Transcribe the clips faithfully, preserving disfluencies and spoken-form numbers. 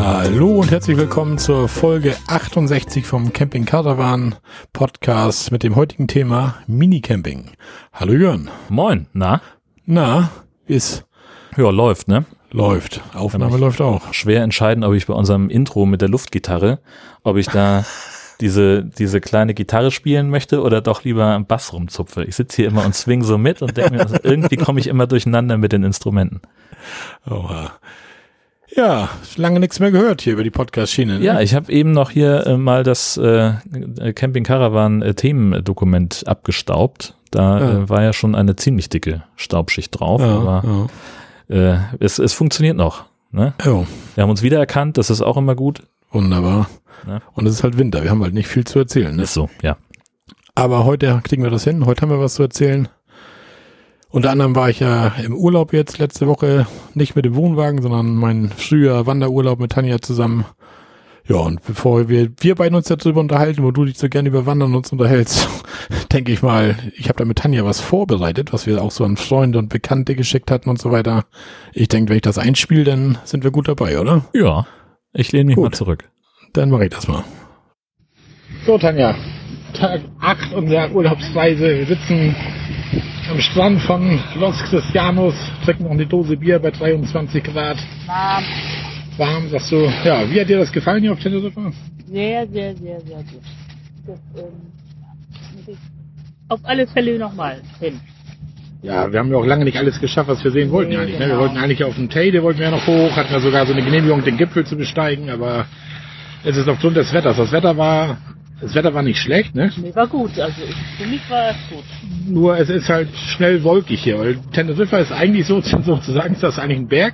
Hallo und herzlich willkommen zur Folge achtundsechzig vom Camping Caravan Podcast mit dem heutigen Thema Minicamping. Hallo Jörn. Moin, na? Na, ist? Ja, läuft, ne? Läuft. Aufnahme läuft auch. Schwer entscheiden, ob ich bei unserem Intro mit der Luftgitarre, ob ich da diese diese kleine Gitarre spielen möchte oder doch lieber am Bass rumzupfe. Ich sitze hier immer und swing so mit und denke mir, also irgendwie komme ich immer durcheinander mit den Instrumenten. Oha. Ja, lange nichts mehr gehört hier über die Podcast-Schiene. Ne? Ja, ich habe eben noch hier äh, mal das äh, Camping Caravan äh, Themendokument abgestaubt. Da ja. äh, war ja schon eine ziemlich dicke Staubschicht drauf, ja, aber ja. Äh, es, es funktioniert noch. Ne? Jo. Wir haben uns wiedererkannt, das ist auch immer gut. Wunderbar. Ne? Und es ist halt Winter, wir haben halt nicht viel zu erzählen. Ne? Ist so, ja. Aber heute kriegen wir das hin, heute haben wir was zu erzählen. Unter anderem war ich ja im Urlaub jetzt letzte Woche, nicht mit dem Wohnwagen, sondern mein früher Wanderurlaub mit Tanja zusammen. Ja, und bevor wir wir beiden uns darüber unterhalten, wo du dich so gerne über Wandern uns unterhältst, denke ich mal, ich habe da mit Tanja was vorbereitet, was wir auch so an Freunde und Bekannte geschickt hatten und so weiter. Ich denke, wenn ich das einspiele, dann sind wir gut dabei, oder? Ja, ich lehne mich gut. mal zurück. Dann mache ich das mal. So, Tanja, Tag acht unserer Urlaubsreise. Wir sitzen am Strand von Los Cristianos, trinken noch eine Dose Bier bei dreiundzwanzig Grad. Warm. Warm, sagst du. Ja, wie hat dir das gefallen hier auf Teneriffa? Sehr, sehr, sehr, sehr gut. Das, ähm, muss ich auf alle Fälle nochmal hin. Ja, wir haben ja auch lange nicht alles geschafft, was wir sehen wollten Nee, eigentlich. Ne? genau. Wir wollten eigentlich auf den Teide, wollten wir ja noch hoch, hatten ja sogar so eine Genehmigung, den Gipfel zu besteigen, aber es ist aufgrund des Wetters. Das Wetter war, das Wetter war nicht schlecht, ne? Mir war gut, also ich, für mich war es gut. Nur es ist halt schnell wolkig hier, weil Teneriffa ist eigentlich so, sozusagen ist das eigentlich ein Berg.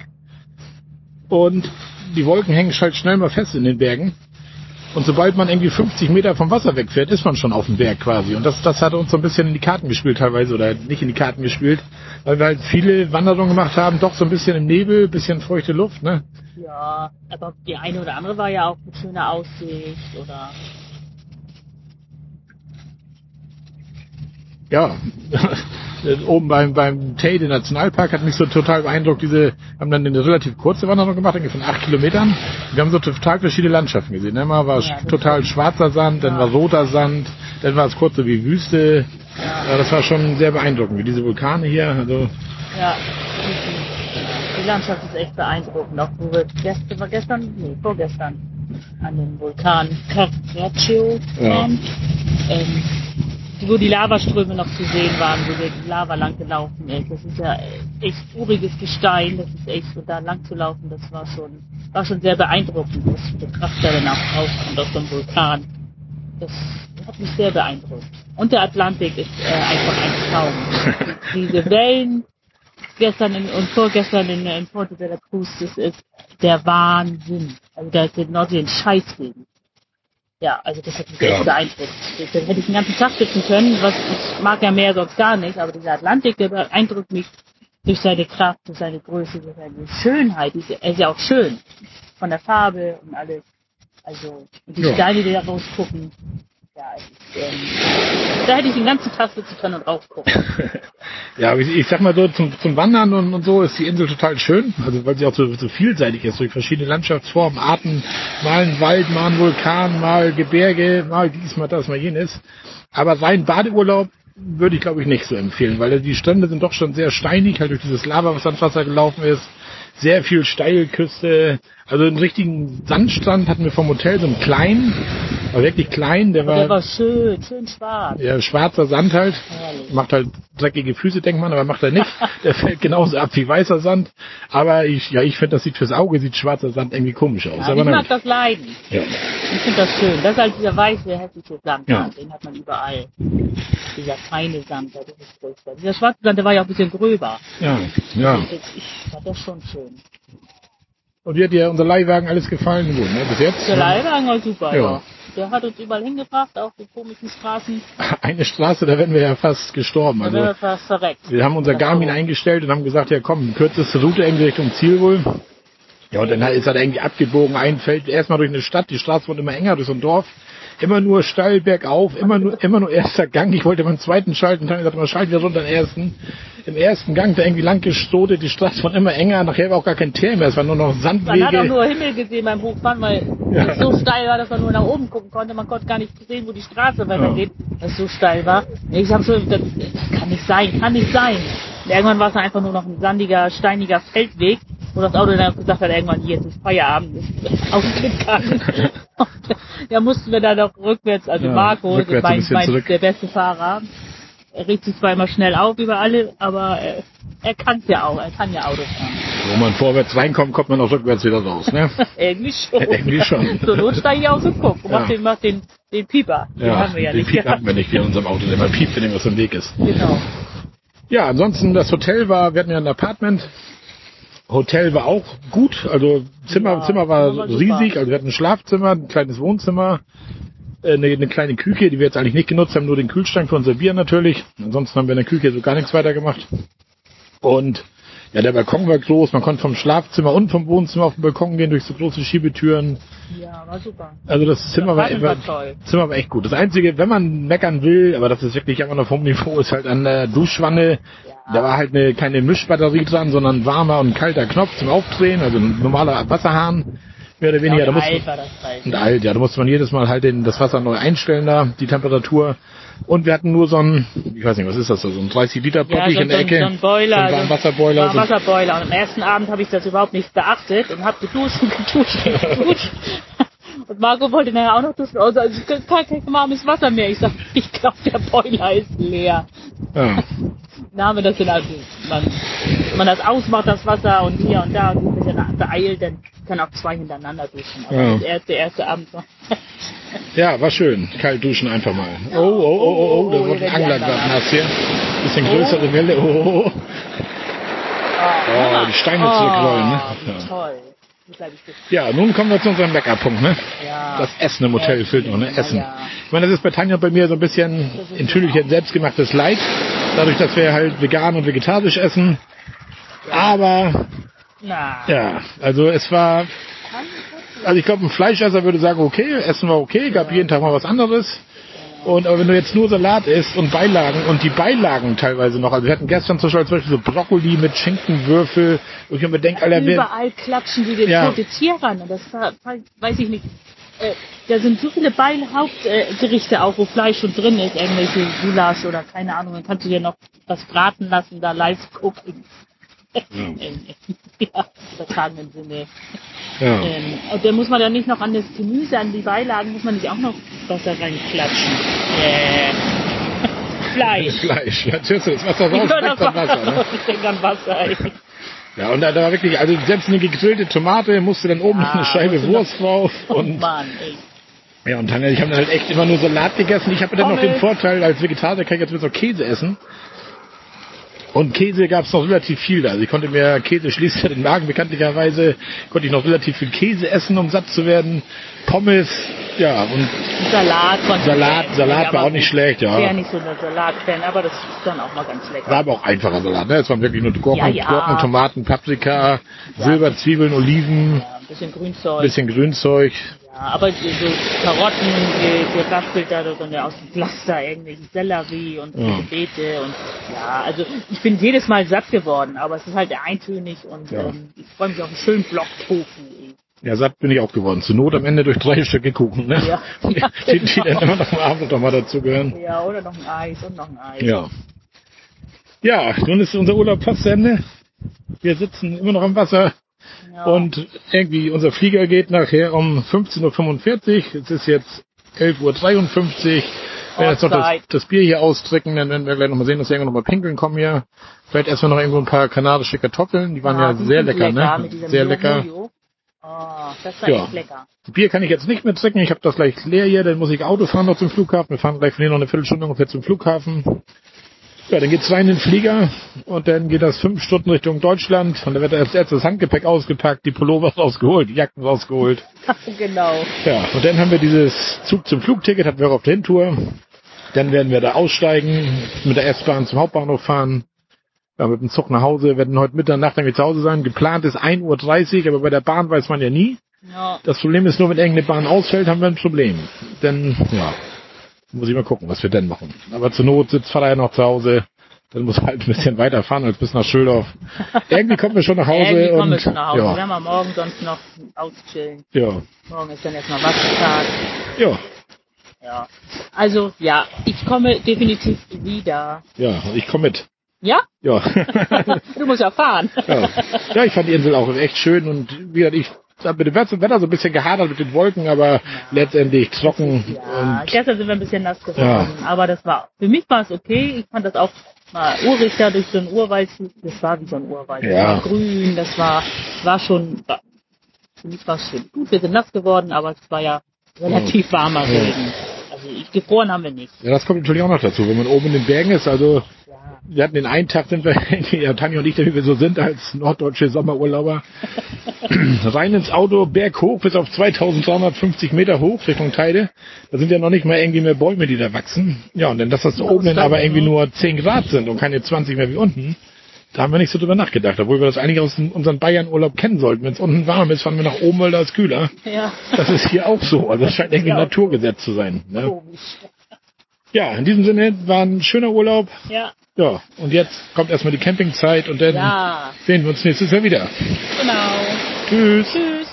Und die Wolken hängen halt schnell mal fest in den Bergen. Und sobald man irgendwie fünfzig Meter vom Wasser wegfährt, ist man schon auf dem Berg quasi. Und das, das hat uns so ein bisschen in die Karten gespielt teilweise, oder nicht in die Karten gespielt, weil wir halt viele Wanderungen gemacht haben, doch so ein bisschen im Nebel, bisschen feuchte Luft, ne? Ja, aber die eine oder andere war ja auch mit schöner Aussicht oder... Ja, oben beim, beim Teide Nationalpark hat mich so total beeindruckt, diese, haben dann eine relativ kurze Wanderung gemacht, irgendwie von acht Kilometern. Wir haben so total verschiedene Landschaften gesehen. Einmal war es Ja, total stimmt. schwarzer Sand, dann Ja. war roter Sand, dann war es kurz so wie Wüste. Ja, Ja, das war schon sehr beeindruckend, wie diese Vulkane hier. Also, ja die, die Landschaft ist echt beeindruckend. Auch wo wir gestern, war gestern, nee, vorgestern an den Vulkan Carpaccio waren. Ja. Ähm, wo die Lavaströme noch zu sehen waren, wo der Lava lang gelaufen ist. Das ist ja echt uriges Gestein, das ist echt so da lang zu laufen, das war schon, war schon sehr beeindruckend, was für Kraft da dann auch rauskommt aus dem Vulkan. Das hat mich sehr beeindruckt. Und der Atlantik ist äh, einfach ein Traum. Diese Wellen, gestern in, und vorgestern in, in Porto de la Cruz, das ist der Wahnsinn. Also da ist in Nordsee ein Scheißregen. Ja, also das hat mich Ja. echt beeindruckt. Dann hätte ich den ganzen Tag sitzen können, was ich mag ja mehr sonst gar nicht, aber dieser Atlantik, der beeindruckt mich durch seine Kraft, durch seine Größe, durch seine Schönheit. Er ist ja auch schön. Von der Farbe und alles. Also, und die Ja. Steine, die da rausgucken. Ja, es ist, ähm, da hätte ich den ganzen Tag sitzen können und rausgucken. ja, aber ich, ich sag mal so, zum, zum Wandern und, und so ist die Insel total schön, also weil sie auch so, so vielseitig ist, durch verschiedene Landschaftsformen, Arten, mal ein Wald, mal ein Vulkan, mal Gebirge, mal dies, mal das, mal jenes. Aber rein Badeurlaub würde ich, glaube ich, nicht so empfehlen, weil die Strände sind doch schon sehr steinig, halt durch dieses Lava, was ans Wasser gelaufen ist. Sehr viel Steilküste, also einen richtigen Sandstrand hatten wir vom Hotel, so einen kleinen, aber wirklich klein, der Aber war, der war schön, schön schwarz. ja, schwarzer Sand halt, Herrlich. macht halt dreckige Füße, denkt man, aber macht er nicht. Der fällt genauso ab wie weißer Sand. Aber ich, ja, ich finde, das sieht fürs Auge, sieht schwarzer Sand irgendwie komisch aus. Ja, aber ich mag nein. das leiden. Ja. Ich finde das schön. Das ist halt dieser weiße, hässliche Sand. Ja. Den hat man überall. Dieser feine Sand, das ist furchtbar. Dieser schwarze Sand, der war ja auch ein bisschen gröber. Ja, ja. Ich fand das schon schön. Und wie hat dir unser Leihwagen alles gefallen? Gut, ne? Bis jetzt? Der Leihwagen war super, Ja. ja. Der hat uns überall hingebracht, auch die komischen Straßen. Eine Straße, da wären wir ja fast gestorben. Da wären wir Also, fast verreckt. wir haben unser Garmin eingestellt und haben gesagt, ja komm, kürzeste Route irgendwie Richtung Ziel wohl. Ja, und dann ist er da irgendwie abgebogen, ein Feld, erstmal durch eine Stadt, die Straße wurde immer enger, durch so ein Dorf. Immer nur steil bergauf, immer nur, immer nur erster Gang. Ich wollte beim zweiten schalten, dann gesagt, man schaltet wieder runter den ersten. im ersten Gang da irgendwie lang gestotet, die Straße war immer enger, nachher war auch gar kein Teer mehr, es war nur noch Sandwege. Man hat auch nur Himmel gesehen beim Hochfahren, weil Ja. es so steil war, dass man nur nach oben gucken konnte. Man konnte gar nicht sehen, wo die Straße weitergeht, weil es so steil war. Ich hab so, das, das kann nicht sein, kann nicht sein. Und irgendwann war es dann einfach nur noch ein sandiger, steiniger Feldweg, wo das Auto dann gesagt hat, irgendwann hier jetzt ist Feierabend, ist ausgegangen. Da mussten wir dann noch rückwärts, also Ja, Marco, rückwärts ein mein, bisschen mein, zurück. der beste Fahrer, er regt sich zwar immer schnell auf über alle, aber äh, er kann es ja auch, er kann ja Auto fahren. Wo man vorwärts reinkommt, kommt man auch rückwärts wieder raus, ne? Irgendwie schon. Irgendwie schon. Zur Not steige ich aus und guck. Und mach, Ja. den, mach den, den Pieper. Den haben wir ja den nicht Piep gehabt. hatten wir nicht hier in unserem Auto, der mal piept, wenn irgendwas im Weg ist. Genau. Ja, ansonsten das Hotel war, wir hatten ja ein Apartment. Hotel war auch gut, also Zimmer, Ja, Zimmer war Zimmer war super. riesig, also wir hatten ein Schlafzimmer, ein kleines Wohnzimmer, äh, eine, eine kleine Küche, die wir jetzt eigentlich nicht genutzt haben, nur den Kühlschrank für unser Bier natürlich. Ansonsten haben wir in der Küche so gar nichts weiter gemacht. Und ja, der Balkon war groß, man konnte vom Schlafzimmer und vom Wohnzimmer auf den Balkon gehen durch so große Schiebetüren. Ja, war super. Also das Zimmer war, Apartment war, war toll. Zimmer war echt gut. Das Einzige, wenn man meckern will, aber das ist wirklich einfach noch vom Niveau, ist halt an der Duschwanne. Da war halt eine, keine Mischbatterie dran, sondern ein warmer und kalter Knopf zum Aufdrehen, also ein normaler Wasserhahn, mehr oder weniger. Ja, Da und musste, alt war das halt. und alt, ja, da musste man jedes Mal halt den, das Wasser neu einstellen da, die Temperatur. Und wir hatten nur so ein, ich weiß nicht, was ist das da, so ein dreißig Liter Ja, Bottich so, in der so, Ecke. so ein Boiler. So ein Warmwasserboiler. So ein Wasserboiler. Und am ersten Abend habe ich das überhaupt nicht beachtet und habe geduscht und geduscht und geduscht. Und Marco wollte nachher auch noch duschen. Also, also kein, kein warmes Wasser mehr. Ich sag, ich glaube, der Boiler ist leer. Ja. Da haben wir das dann, also, man, wenn man das ausmacht, das Wasser und hier und da, und ein bisschen beeilt, dann kann auch zwei hintereinander duschen. Aber Ja. das erste, der erste Abend war. Ja, war schön. Kalt duschen einfach mal. Oh, oh, oh, oh, oh, da Oh, wird hier ein werden die Angler gerade anderen nass hier. Bisschen größere Welle. Oh, oh, oh. Oh, die Steine zurückrollen, ne? wie Ja. toll. Wie bleib ich das? Ja, nun kommen wir zu unserem Backup-Punkt, ne? Ja. Das Essen im Hotel fehlt noch, ne? Ja, Essen. ja. Ich meine, das ist bei Tanja und bei mir so ein bisschen natürlich ein selbstgemachtes Leid. Dadurch, dass wir halt vegan und vegetarisch essen. Aber, Na. ja, also es war, also ich glaube, ein Fleischesser würde sagen, okay, Essen war okay, gab jeden Tag mal was anderes. Und aber wenn du jetzt nur Salat isst und Beilagen und die Beilagen teilweise noch, also wir hatten gestern zum Beispiel so Brokkoli mit Schinkenwürfel, wo ich mir denke, Alter, wer, Überall klatschen die den Ja. tote Tier ran. Und das war, weiß ich nicht. Äh, da sind so viele Beil-Hauptgerichte auch, wo Fleisch schon drin ist, irgendwelche Gulasch oder keine Ahnung. Dann kannst du dir noch was braten lassen, da live gucken. Ja, übertragenen Sinne. ja. Ähm, und dann muss man dann nicht noch an das Gemüse, an die Beilagen, muss man nicht auch noch Wasser reinklatschen. Äh, Fleisch. Fleisch, ja, tschüss, das Wasser Ich raus, höre schmeckt das von Wasser, ne? Wasser. Ich denke an Wasser. ey. Ja, und da, da war wirklich, also selbst eine gegrillte Tomate musste dann oben Ja, eine Scheibe musst du Wurst drauf Oh und Mann, ey. ja, und Tanja, ich habe dann halt echt immer nur Salat gegessen. Ich habe dann noch den Pommes. Vorteil, als Vegetarier kann ich jetzt noch Käse essen. Und Käse gab es noch relativ viel da. Also ich konnte mir, Käse schließt ja den Magen bekanntlicherweise, konnte ich noch relativ viel Käse essen, um satt zu werden. Pommes, ja, und Salat von Salat, Salat aber war auch nicht gut. schlecht, ja. Ich bin ja nicht so der Salat-Fan, aber das ist dann auch mal ganz lecker. war aber auch einfacher Salat, ne? Es waren wirklich nur Gurken, Ja, ja. Gurken Tomaten, Paprika, Silberzwiebeln, Oliven, Ja, ein bisschen Grünzeug. bisschen Grünzeug. Ja, aber so Karotten, ge- geraspelt da und aus dem Pflaster irgendwelche Sellerie und Ja. Beete und ja, also ich bin jedes Mal satt geworden, aber es ist halt eintönig und Ja. ähm, ich freue mich auf einen schönen Block Tofu. ey. Ja, satt bin ich auch geworden. Zur Not am Ende durch drei Stücke Kuchen, ne? Ja. die, die dann immer noch am Abend noch mal dazugehören. Ja, oder noch ein Eis und noch ein Eis. Ja. Ja, nun ist unser Urlaub fast zu Ende. Wir sitzen immer noch am Wasser. Ja. Und irgendwie unser Flieger geht nachher um fünfzehn Uhr fünfundvierzig. Es ist jetzt elf Uhr dreiundfünfzig. Wenn wir jetzt noch das, Ortszeit. das Bier hier austrinken, dann werden wir gleich noch mal sehen, dass wir irgendwann noch mal pinkeln kommen hier. Vielleicht essen wir noch irgendwo ein paar kanadische Kartoffeln. Die waren ja, die sehr sind lecker, lecker ne? mit diesem Sehr Mo- lecker. Mojo. Oh, das war Ja. echt lecker. Bier kann ich jetzt nicht mehr trinken. Ich habe das gleich leer hier. Dann muss ich Auto fahren noch zum Flughafen. Wir fahren gleich von hier noch eine Viertelstunde ungefähr zum Flughafen. Ja, dann geht's rein in den Flieger und dann geht das fünf Stunden Richtung Deutschland. Und da wird als erstes das Handgepäck ausgepackt, die Pullover rausgeholt, die Jacken rausgeholt. Genau. Ja, und dann haben wir dieses Zug zum Flugticket, hatten wir auch auf der Hintour. Dann werden wir da aussteigen, mit der S-Bahn zum Hauptbahnhof fahren. Ja, mit dem Zug nach Hause, werden heute Mitternacht dann wieder zu Hause sein. Geplant ist ein Uhr dreißig, aber bei der Bahn weiß man ja nie. Ja. Das Problem ist nur, wenn irgendeine Bahn ausfällt, haben wir ein Problem. Denn, ja, muss ich mal gucken, was wir denn machen. Aber zur Not sitzt Vater ja noch zu Hause, Dann muss halt ein bisschen weiterfahren als bis nach Schöldorf. Irgendwie kommen wir schon nach Hause. Irgendwie kommen und, wir schon nach Hause. Ja. Werden wir morgen sonst noch auschillen. Ja. Morgen ist dann erstmal Wassertag. Ja. Ja. Also, ja, ich komme definitiv wieder. Ja, ich komme mit. Ja? Ja. Du musst ja fahren. ja. Ja, ich fand die Insel auch echt schön und wie gesagt, ich habe mit dem Wetter so ein bisschen gehadert mit den Wolken, aber ja. letztendlich trocken. Ja, und gestern sind wir ein bisschen nass geworden, Ja. aber das war, für mich war es okay. Ich fand das auch mal urig da durch so einen Urwald. Das war wie so ein Urwald. Ja. Das war grün, das war, war schon, war, für mich war es schön. Gut, wir sind nass geworden, aber es war ja relativ warmer Ja. Regen. Also ich, gefroren haben wir nicht. Ja, das kommt natürlich auch noch dazu, wenn man oben in den Bergen ist. Also Ja. wir hatten den einen Tag, sind wir, ja, Tanja und ich, wie wir so sind als norddeutsche Sommerurlauber, rein ins Auto, berghoch bis auf zweitausenddreihundertfünfzig Meter hoch Richtung Teide. Da sind ja noch nicht mal irgendwie mehr Bäume, die da wachsen. Ja, und dann, dass das da oben dann aber irgendwie nur zehn Grad sind und keine zwanzig mehr wie unten, da haben wir nicht so drüber nachgedacht, obwohl wir das eigentlich aus unserem Bayern-Urlaub kennen sollten. Wenn es unten warm ist, fahren wir nach oben, weil da ist kühler. Ja. Das ist hier auch so. Also das scheint irgendwie ein Naturgesetz zu sein. Ne? Komisch. Ja, in diesem Sinne war ein schöner Urlaub. Ja. Ja, und jetzt kommt erstmal die Campingzeit und dann Ja. sehen wir uns nächstes Jahr wieder. Genau. Tschüss. Tschüss.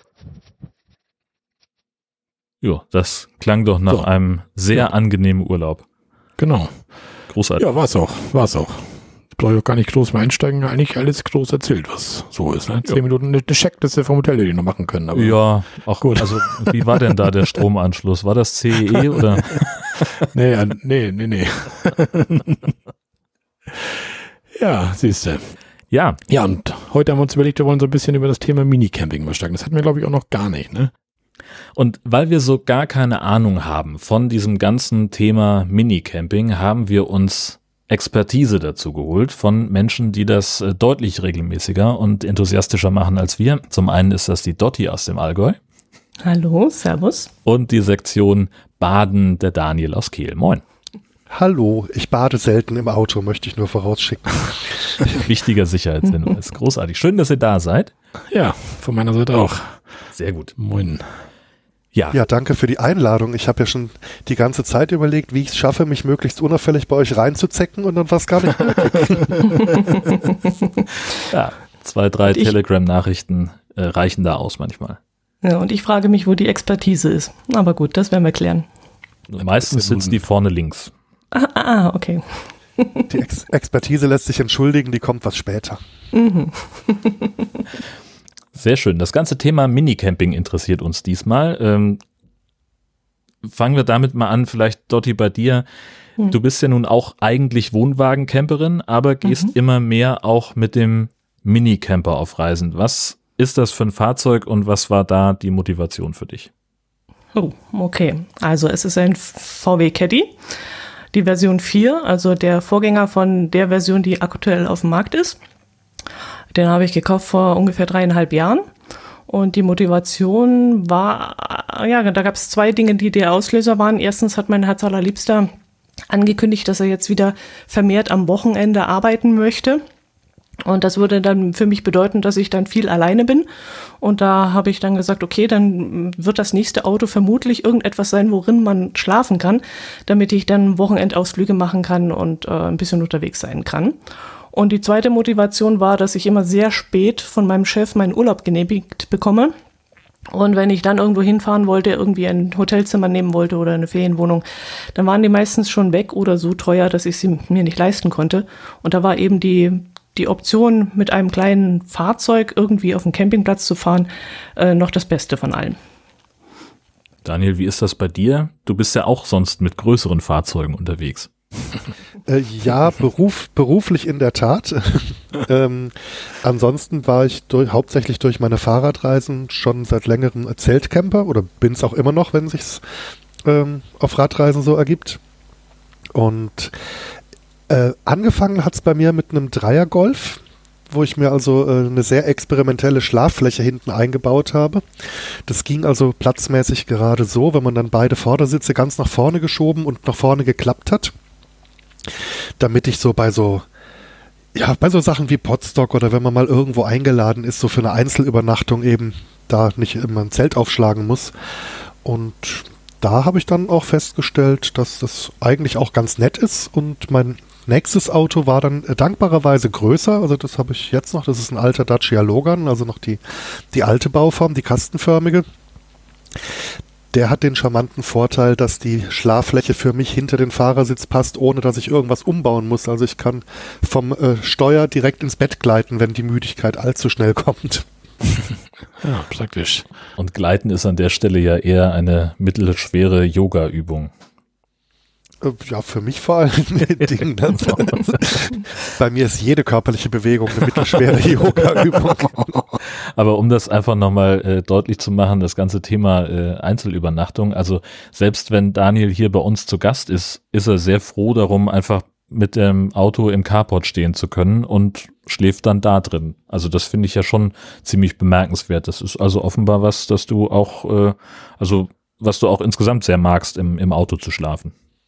Ja, das klang doch nach So. einem sehr angenehmen Urlaub. Genau. Großartig. Ja, war's auch. War's auch. Ich brauche auch gar nicht groß mehr einsteigen. Eigentlich alles groß erzählt, was so ist. Ne? Zehn Ja. Minuten eine Checkliste vom Hotel, die die noch machen können. Aber Ja, auch Gut. gut. Also, wie war denn da der Stromanschluss? War das C E E oder? Nee, ja, nee, nee, nee. Ja, siehst du. Ja, Ja, und heute haben wir uns überlegt, wir wollen so ein bisschen über das Thema Minicamping mal steigen. Das hatten wir, glaube ich, auch noch gar nicht, ne? und weil wir so gar keine Ahnung haben von diesem ganzen Thema Minicamping, haben wir uns Expertise dazu geholt von Menschen, die das äh, deutlich regelmäßiger und enthusiastischer machen als wir. Zum einen ist das die Dotti aus dem Allgäu Hallo, servus. und die Sektion Baden der Daniel aus Kehl. Moin. Hallo, ich bade selten im Auto, möchte ich nur vorausschicken. Wichtiger Sicherheitshinweis. Großartig. Schön, dass ihr da seid. Ja, von meiner Seite auch. Sehr gut. Moin. Ja, Ja, danke für die Einladung. Ich habe ja schon die ganze Zeit überlegt, wie ich es schaffe, mich möglichst unauffällig bei euch reinzuzecken und dann war es gar nicht möglich. ja. zwei, drei Und ich- Telegram-Nachrichten äh, reichen da aus manchmal. Ja, und ich frage mich, wo die Expertise ist. Aber gut, das werden wir klären. Meistens sitzt die vorne links. Ah, ah okay. Die Ex Expertise lässt sich entschuldigen, die kommt was später. Sehr schön. Das ganze Thema Minicamping interessiert uns diesmal. Ähm, fangen wir damit mal an, vielleicht Dotti bei dir. Hm. Du bist ja nun auch eigentlich Wohnwagen-Camperin, aber gehst Mhm. immer mehr auch mit dem Minicamper auf Reisen. Was ist das für ein Fahrzeug und was war da die Motivation für dich? Oh, okay. Also es ist ein V W Caddy, die Version vier, also der Vorgänger von der Version, die aktuell auf dem Markt ist. Den habe ich gekauft vor ungefähr dreieinhalb Jahren. Und die Motivation war, ja, da gab es zwei Dinge, die der Auslöser waren. Erstens hat mein Herz allerliebster angekündigt, dass er jetzt wieder vermehrt am Wochenende arbeiten möchte. Und das würde dann für mich bedeuten, dass ich dann viel alleine bin. Und da habe ich dann gesagt, okay, dann wird das nächste Auto vermutlich irgendetwas sein, worin man schlafen kann, damit ich dann Wochenendausflüge machen kann und äh, ein bisschen unterwegs sein kann. Und die zweite Motivation war, dass ich immer sehr spät von meinem Chef meinen Urlaub genehmigt bekomme. Und wenn ich dann irgendwo hinfahren wollte, irgendwie ein Hotelzimmer nehmen wollte oder eine Ferienwohnung, dann waren die meistens schon weg oder so teuer, dass ich sie mir nicht leisten konnte. Und da war eben die die Option, mit einem kleinen Fahrzeug irgendwie auf den Campingplatz zu fahren, äh, noch das Beste von allem. Daniel, wie ist das bei dir? Du bist ja auch sonst mit größeren Fahrzeugen unterwegs. Äh, ja, Beruf, beruflich in der Tat. ähm, ansonsten war ich durch, hauptsächlich durch meine Fahrradreisen schon seit längerem Zeltcamper oder bin es auch immer noch, wenn sich's ähm, auf Radreisen so ergibt. Und Äh, angefangen hat es bei mir mit einem Dreier-Golf, wo ich mir also äh, eine sehr experimentelle Schlaffläche hinten eingebaut habe. Das ging also platzmäßig gerade so, wenn man dann beide Vordersitze ganz nach vorne geschoben und nach vorne geklappt hat, damit ich so bei so ja bei so Sachen wie Potstock oder wenn man mal irgendwo eingeladen ist, so für eine Einzelübernachtung eben da nicht immer ein Zelt aufschlagen muss. Und da habe ich dann auch festgestellt, dass das eigentlich auch ganz nett ist und mein nächstes Auto war dann äh, dankbarerweise größer, also das habe ich jetzt noch, das ist ein alter Dacia Logan, also noch die, die alte Bauform, die kastenförmige. Der hat den charmanten Vorteil, dass die Schlaffläche für mich hinter den Fahrersitz passt, ohne dass ich irgendwas umbauen muss. Also ich kann vom äh, Steuer direkt ins Bett gleiten, wenn die Müdigkeit allzu schnell kommt. Ja, praktisch. Und Gleiten ist an der Stelle ja eher eine mittelschwere Yoga-Übung. Ja, für mich vor allen Dingen. Bei mir ist jede körperliche Bewegung eine mittelschwere Yoga-Übung. Aber um das einfach nochmal äh, deutlich zu machen, das ganze Thema äh, Einzelübernachtung, also selbst wenn Daniel hier bei uns zu Gast ist, ist er sehr froh darum, einfach mit dem Auto im Carport stehen zu können und schläft dann da drin. Also das finde ich ja schon ziemlich bemerkenswert. Das ist also offenbar was, dass du auch, äh, also was du auch insgesamt sehr magst, im, im Auto zu schlafen.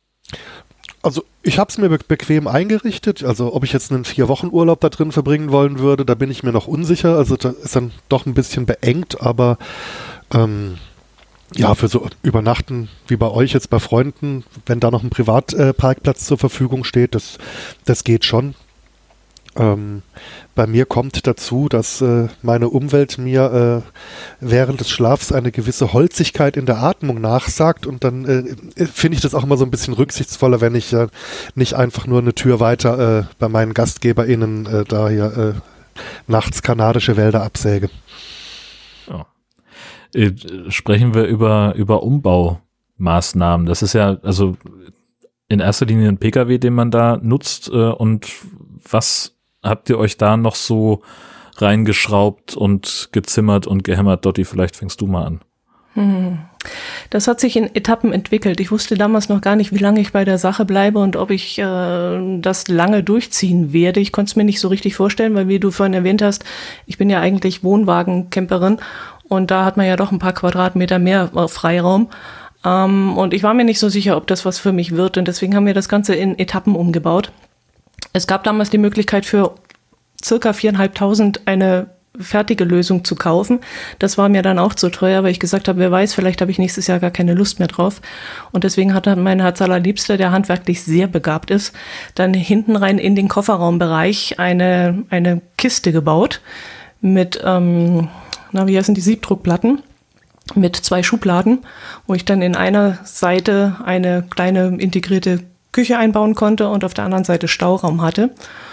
Also ich habe es mir be- bequem eingerichtet, also ob ich jetzt einen vier Wochen Urlaub da drin verbringen wollen würde, da bin ich mir noch unsicher, also da ist dann doch ein bisschen beengt, aber ähm, ja, für so Übernachten wie bei euch jetzt bei Freunden, wenn da noch ein Privatparkplatz äh, zur Verfügung steht, das, das geht schon. Ähm, bei mir kommt dazu, dass äh, meine Umwelt mir äh, während des Schlafs eine gewisse Holzigkeit in der Atmung nachsagt und dann äh, finde ich das auch immer so ein bisschen rücksichtsvoller, wenn ich äh, nicht einfach nur eine Tür weiter äh, bei meinen GastgeberInnen äh, da hier äh, nachts kanadische Wälder absäge. Ja. Äh, sprechen wir über, über Umbaumaßnahmen. Das ist ja also in erster Linie ein Pkw, den man da nutzt äh, und was habt ihr euch da noch so reingeschraubt und gezimmert und gehämmert? Dotti, vielleicht fängst du mal an. Hm. Das hat sich in Etappen entwickelt. Ich wusste damals noch gar nicht, wie lange ich bei der Sache bleibe und ob ich äh, das lange durchziehen werde. Ich konnte es mir nicht so richtig vorstellen, weil wie du vorhin erwähnt hast, ich bin ja eigentlich Wohnwagencamperin und da hat man ja doch ein paar Quadratmeter mehr äh, Freiraum. Ähm, und ich war mir nicht so sicher, ob das was für mich wird und deswegen haben wir das Ganze in Etappen umgebaut. Es gab damals die Möglichkeit für circa viertausendfünfhundert eine fertige Lösung zu kaufen. Das war mir dann auch zu teuer, weil ich gesagt habe, wer weiß, vielleicht habe ich nächstes Jahr gar keine Lust mehr drauf. Und deswegen hat dann mein Herz allerliebster, der handwerklich sehr begabt ist, dann hinten rein in den Kofferraumbereich eine, eine Kiste gebaut mit, ähm, na, wie heißen die, Siebdruckplatten mit zwei Schubladen, wo ich dann in einer Seite eine kleine integrierte Küche einbauen konnte und auf der anderen Seite Stauraum hatte.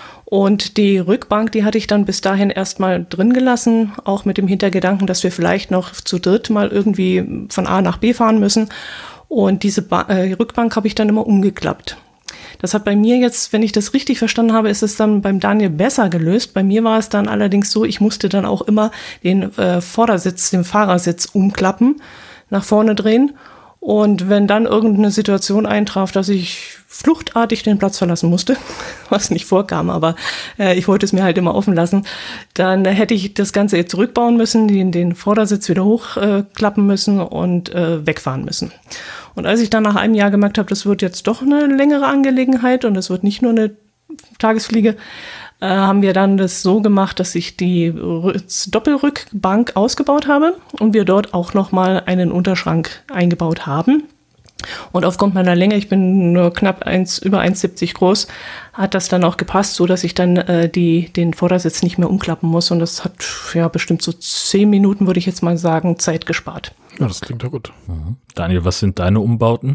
Und die Rückbank, die hatte ich dann bis dahin erstmal drin gelassen, auch mit dem Hintergedanken, dass wir vielleicht noch zu dritt mal irgendwie von A nach B fahren müssen. Und diese ba- äh, Rückbank habe ich dann immer umgeklappt. Das hat bei mir jetzt, wenn ich das richtig verstanden habe, ist es dann beim Daniel besser gelöst. Bei mir war es dann allerdings so, ich musste dann auch immer den äh, Vordersitz, den Fahrersitz umklappen, nach vorne drehen. Und wenn dann irgendeine Situation eintraf, dass ich fluchtartig den Platz verlassen musste, was nicht vorkam, aber äh, ich wollte es mir halt immer offen lassen, dann hätte ich das Ganze jetzt zurückbauen müssen, den, den Vordersitz wieder hochklappen äh, müssen und äh, wegfahren müssen. Und als ich dann nach einem Jahr gemerkt habe, das wird jetzt doch eine längere Angelegenheit und es wird nicht nur eine Tagesfliege, äh, haben wir dann das so gemacht, dass ich die R- Doppelrückbank ausgebaut habe und wir dort auch nochmal einen Unterschrank eingebaut haben. Und aufgrund meiner Länge, ich bin nur knapp eins, über eins Komma siebzig groß, hat das dann auch gepasst, so dass ich dann äh, die, den Vordersitz nicht mehr umklappen muss. Und das hat ja bestimmt so zehn Minuten, würde ich jetzt mal sagen, Zeit gespart. Ja, das klingt ja gut. Mhm. Daniel, was sind deine Umbauten?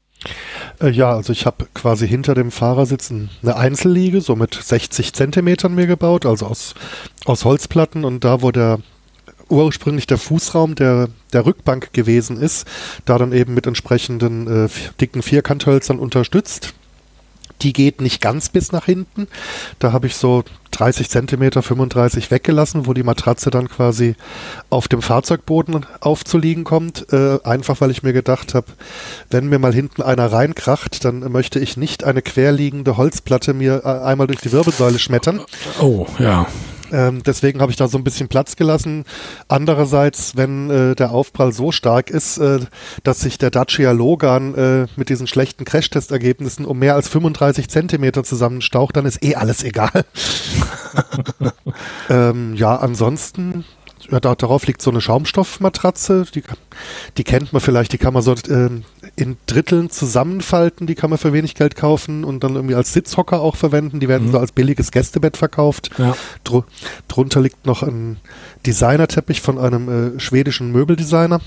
Äh, ja, also ich habe quasi hinter dem Fahrersitz eine Einzelliege, so mit sechzig Zentimetern mir gebaut, also aus, aus Holzplatten. Und da, wo der ursprünglich der Fußraum der, der Rückbank gewesen ist, da dann eben mit entsprechenden äh, dicken Vierkanthölzern unterstützt. Die geht nicht ganz bis nach hinten. Da habe ich so dreißig Zentimeter, fünfunddreißig weggelassen, wo die Matratze dann quasi auf dem Fahrzeugboden aufzuliegen kommt. Äh, einfach, weil ich mir gedacht habe, wenn mir mal hinten einer reinkracht, dann möchte ich nicht eine querliegende Holzplatte mir äh, einmal durch die Wirbelsäule schmettern. Oh, ja. Ähm, deswegen habe ich da so ein bisschen Platz gelassen. Andererseits, wenn äh, der Aufprall so stark ist, äh, dass sich der Dacia Logan äh, mit diesen schlechten Crashtest-Ergebnissen um mehr als fünfunddreißig Zentimeter zusammenstaucht, dann ist eh alles egal. ähm, ja, ansonsten ja, da, darauf liegt so eine Schaumstoffmatratze, die, die kennt man vielleicht, die kann man so äh, in Dritteln zusammenfalten, die kann man für wenig Geld kaufen und dann irgendwie als Sitzhocker auch verwenden, die werden mhm. so als billiges Gästebett verkauft. Ja. Dr- drunter liegt noch ein Designerteppich von einem äh, schwedischen Möbeldesigner,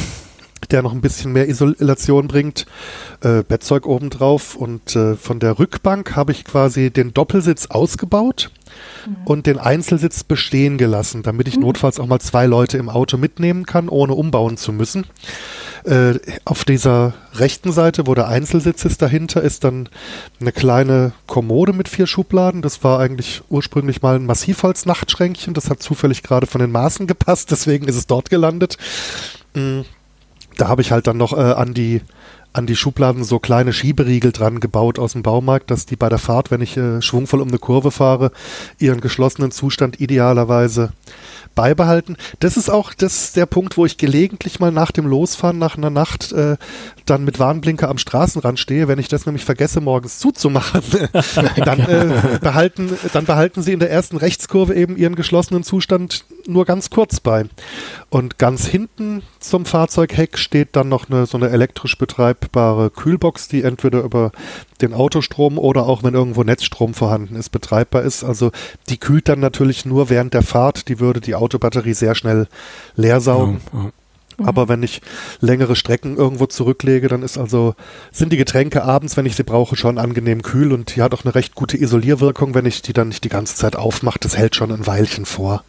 der noch ein bisschen mehr Isolation bringt, äh, Bettzeug obendrauf und äh, von der Rückbank habe ich quasi den Doppelsitz ausgebaut mhm. und den Einzelsitz bestehen gelassen, damit ich mhm. notfalls auch mal zwei Leute im Auto mitnehmen kann, ohne umbauen zu müssen. Äh, auf dieser rechten Seite, wo der Einzelsitz ist, dahinter ist dann eine kleine Kommode mit vier Schubladen. Das war eigentlich ursprünglich mal ein Massivholz-Nachtschränkchen, das hat zufällig gerade von den Maßen gepasst, deswegen ist es dort gelandet. Mhm. Da habe ich halt dann noch äh, an die an die Schubladen so kleine Schieberiegel dran gebaut aus dem Baumarkt, dass die bei der Fahrt, wenn ich äh, schwungvoll um eine Kurve fahre, ihren geschlossenen Zustand idealerweise beibehalten. Das ist auch das, der Punkt, wo ich gelegentlich mal nach dem Losfahren, nach einer Nacht, äh, dann mit Warnblinker am Straßenrand stehe. Wenn ich das nämlich vergesse, morgens zuzumachen, dann, äh, behalten, dann behalten sie in der ersten Rechtskurve eben ihren geschlossenen Zustand nur ganz kurz bei. Und ganz hinten zum Fahrzeugheck steht dann noch eine, so eine elektrisch betreibbare Kühlbox, die entweder über den Autostrom oder auch, wenn irgendwo Netzstrom vorhanden ist, betreibbar ist. Also die kühlt dann natürlich nur während der Fahrt. Die würde die Autobatterie sehr schnell leer saugen. Ja, ja. Aber wenn ich längere Strecken irgendwo zurücklege, dann ist also, sind die Getränke abends, wenn ich sie brauche, schon angenehm kühl und die hat auch eine recht gute Isolierwirkung, wenn ich die dann nicht die ganze Zeit aufmache. Das hält schon ein Weilchen vor.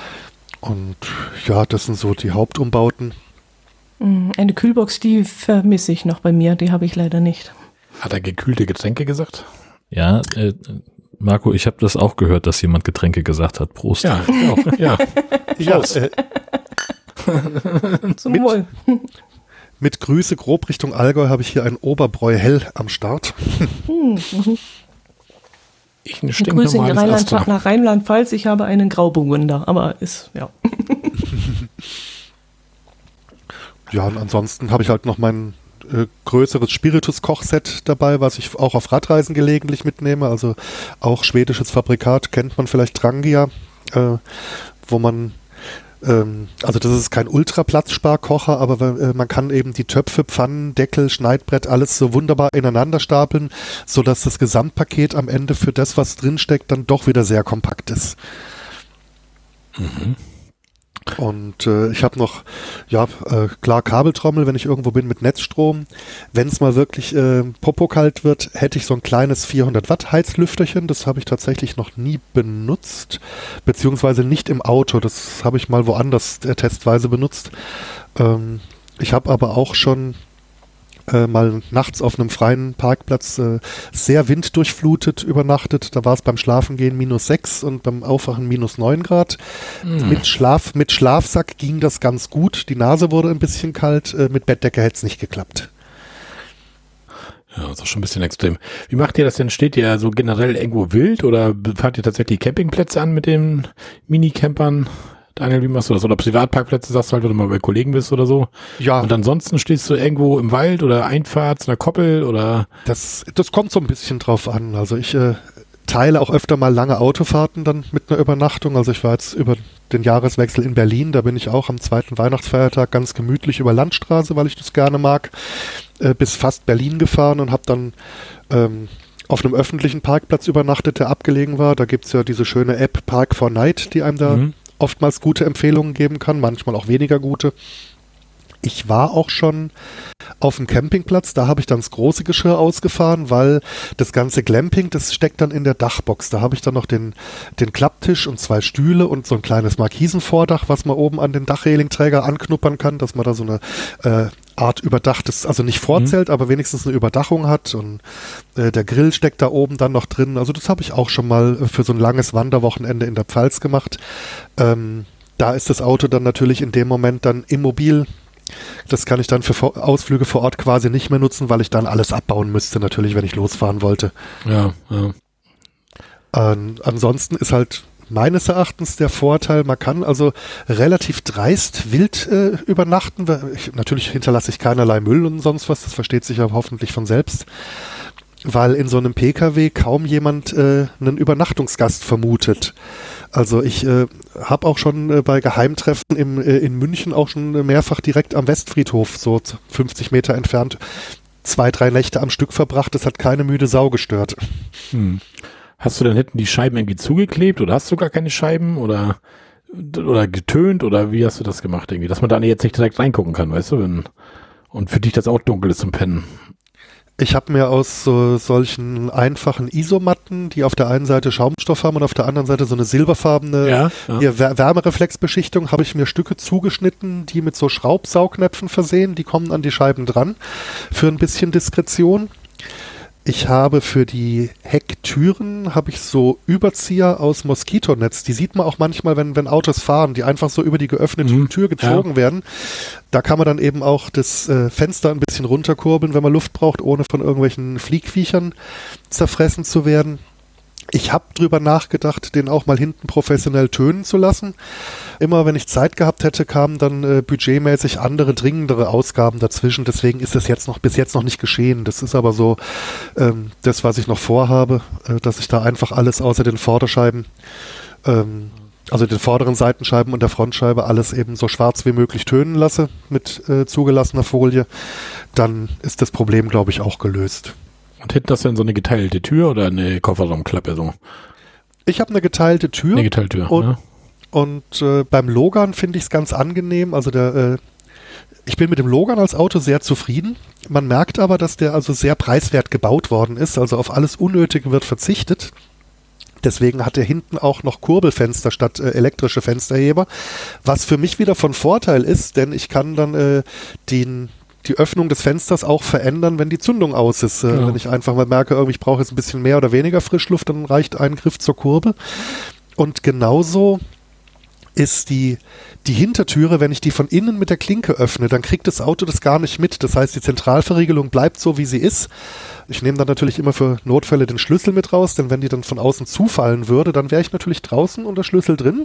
Und ja, das sind so die Hauptumbauten. Eine Kühlbox, die vermisse ich noch bei mir, die habe ich leider nicht. Hat er gekühlte Getränke gesagt? Ja, äh, Marco, ich habe das auch gehört, dass jemand Getränke gesagt hat. Prost. Ja, ich auch. Ja, ja äh, Zum Wohl. Mit, mit Grüße grob Richtung Allgäu habe ich hier ein Oberbräu Hell am Start. Ich ein Grüße in Rheinland, nach Rheinland-Pfalz. Ich habe einen Grauburgunder, aber ist, ja. Ja, und ansonsten habe ich halt noch mein äh, größeres Spiritus-Kochset dabei, was ich auch auf Radreisen gelegentlich mitnehme. Also auch schwedisches Fabrikat, kennt man vielleicht Trangia, äh, wo man ähm, also das ist kein Ultraplatzsparkocher, aber äh, man kann eben die Töpfe, Pfannen, Deckel, Schneidbrett, alles so wunderbar ineinander stapeln, sodass das Gesamtpaket am Ende für das, was drinsteckt, dann doch wieder sehr kompakt ist. Mhm. Und äh, ich habe noch, ja, äh, klar Kabeltrommel, wenn ich irgendwo bin mit Netzstrom. Wenn es mal wirklich äh, popokalt wird, hätte ich so ein kleines vierhundert Watt Heizlüfterchen. Das habe ich tatsächlich noch nie benutzt, beziehungsweise nicht im Auto. Das habe ich mal woanders äh, testweise benutzt. Ähm, ich habe aber auch schon äh, mal nachts auf einem freien Parkplatz äh, sehr winddurchflutet übernachtet. Da war es beim Schlafengehen minus sechs und beim Aufwachen minus neun Grad. Mhm. Mit, Schlaf, mit Schlafsack ging das ganz gut. Die Nase wurde ein bisschen kalt. Äh, mit Bettdecke hätte es nicht geklappt. Ja, das ist schon ein bisschen extrem. Wie macht ihr das denn? Steht ihr so generell irgendwo wild oder fahrt ihr tatsächlich Campingplätze an mit den Minicampern? Daniel, wie machst du das? Oder Privatparkplätze, sagst du halt, wenn du mal bei Kollegen bist oder so? Ja. Und ansonsten stehst du irgendwo im Wald oder Einfahrt, einer Koppel oder? Das, das kommt so ein bisschen drauf an. Also ich äh, teile auch öfter mal lange Autofahrten dann mit einer Übernachtung. Also ich war jetzt über den Jahreswechsel in Berlin, da bin ich auch am zweiten Weihnachtsfeiertag ganz gemütlich über Landstraße, weil ich das gerne mag, äh, bis fast Berlin gefahren und habe dann ähm, auf einem öffentlichen Parkplatz übernachtet, der abgelegen war. Da gibt's ja diese schöne App Park for Night, die einem da mhm. oftmals gute Empfehlungen geben kann, manchmal auch weniger gute. Ich war auch schon auf dem Campingplatz, da habe ich dann das große Geschirr ausgefahren, weil das ganze Glamping, das steckt dann in der Dachbox. Da habe ich dann noch den, den Klapptisch und zwei Stühle und so ein kleines Markisenvordach, was man oben an den Dachrehlingträger anknuppern kann, dass man da so eine äh, Art überdachtes, also nicht Vorzelt, mhm. aber wenigstens eine Überdachung hat und äh, der Grill steckt da oben dann noch drin. Also das habe ich auch schon mal für so ein langes Wanderwochenende in der Pfalz gemacht. Ähm, da ist das Auto dann natürlich in dem Moment dann immobil. Das kann ich dann für Ausflüge vor Ort quasi nicht mehr nutzen, weil ich dann alles abbauen müsste, natürlich, wenn ich losfahren wollte. Ja, ja. Ähm, ansonsten ist halt meines Erachtens der Vorteil, man kann also relativ dreist wild äh, übernachten. Ich, natürlich hinterlasse ich keinerlei Müll und sonst was, das versteht sich ja hoffentlich von selbst. weil in so einem Pkw kaum jemand äh, einen Übernachtungsgast vermutet. Also ich äh, habe auch schon äh, bei Geheimtreffen im, äh, in München auch schon mehrfach direkt am Westfriedhof, so fünfzig Meter entfernt, zwei, drei Nächte am Stück verbracht. Das hat keine müde Sau gestört. Hm. Hast du dann hinten die Scheiben irgendwie zugeklebt oder hast du gar keine Scheiben oder oder getönt oder wie hast du das gemacht irgendwie, dass man da jetzt nicht direkt reingucken kann, weißt du, wenn, und für dich das auch dunkel ist zum Pennen? Ich habe mir aus so, solchen einfachen Isomatten, die auf der einen Seite Schaumstoff haben und auf der anderen Seite so eine silberfarbene ja, ja. Hier, Wär- Wärmereflexbeschichtung, habe ich mir Stücke zugeschnitten, die mit so Schraubsaugnäpfen versehen, die kommen an die Scheiben dran für ein bisschen Diskretion. Ich habe für die Hecktüren habe ich so Überzieher aus Moskitonetz. Die sieht man auch manchmal, wenn, wenn Autos fahren, die einfach so über die geöffnete Mhm. Tür gezogen Ja. werden. Da kann man dann eben auch das äh, Fenster ein bisschen runterkurbeln, wenn man Luft braucht, ohne von irgendwelchen Fliegviechern zerfressen zu werden. Ich habe drüber nachgedacht, den auch mal hinten professionell tönen zu lassen. Immer wenn ich Zeit gehabt hätte, kamen dann äh, budgetmäßig andere, dringendere Ausgaben dazwischen. Deswegen ist das jetzt noch bis jetzt noch nicht geschehen. Das ist aber so ähm, das, was ich noch vorhabe, äh, dass ich da einfach alles außer den Vorderscheiben, ähm, also den vorderen Seitenscheiben und der Frontscheibe, alles eben so schwarz wie möglich tönen lasse mit äh, zugelassener Folie. Dann ist das Problem, glaube ich, auch gelöst. Und hinten hast du dann so eine geteilte Tür oder eine Kofferraumklappe so? Ich habe eine geteilte Tür. Eine geteilte Tür, Und, ja. und äh, beim Logan finde ich es ganz angenehm. Also der, äh, ich bin mit dem Logan als Auto sehr zufrieden. Man merkt aber, dass der also sehr preiswert gebaut worden ist. Also auf alles Unnötige wird verzichtet. Deswegen hat er hinten auch noch Kurbelfenster statt äh, elektrische Fensterheber. Was für mich wieder von Vorteil ist, denn ich kann dann äh, den die Öffnung des Fensters auch verändern, wenn die Zündung aus ist. Äh, Ja. Wenn ich einfach mal merke, irgendwie ich brauche jetzt ein bisschen mehr oder weniger Frischluft, dann reicht ein Griff zur Kurbel. Und genauso ist die, die Hintertüre, wenn ich die von innen mit der Klinke öffne, dann kriegt das Auto das gar nicht mit. Das heißt, die Zentralverriegelung bleibt so, wie sie ist. Ich nehme dann natürlich immer für Notfälle den Schlüssel mit raus, denn wenn die dann von außen zufallen würde, dann wäre ich natürlich draußen und der Schlüssel drin.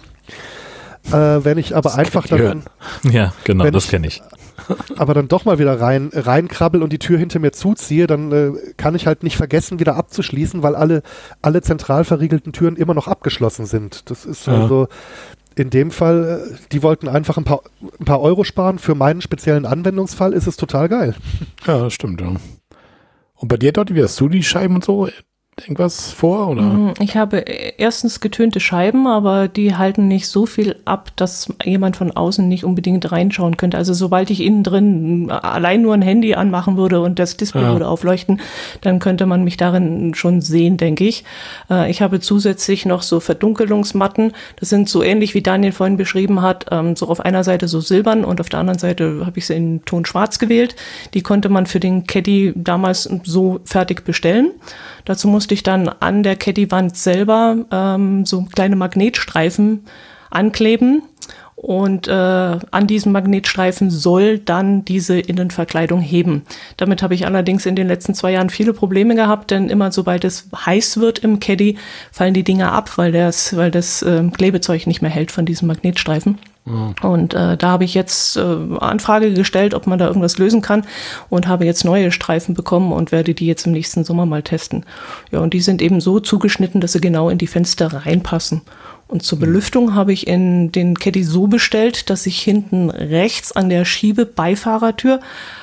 Äh, wenn ich aber Das einfach kennt ihr dann... Ja, genau, Wenn das ich- kenne ich. aber dann doch mal wieder rein reinkrabbel und die Tür hinter mir zuziehe, dann äh, kann ich halt nicht vergessen, wieder abzuschließen, weil alle, alle zentral verriegelten Türen immer noch abgeschlossen sind. Das ist Ja. also in dem Fall, äh, die wollten einfach ein paar, ein paar Euro sparen. Für meinen speziellen Anwendungsfall ist es total geil. Ja, das stimmt, ja. Und bei dir dort, wie hast du die Scheiben und so? Irgendwas vor, oder? Mm, Ich habe erstens getönte Scheiben, aber die halten nicht so viel ab, dass jemand von außen nicht unbedingt reinschauen könnte. Also sobald ich innen drin allein nur ein Handy anmachen würde und das Display Ja. würde aufleuchten, dann könnte man mich darin schon sehen, denke ich. Äh, Ich habe zusätzlich noch so Verdunkelungsmatten. Das sind so ähnlich, wie Daniel vorhin beschrieben hat, ähm, so auf einer Seite so silbern und auf der anderen Seite habe ich sie in Ton schwarz gewählt. Die konnte man für den Caddy damals so fertig bestellen. Dazu musste ich dann an der Caddy-Wand selber ähm, so kleine Magnetstreifen ankleben. Und äh, an diesem Magnetstreifen soll dann diese Innenverkleidung heben. Damit habe ich allerdings in den letzten zwei Jahren viele Probleme gehabt, denn immer sobald es heiß wird im Caddy, fallen die Dinger ab, weil das, weil das äh, Klebezeug nicht mehr hält von diesem Magnetstreifen. Und äh, da habe ich jetzt äh, Anfrage gestellt, ob man da irgendwas lösen kann und habe jetzt neue Streifen bekommen und werde die jetzt im nächsten Sommer mal testen. Ja, und die sind eben so zugeschnitten, dass sie genau in die Fenster reinpassen. Und zur Belüftung habe ich in den Caddy so bestellt, dass ich hinten rechts an der Schiebe-Beifahrertür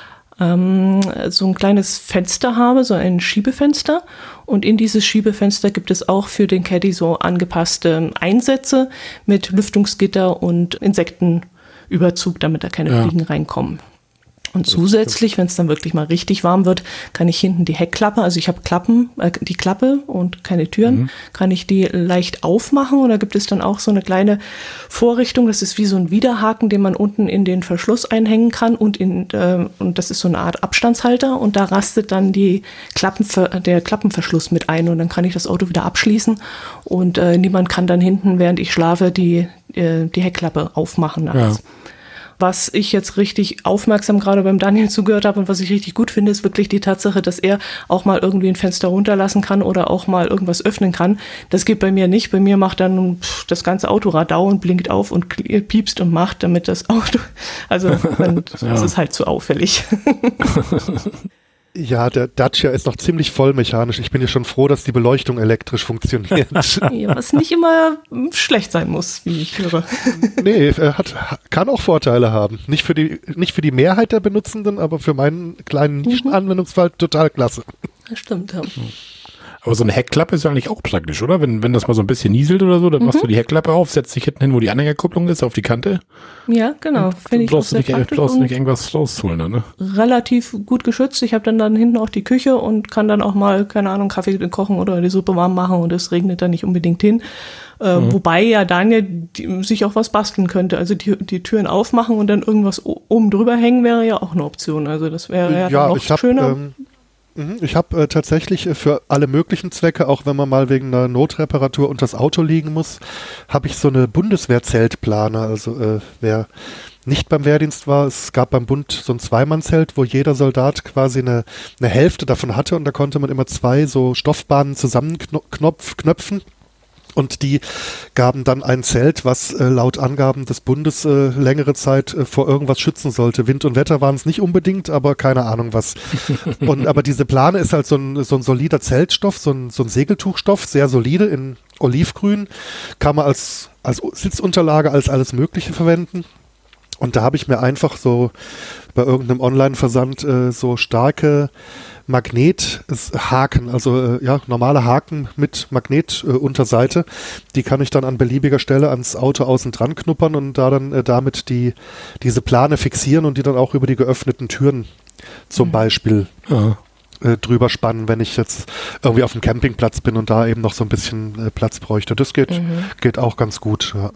ähm, so ein kleines Fenster habe, so ein Schiebefenster. Und in dieses Schiebefenster gibt es auch für den Caddy so angepasste Einsätze mit Lüftungsgitter und Insektenüberzug, damit da keine Ja. Fliegen reinkommen. Und zusätzlich, wenn es dann wirklich mal richtig warm wird, kann ich hinten die Heckklappe, also ich habe Klappen, äh, die Klappe und keine Türen, Mhm. kann ich die leicht aufmachen und da gibt es dann auch so eine kleine Vorrichtung, das ist wie so ein Widerhaken, den man unten in den Verschluss einhängen kann und in äh, und das ist so eine Art Abstandshalter und da rastet dann die Klappenver der Klappenverschluss mit ein und dann kann ich das Auto wieder abschließen und äh, niemand kann dann hinten, während ich schlafe, die, äh, die Heckklappe aufmachen nachts. Ja. Was ich jetzt richtig aufmerksam gerade beim Daniel zugehört habe und was ich richtig gut finde, ist wirklich die Tatsache, dass er auch mal irgendwie ein Fenster runterlassen kann oder auch mal irgendwas öffnen kann. Das geht bei mir nicht. Bei mir macht dann pff, das ganze Auto Radau und blinkt auf und piepst und macht, damit das Auto, also man, Ja. das ist halt zu auffällig. Ja, der Dacia ist noch ziemlich vollmechanisch. Ich bin ja schon froh, dass die Beleuchtung elektrisch funktioniert. Ja, was nicht immer schlecht sein muss, wie ich höre. Nee, er hat, kann auch Vorteile haben. Nicht für die, nicht für die Mehrheit der Benutzenden, aber für meinen kleinen Nischenanwendungsfall total klasse. Das stimmt, ja. Aber so eine Heckklappe ist ja eigentlich auch praktisch, oder? Wenn, wenn das mal so ein bisschen nieselt oder so, dann Mhm. machst du die Heckklappe auf, setzt dich hinten hin, wo die Anhängerkupplung ist, auf die Kante. Ja, genau. Finde ich auch brauchst du sehr nicht, praktisch brauchst du und nicht irgendwas rausholen, ne? relativ gut geschützt. Ich habe dann, dann hinten auch die Küche und kann dann auch mal, keine Ahnung, Kaffee kochen oder die Suppe warm machen und es regnet dann nicht unbedingt hin. Äh, Mhm. Wobei ja Daniel die, sich auch was basteln könnte. Also die, die Türen aufmachen und dann irgendwas o- oben drüber hängen wäre ja auch eine Option. Also das wäre ja, Ja, dann noch ich habe schöner. ähm, mhm, ich habe äh, tatsächlich äh, für alle möglichen Zwecke, auch wenn man mal wegen einer Notreparatur unter das Auto liegen muss, habe ich so eine Bundeswehrzeltplane. Also äh, wer nicht beim Wehrdienst war, es gab beim Bund so ein Zweimannzelt, wo jeder Soldat quasi eine, eine Hälfte davon hatte und da konnte man immer zwei so Stoffbahnen zusammenknöpfen. Und die gaben dann ein Zelt, was äh, laut Angaben des Bundes äh, längere Zeit äh, vor irgendwas schützen sollte. Wind und Wetter waren es nicht unbedingt, aber keine Ahnung was. Und aber diese Plane ist halt so ein, so ein solider Zeltstoff, so ein, so ein Segeltuchstoff, sehr solide in Olivgrün. Kann man als, als Sitzunterlage, als alles Mögliche verwenden. Und da habe ich mir einfach so bei irgendeinem Online-Versand äh, so starke Magnethaken, also äh, ja, normale Haken mit Magnetunterseite, äh, die kann ich dann an beliebiger Stelle ans Auto außen dran knuppern und da dann äh, damit die diese Plane fixieren und die dann auch über die geöffneten Türen zum Mhm. Beispiel Ja. äh, drüber spannen, wenn ich jetzt irgendwie auf dem Campingplatz bin und da eben noch so ein bisschen äh, Platz bräuchte. Das geht, Mhm. geht auch ganz gut, ja.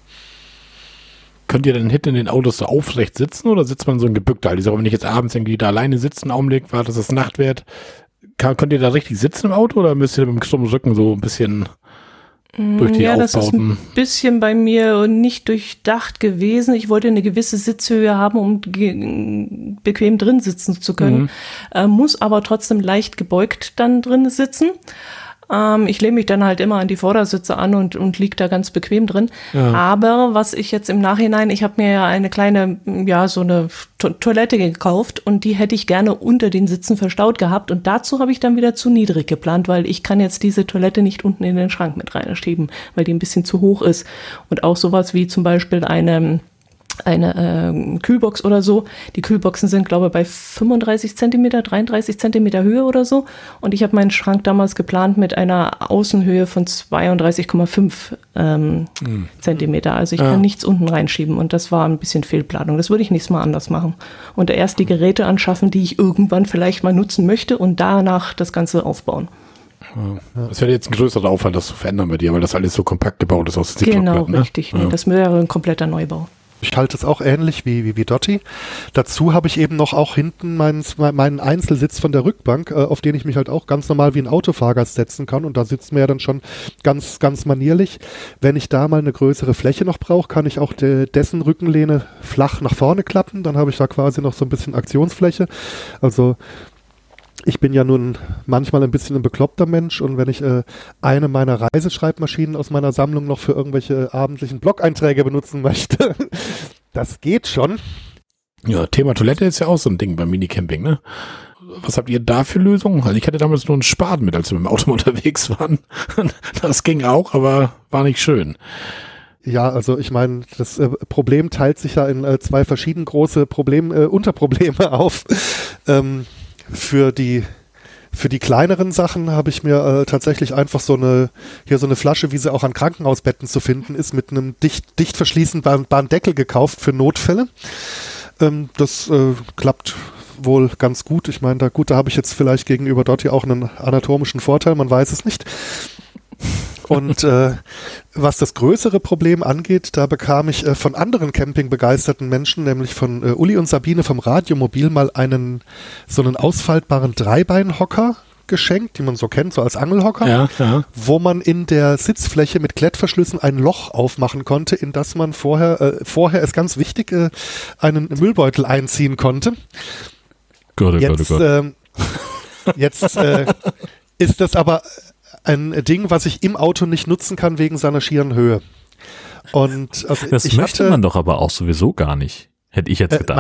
Könnt ihr denn hinten in den Autos so aufrecht sitzen oder sitzt man so ein gebückt halt? Ich sag, wenn ich jetzt abends irgendwie da alleine sitze, einen Augenblick, war das ist Nacht wird, kann, könnt ihr da richtig sitzen im Auto oder müsst ihr mit dem krummen Rücken so ein bisschen durch die Ja, das ist Aufbauten? ein bisschen bei mir nicht durchdacht gewesen. Ich wollte eine gewisse Sitzhöhe haben, um ge- bequem drin sitzen zu können, Mhm. äh, muss aber trotzdem leicht gebeugt dann drin sitzen. Ähm, ich lehne mich dann halt immer an die Vordersitze an und, und liege da ganz bequem drin. Ja. Aber was ich jetzt im Nachhinein, ich habe mir ja eine kleine, ja, so eine to- Toilette gekauft und die hätte ich gerne unter den Sitzen verstaut gehabt und dazu habe ich dann wieder zu niedrig geplant, weil ich kann jetzt diese Toilette nicht unten in den Schrank mit reinschieben, weil die ein bisschen zu hoch ist. Und auch sowas wie zum Beispiel eine eine äh, Kühlbox oder so. Die Kühlboxen sind, glaube ich, bei fünfunddreißig Zentimeter, dreiunddreißig Zentimeter Höhe oder so. Und ich habe meinen Schrank damals geplant mit einer Außenhöhe von zweiunddreißig Komma fünf ähm, Mhm. Zentimeter. Also ich Ja. kann nichts unten reinschieben und das war ein bisschen Fehlplanung. Das würde ich nächstes Mal anders machen. Und erst die Geräte anschaffen, die ich irgendwann vielleicht mal nutzen möchte und danach das Ganze aufbauen. Das wäre jetzt ein größerer Aufwand, das zu verändern bei dir, weil das alles so kompakt gebaut ist aus Sitzblock, Genau, ne? richtig. Ja. Das wäre ein kompletter Neubau. Ich halte es auch ähnlich wie, wie, wie Dotti. Dazu habe ich eben noch auch hinten meinen, meinen Einzelsitz von der Rückbank, äh, auf den ich mich halt auch ganz normal wie ein Autofahrgast setzen kann. Und da sitzt mir ja dann schon ganz, ganz manierlich. Wenn ich da mal eine größere Fläche noch brauche, kann ich auch de, dessen Rückenlehne flach nach vorne klappen. Dann habe ich da quasi noch so ein bisschen Aktionsfläche. Also ich bin ja nun manchmal ein bisschen ein bekloppter Mensch und wenn ich äh, eine meiner Reiseschreibmaschinen aus meiner Sammlung noch für irgendwelche abendlichen Blog-Einträge benutzen möchte, das geht schon. Ja, Thema Toilette ist ja auch so ein Ding beim Minicamping, ne? Was habt ihr da für Lösungen? Also ich hatte damals nur einen Spaten mit, als wir mit dem Auto unterwegs waren. Das ging auch, aber war nicht schön. Ja, also ich meine, das äh, Problem teilt sich ja in äh, zwei verschieden große Problem, äh, Unterprobleme auf. Ähm, Für die, für die kleineren Sachen habe ich mir äh, tatsächlich einfach so eine, hier so eine Flasche, wie sie auch an Krankenhausbetten zu finden ist, mit einem dicht, dicht verschließbaren Deckel gekauft für Notfälle. Ähm, das äh, klappt wohl ganz gut. Ich meine, da gut, da habe ich jetzt vielleicht gegenüber Dotti auch einen anatomischen Vorteil, man weiß es nicht. Und äh, was das größere Problem angeht, da bekam ich äh, von anderen campingbegeisterten Menschen, nämlich von äh, Uli und Sabine vom Radiomobil, mal einen so einen ausfaltbaren Dreibeinhocker geschenkt, die man so kennt, so als Angelhocker, Ja, ja. wo man in der Sitzfläche mit Klettverschlüssen ein Loch aufmachen konnte, in das man vorher, äh, vorher ist ganz wichtig, äh, einen Müllbeutel einziehen konnte. Gott, oh Gott, oh Jetzt, Gott. ähm, jetzt äh, ist das aber ein Ding, was ich im Auto nicht nutzen kann wegen seiner schieren Höhe. Und also Das ich möchte hatte, man doch aber auch sowieso gar nicht. Hätte ich jetzt äh, gedacht. man,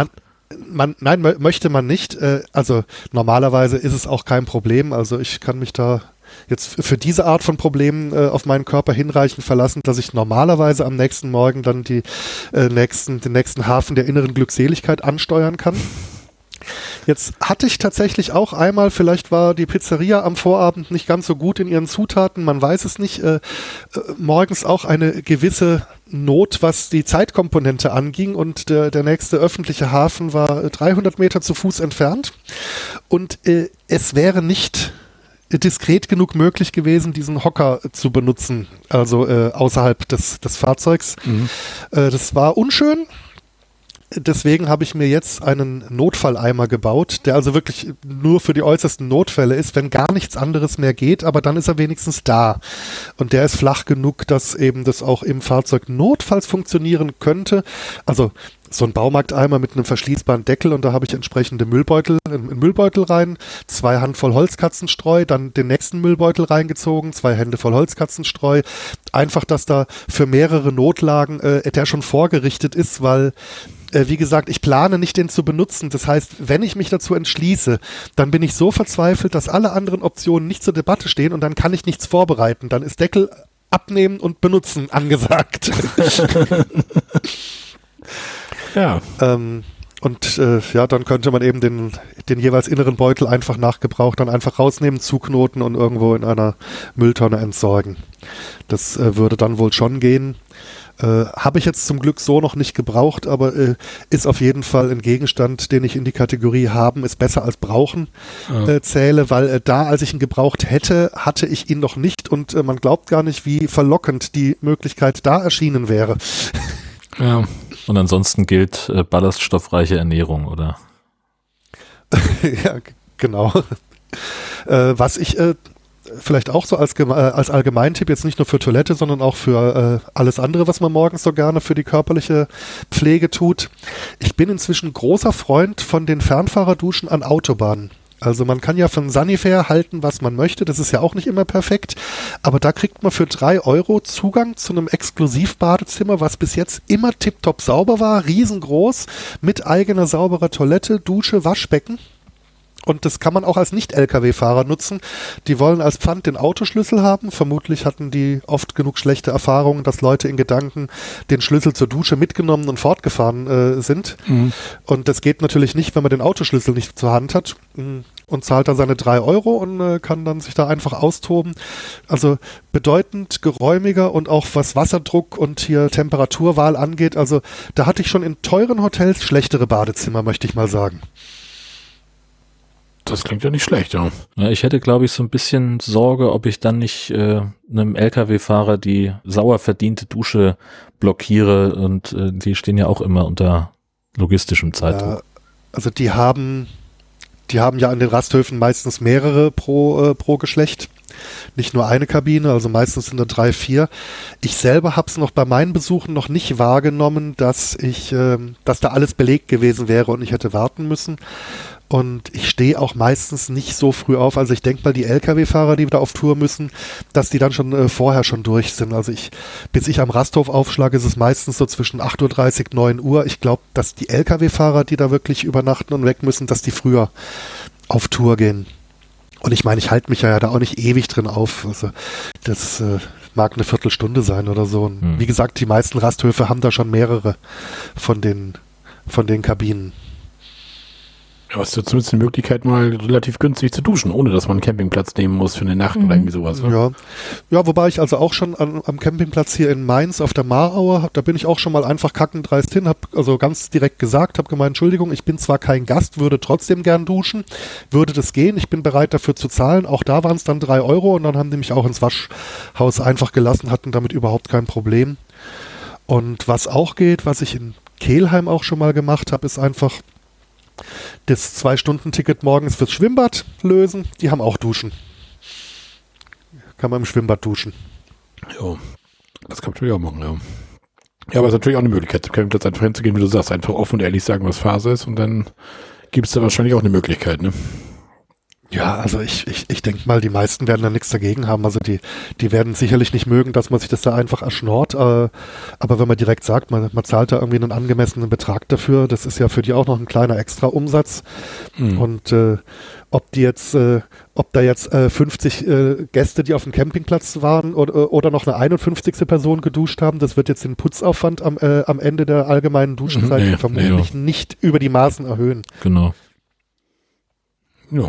Man, nein, mö- möchte man nicht. Äh, also normalerweise ist es auch kein Problem. Also ich kann mich da jetzt für diese Art von Problemen äh, auf meinen Körper hinreichend verlassen, dass ich normalerweise am nächsten Morgen dann die äh, nächsten, den nächsten Hafen der inneren Glückseligkeit ansteuern kann. Jetzt hatte ich tatsächlich auch einmal, vielleicht war die Pizzeria am Vorabend nicht ganz so gut in ihren Zutaten, man weiß es nicht, äh, äh, morgens auch eine gewisse Not, was die Zeitkomponente anging, und der, der nächste öffentliche Hafen war dreihundert Meter zu Fuß entfernt, und äh, es wäre nicht diskret genug möglich gewesen, diesen Hocker zu benutzen, also äh, außerhalb des, des Fahrzeugs. Mhm. Äh, das war unschön. Deswegen habe ich mir jetzt einen Notfalleimer gebaut, der also wirklich nur für die äußersten Notfälle ist, wenn gar nichts anderes mehr geht, aber dann ist er wenigstens da. Und der ist flach genug, dass eben das auch im Fahrzeug notfalls funktionieren könnte. Also so ein Baumarkteimer mit einem verschließbaren Deckel, und da habe ich entsprechende Müllbeutel, einen Müllbeutel rein, zwei Handvoll Holzkatzenstreu, dann den nächsten Müllbeutel reingezogen, zwei Hände voll Holzkatzenstreu. Einfach, dass da für mehrere Notlagen äh, der schon vorgerichtet ist, weil wie gesagt, ich plane nicht, den zu benutzen. Das heißt, wenn ich mich dazu entschließe, dann bin ich so verzweifelt, dass alle anderen Optionen nicht zur Debatte stehen, und dann kann ich nichts vorbereiten. Dann ist Deckel abnehmen und benutzen angesagt. Ja. Ähm, und äh, ja, dann könnte man eben den, den jeweils inneren Beutel einfach nach Gebrauch dann einfach rausnehmen, zuknoten und irgendwo in einer Mülltonne entsorgen. Das äh, würde dann wohl schon gehen. Äh, habe ich jetzt zum Glück so noch nicht gebraucht, aber äh, ist auf jeden Fall ein Gegenstand, den ich in die Kategorie haben ist besser als brauchen äh, ja. zähle, weil äh, da, als ich ihn gebraucht hätte, hatte ich ihn noch nicht, und äh, man glaubt gar nicht, wie verlockend die Möglichkeit da erschienen wäre. Ja. Und ansonsten gilt äh, ballaststoffreiche Ernährung, oder? Ja, g- genau. äh, was ich äh, vielleicht auch so als, äh, als Allgemeintipp, jetzt nicht nur für Toilette, sondern auch für äh, alles andere, was man morgens so gerne für die körperliche Pflege tut. Ich bin inzwischen großer Freund von den Fernfahrerduschen an Autobahnen. Also man kann ja von Sanifair halten, was man möchte, das ist ja auch nicht immer perfekt, aber da kriegt man für drei Euro Zugang zu einem Exklusivbadezimmer, was bis jetzt immer tipptopp sauber war, riesengroß, mit eigener sauberer Toilette, Dusche, Waschbecken. Und das kann man auch als Nicht-L K W-Fahrer nutzen. Die wollen als Pfand den Autoschlüssel haben. Vermutlich hatten die oft genug schlechte Erfahrungen, dass Leute in Gedanken den Schlüssel zur Dusche mitgenommen und fortgefahren äh, sind. Mhm. Und das geht natürlich nicht, wenn man den Autoschlüssel nicht zur Hand hat. Und zahlt dann seine drei Euro und äh, kann dann sich da einfach austoben. Also bedeutend geräumiger, und auch was Wasserdruck und hier Temperaturwahl angeht. Also da hatte ich schon in teuren Hotels schlechtere Badezimmer, möchte ich mal sagen. Das klingt ja nicht schlecht, ja. Ja, ich hätte, glaube ich, so ein bisschen Sorge, ob ich dann nicht äh, einem L K W-Fahrer die sauer verdiente Dusche blockiere, und äh, die stehen ja auch immer unter logistischem Zeitdruck. Ja, also die haben, die haben ja an den Rasthöfen meistens mehrere pro, äh, pro Geschlecht. Nicht nur eine Kabine, also meistens sind da drei, vier. Ich selber habe es noch bei meinen Besuchen noch nicht wahrgenommen, dass ich, äh, dass da alles belegt gewesen wäre und ich hätte warten müssen. Und ich stehe auch meistens nicht so früh auf. Also ich denke mal, die L K W-Fahrer, die wieder auf Tour müssen, dass die dann schon äh, vorher schon durch sind. Also ich, bis ich am Rasthof aufschlage, ist es meistens so zwischen acht Uhr dreißig, neun Uhr. Ich glaube, dass die L K W-Fahrer, die da wirklich übernachten und weg müssen, dass die früher auf Tour gehen. Und ich meine, ich halte mich ja da auch nicht ewig drin auf. Also das äh, mag eine Viertelstunde sein oder so. Und hm. wie gesagt, die meisten Rasthöfe haben da schon mehrere von den, von den Kabinen. Ja, hast du zumindest die Möglichkeit, mal relativ günstig zu duschen, ohne dass man einen Campingplatz nehmen muss für eine Nacht mhm. oder irgendwie sowas. Ne? Ja. ja, wobei ich also auch schon an, am Campingplatz hier in Mainz auf der Maraue, da bin ich auch schon mal einfach kackendreist hin, habe also ganz direkt gesagt, habe gemeint, Entschuldigung, ich bin zwar kein Gast, würde trotzdem gern duschen, würde das gehen, ich bin bereit dafür zu zahlen. Auch da waren es dann drei Euro, und dann haben die mich auch ins Waschhaus einfach gelassen, hatten damit überhaupt kein Problem. Und was auch geht, was ich in Kelheim auch schon mal gemacht habe, ist einfach das Zwei-Stunden-Ticket morgens fürs Schwimmbad lösen. Die haben auch Duschen. Kann man im Schwimmbad duschen. Ja, das kann man natürlich auch machen, ja. Ja, aber es ist natürlich auch eine Möglichkeit, zum Campingplatz einfach hinzugehen, wie du sagst, einfach offen und ehrlich sagen, was Phase ist, und dann gibt es da wahrscheinlich auch eine Möglichkeit, ne? Ja, also ich, ich, ich denke mal, die meisten werden da nichts dagegen haben. Also die, die werden sicherlich nicht mögen, dass man sich das da einfach erschnort. Äh, aber wenn man direkt sagt, man, man zahlt da irgendwie einen angemessenen Betrag dafür, das ist ja für die auch noch ein kleiner extra Umsatz. Mhm. Und äh, ob die jetzt, äh, ob da jetzt äh, fünfzig äh, Gäste, die auf dem Campingplatz waren oder, oder noch eine einundfünfzigste Person geduscht haben, das wird jetzt den Putzaufwand am, äh, am Ende der allgemeinen Duschenzeit nee, vermutlich nee, nicht über die Maßen erhöhen. Genau. Ja.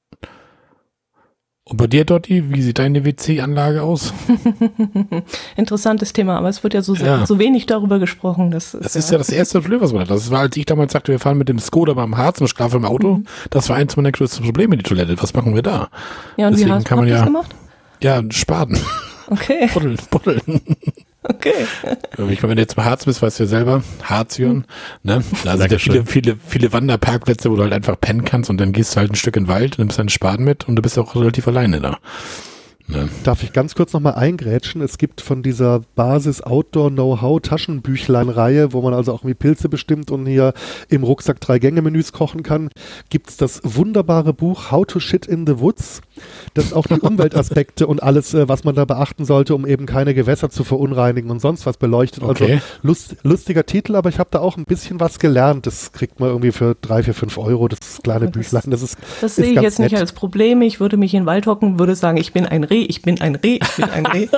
Und bei dir, Dotti, wie sieht deine W C-Anlage aus? Interessantes Thema, aber es wird ja so, sehr, ja. so wenig darüber gesprochen. Das ist, das ist ja, ja das erste Problem, was man hat. Das war, als ich damals sagte, wir fahren mit dem Skoda beim Harz und schlafen im Auto. Mhm. Das war eins meiner größten Probleme, die Toilette. Was machen wir da? Ja, und Deswegen wie hast kann man du ja, das gemacht? Ja, Spaten. Okay. Buddeln, buddeln. Okay. Ich meine, wenn du jetzt im Harz bist, weißt du ja selber, Harzion, ne? Da sind ja viele, viele, viele Wanderparkplätze, wo du halt einfach pennen kannst und dann gehst du halt ein Stück in den Wald, nimmst deinen Spaten mit und du bist auch relativ alleine da. Ne? Darf ich ganz kurz nochmal eingrätschen? Es gibt von dieser Basis Outdoor Know-how Taschenbüchlein-Reihe, wo man also auch wie Pilze bestimmt und hier im Rucksack drei Gänge-Menüs kochen kann, gibt's das wunderbare Buch How to Shit in the Woods, das auch die Umweltaspekte und alles, was man da beachten sollte, um eben keine Gewässer zu verunreinigen und sonst was beleuchtet. Okay. Also lust, lustiger Titel, aber ich habe da auch ein bisschen was gelernt. Das kriegt man irgendwie für drei, vier, fünf Euro, das kleine das, Büchlein. Das ist Das sehe ich jetzt nett. Nicht als Problem. Ich würde mich in den Wald hocken, würde sagen, ich bin ein Reh, ich bin ein Reh, ich bin ein Reh.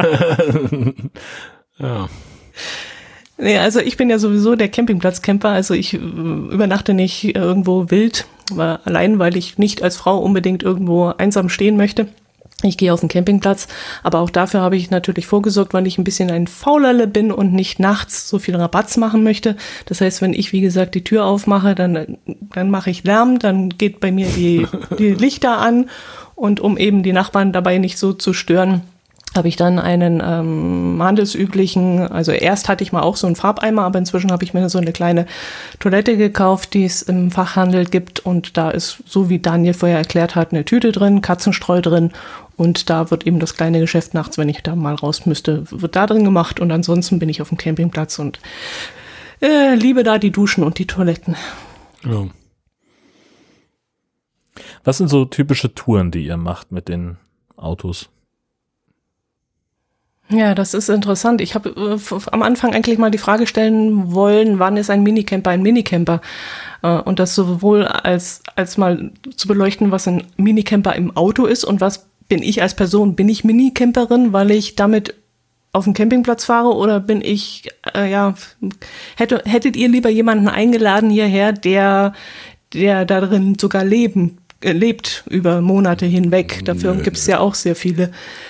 Ja. Nee, also ich bin ja sowieso der Campingplatz-Camper, also ich äh, übernachte nicht irgendwo wild, aber allein, weil ich nicht als Frau unbedingt irgendwo einsam stehen möchte. Ich gehe auf den Campingplatz, aber auch dafür habe ich natürlich vorgesorgt, weil ich ein bisschen ein Faulerle bin und nicht nachts so viel Rabatz machen möchte. Das heißt, wenn ich, wie gesagt, die Tür aufmache, dann, dann mache ich Lärm, dann geht bei mir die, die Lichter an und um eben die Nachbarn dabei nicht so zu stören, habe ich dann einen ähm, handelsüblichen, also erst hatte ich mal auch so einen Farbeimer, aber inzwischen habe ich mir so eine kleine Toilette gekauft, die es im Fachhandel gibt und da ist, so wie Daniel vorher erklärt hat, eine Tüte drin, Katzenstreu drin und da wird eben das kleine Geschäft nachts, wenn ich da mal raus müsste, wird da drin gemacht und ansonsten bin ich auf dem Campingplatz und äh, liebe da die Duschen und die Toiletten. Ja. Was sind so typische Touren, die ihr macht mit den Autos? Ja, das ist interessant. Ich habe äh, am Anfang eigentlich mal die Frage stellen wollen, wann ist ein Minicamper ein Minicamper? Äh, und das sowohl als, als mal zu beleuchten, was ein Minicamper im Auto ist und was bin ich als Person. Bin ich Minicamperin, weil ich damit auf den Campingplatz fahre oder bin ich, äh, ja, hätte, hättet ihr lieber jemanden eingeladen hierher, der, der da drin sogar leben, äh, lebt über Monate hinweg? Dafür gibt es ja auch sehr viele.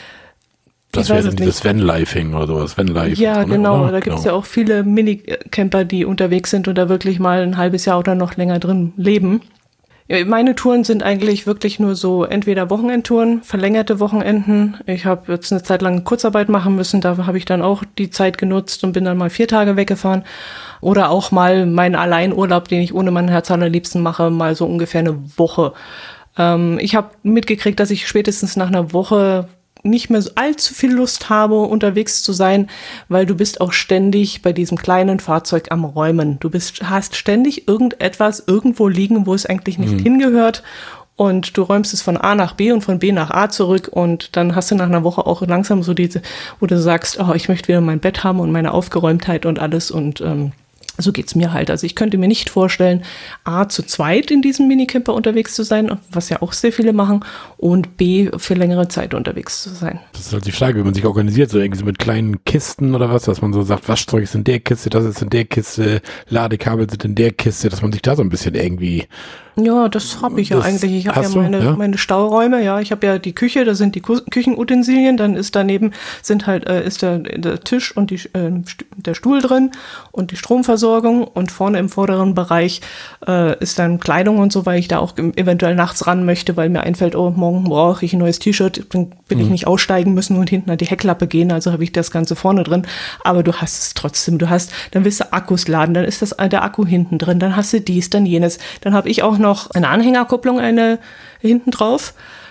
Das wäre dann dieses Vanlifing oder sowas, Vanlife. Ja, oder? genau, oder? da gibt es genau. ja auch viele Minicamper, die unterwegs sind und da wirklich mal ein halbes Jahr oder noch länger drin leben. Meine Touren sind eigentlich wirklich nur so entweder Wochenendtouren, verlängerte Wochenenden. Ich habe jetzt eine Zeit lang Kurzarbeit machen müssen, da habe ich dann auch die Zeit genutzt und bin dann mal vier Tage weggefahren. Oder auch mal meinen Alleinurlaub, den ich ohne mein Herz allerliebsten mache, mal so ungefähr eine Woche. Ähm, ich habe mitgekriegt, dass ich spätestens nach einer Woche nicht mehr so allzu viel Lust habe, unterwegs zu sein, weil du bist auch ständig bei diesem kleinen Fahrzeug am Räumen. Du bist, hast ständig irgendetwas irgendwo liegen, wo es eigentlich nicht mhm. hingehört und du räumst es von A nach B und von B nach A zurück und dann hast du nach einer Woche auch langsam so diese, wo du sagst, oh, ich möchte wieder mein Bett haben und meine Aufgeräumtheit und alles und ähm, so geht's mir halt. Also ich könnte mir nicht vorstellen, A, zu zweit in diesem Minicamper unterwegs zu sein, was ja auch sehr viele machen, und B, für längere Zeit unterwegs zu sein. Das ist halt die Frage, wie man sich organisiert, so irgendwie so mit kleinen Kisten oder was, dass man so sagt, Waschzeug ist in der Kiste, das ist in der Kiste, Ladekabel sind in der Kiste, dass man sich da so ein bisschen irgendwie... Ja, das habe ich ja Das eigentlich. Ich habe ja hast du? meine, Ja? meine Stauräume, ja. Ich habe ja die Küche, da sind die Ku- Küchenutensilien, dann ist daneben sind halt äh, ist der, der Tisch und die, äh, St- der Stuhl drin und die Stromversorgung und vorne im vorderen Bereich äh, ist dann Kleidung und so, weil ich da auch eventuell nachts ran möchte, weil mir einfällt, oh, morgen brauche ich ein neues T-Shirt, dann will mhm. ich nicht aussteigen müssen und hinten an die Heckklappe gehen, also habe ich das Ganze vorne drin. Aber du hast es trotzdem, du hast, dann willst du Akkus laden, dann ist das der Akku hinten drin, dann hast du dies, dann jenes, dann habe ich auch noch noch eine Anhängerkupplung eine hinten drauf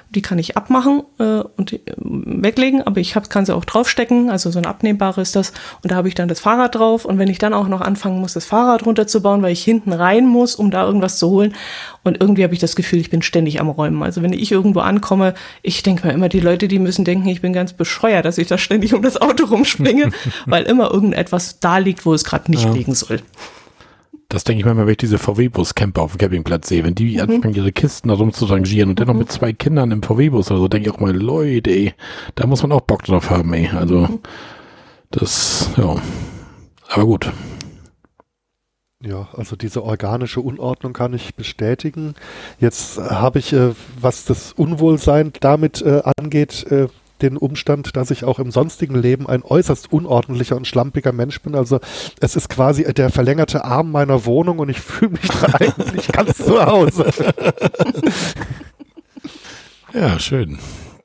Die kann ich abmachen äh, und äh, weglegen, aber ich hab, kann sie auch draufstecken, also so eine abnehmbare ist das. Und da habe ich dann das Fahrrad drauf. Und wenn ich dann auch noch anfangen muss, das Fahrrad runterzubauen, weil ich hinten rein muss, um da irgendwas zu holen. Und irgendwie habe ich das Gefühl, ich bin ständig am Räumen. Also wenn ich irgendwo ankomme, ich denke mir immer, die Leute, die müssen denken, ich bin ganz bescheuert, dass ich da ständig um das Auto rumspringe, weil immer irgendetwas da liegt, wo es gerade nicht ja. liegen soll. Das denke ich manchmal, wenn ich diese V W-Bus-Camper auf dem Campingplatz sehe, wenn die mhm. anfangen, ihre Kisten da rum zu rangieren und mhm. dann noch mit zwei Kindern im V W-Bus oder so, denke ich auch mal, Leute, ey, da muss man auch Bock drauf haben, ey. Also, mhm. das, ja. Aber gut. Ja, also diese organische Unordnung kann ich bestätigen. Jetzt habe ich, äh, was das Unwohlsein damit äh, angeht, äh, den Umstand, dass ich auch im sonstigen Leben ein äußerst unordentlicher und schlampiger Mensch bin. Also es ist quasi der verlängerte Arm meiner Wohnung und ich fühle mich da eigentlich ganz zu Hause. Ja, schön.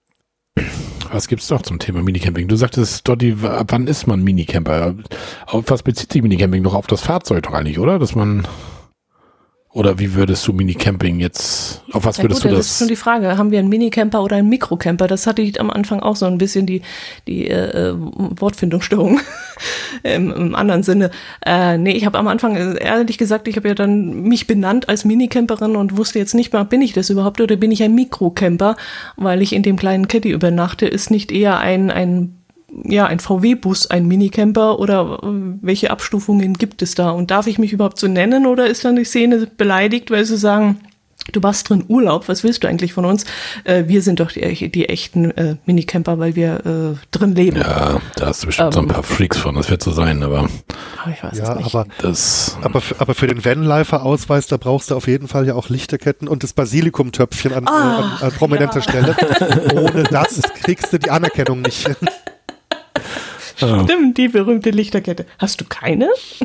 Was gibt's noch zum Thema Minicamping? Du sagtest, Dotti, ab wann ist man Minicamper? Auf was bezieht sich Minicamping noch? Auf das Fahrzeug doch eigentlich, oder? Dass man... Oder wie würdest du Minicamping jetzt, auf was ja, würdest gut, du das? Das ist schon die Frage, haben wir einen Minicamper oder einen Mikrocamper? Das hatte ich am Anfang auch so ein bisschen die, die äh, Wortfindungsstörung im, im anderen Sinne. Äh, nee, ich habe am Anfang, ehrlich gesagt, ich habe ja dann mich benannt als Minicamperin und wusste jetzt nicht mehr, bin ich das überhaupt oder bin ich ein Mikrocamper, weil ich in dem kleinen Caddy übernachte, ist nicht eher ein, ein ja, ein V W-Bus, ein Minicamper oder äh, welche Abstufungen gibt es da? Und darf ich mich überhaupt so nennen oder ist dann die Szene beleidigt, weil sie sagen, du warst drin Urlaub, was willst du eigentlich von uns? Äh, wir sind doch die, die echten äh, Minicamper, weil wir äh, drin leben. Ja, da hast du bestimmt ähm, so ein paar Freaks von, das wird so sein, aber ich weiß ja, es nicht. Aber, das, aber, aber für den Vanlifer-Ausweis, da brauchst du auf jeden Fall ja auch Lichterketten und das Basilikumtöpfchen an, ah, äh, an, an prominenter ja. Stelle. Ohne das kriegst du die Anerkennung nicht hin. Stimmt, die berühmte Lichterkette. Hast du keine?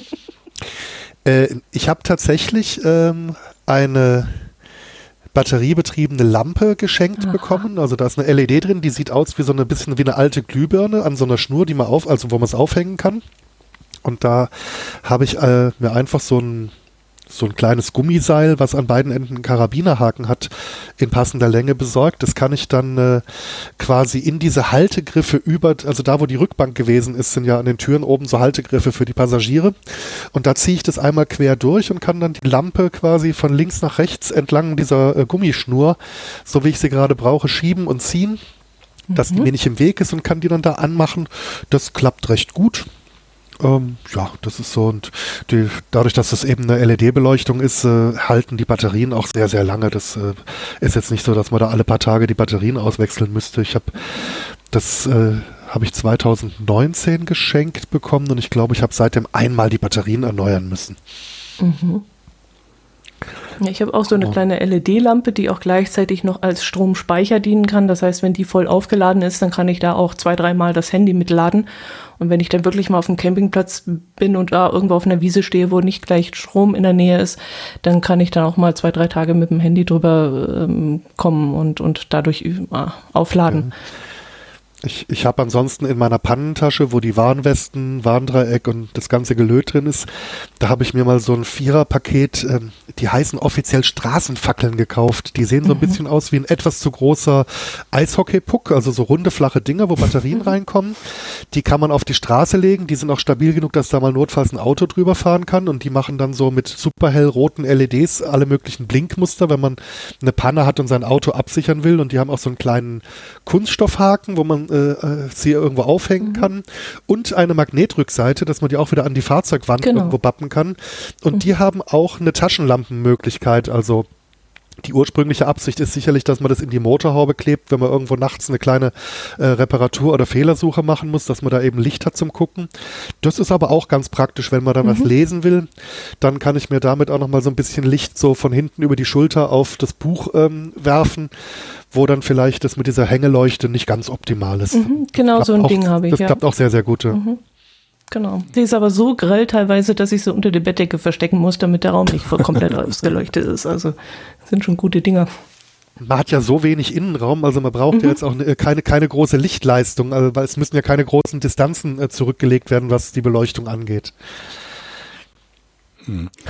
Äh, ich habe tatsächlich ähm, eine batteriebetriebene Lampe geschenkt Aha. bekommen. Also da ist eine L E D drin, die sieht aus wie so ein bisschen wie eine alte Glühbirne an so einer Schnur, die man auf, also wo man es aufhängen kann. Und da habe ich äh, mir einfach so ein so ein kleines Gummiseil, was an beiden Enden einen Karabinerhaken hat, in passender Länge besorgt. Das kann ich dann äh, quasi in diese Haltegriffe über, also da, wo die Rückbank gewesen ist, sind ja an den Türen oben so Haltegriffe für die Passagiere. Und da ziehe ich das einmal quer durch und kann dann die Lampe quasi von links nach rechts entlang dieser äh, Gummischnur, so wie ich sie gerade brauche, schieben und ziehen, mhm. dass die mir nicht im Weg ist und kann die dann da anmachen. Das klappt recht gut. Ähm, ja, das ist so und die, dadurch, dass das eben eine L E D-Beleuchtung ist, äh, halten die Batterien auch sehr, sehr lange. Das äh, ist jetzt nicht so, dass man da alle paar Tage die Batterien auswechseln müsste. Ich habe das äh, habe ich zwanzig neunzehn geschenkt bekommen und ich glaube, ich habe seitdem einmal die Batterien erneuern müssen. Mhm. Ja, ich habe auch so eine kleine L E D-Lampe, die auch gleichzeitig noch als Stromspeicher dienen kann. Das heißt, wenn die voll aufgeladen ist, dann kann ich da auch zwei, dreimal das Handy mitladen. Und wenn ich dann wirklich mal auf dem Campingplatz bin und da irgendwo auf einer Wiese stehe, wo nicht gleich Strom in der Nähe ist, dann kann ich dann auch mal zwei, drei Tage mit dem Handy drüber ähm, kommen und, und dadurch äh, aufladen. Ja. Ich, ich habe ansonsten in meiner Pannentasche, wo die Warnwesten, Warndreieck und das ganze Gelöt drin ist, da habe ich mir mal so ein Viererpaket, ähm, die heißen offiziell Straßenfackeln gekauft. Die sehen so ein mhm. bisschen aus wie ein etwas zu großer Eishockeypuck, also so runde, flache Dinger, wo Batterien mhm. reinkommen. Die kann man auf die Straße legen, die sind auch stabil genug, dass da mal notfalls ein Auto drüber fahren kann und die machen dann so mit superhell roten L E Ds alle möglichen Blinkmuster, wenn man eine Panne hat und sein Auto absichern will, und die haben auch so einen kleinen Kunststoffhaken, wo man äh, sie irgendwo aufhängen mhm. kann, und eine Magnetrückseite, dass man die auch wieder an die Fahrzeugwand genau. irgendwo bappen kann. Und mhm. die haben auch eine Taschenlampenmöglichkeit, also die ursprüngliche Absicht ist sicherlich, dass man das in die Motorhaube klebt, wenn man irgendwo nachts eine kleine äh, Reparatur- oder Fehlersuche machen muss, dass man da eben Licht hat zum Gucken. Das ist aber auch ganz praktisch, wenn man da mhm. was lesen will. Dann kann ich mir damit auch nochmal so ein bisschen Licht so von hinten über die Schulter auf das Buch ähm, werfen, wo dann vielleicht das mit dieser Hängeleuchte nicht ganz optimal ist. Mhm, genau, so ein auch, Ding habe ich, Das ja. klappt auch sehr, sehr gut. Ja. Mhm. Genau. Die ist aber so grell teilweise, dass ich sie unter der Bettdecke verstecken muss, damit der Raum nicht voll komplett ausgeleuchtet ist. Also sind schon gute Dinger. Man hat ja so wenig Innenraum, also man braucht mhm. ja jetzt auch eine, keine, keine große Lichtleistung, also, weil es müssen ja keine großen Distanzen äh, zurückgelegt werden, was die Beleuchtung angeht. Hm.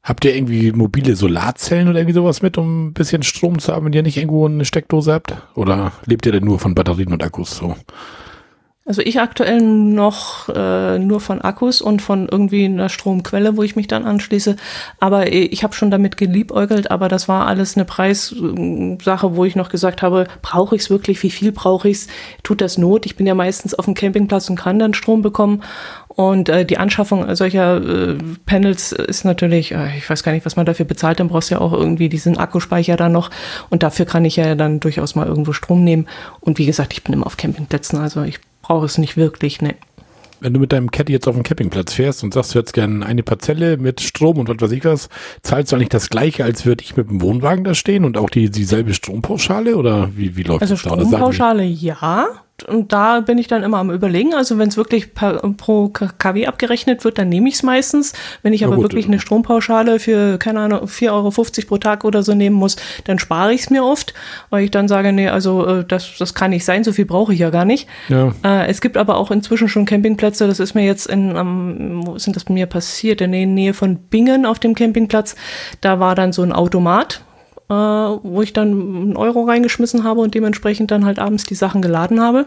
Habt ihr irgendwie mobile Solarzellen oder irgendwie sowas mit, um ein bisschen Strom zu haben, wenn ihr nicht irgendwo eine Steckdose habt? Oder lebt ihr denn nur von Batterien und Akkus so? Also ich aktuell noch äh, nur von Akkus und von irgendwie einer Stromquelle, wo ich mich dann anschließe. Aber ich habe schon damit geliebäugelt, aber das war alles eine Preissache, wo ich noch gesagt habe, brauche ich es wirklich, wie viel brauche ich es? Tut das Not? Ich bin ja meistens auf dem Campingplatz und kann dann Strom bekommen. Und äh, die Anschaffung solcher äh, Panels ist natürlich, äh, ich weiß gar nicht, was man dafür bezahlt, dann brauchst du ja auch irgendwie diesen Akkuspeicher da noch. Und dafür kann ich ja dann durchaus mal irgendwo Strom nehmen. Und wie gesagt, ich bin immer auf Campingplätzen, also ich brauche es nicht wirklich, ne. Wenn du mit deinem Caddy jetzt auf den Campingplatz fährst und sagst, du hättest gerne eine Parzelle mit Strom und was weiß ich was, zahlst du eigentlich das Gleiche, als würde ich mit dem Wohnwagen da stehen und auch die dieselbe Strompauschale oder wie, wie läuft also das da? Also Strompauschale ja, und da bin ich dann immer am Überlegen, also wenn es wirklich per, pro K W abgerechnet wird, dann nehme ich es meistens. Wenn ich aber gut, wirklich eine Strompauschale für, keine Ahnung, vier Euro fünfzig pro Tag oder so nehmen muss, dann spare ich es mir oft, weil ich dann sage, nee, also das, das kann nicht sein, so viel brauche ich ja gar nicht. Ja. Äh, es gibt aber auch inzwischen schon Campingplätze, das ist mir jetzt in, um, wo ist denn das bei mir passiert, in der Nähe von Bingen auf dem Campingplatz, da war dann so ein Automat, äh, wo ich dann einen Euro reingeschmissen habe und dementsprechend dann halt abends die Sachen geladen habe.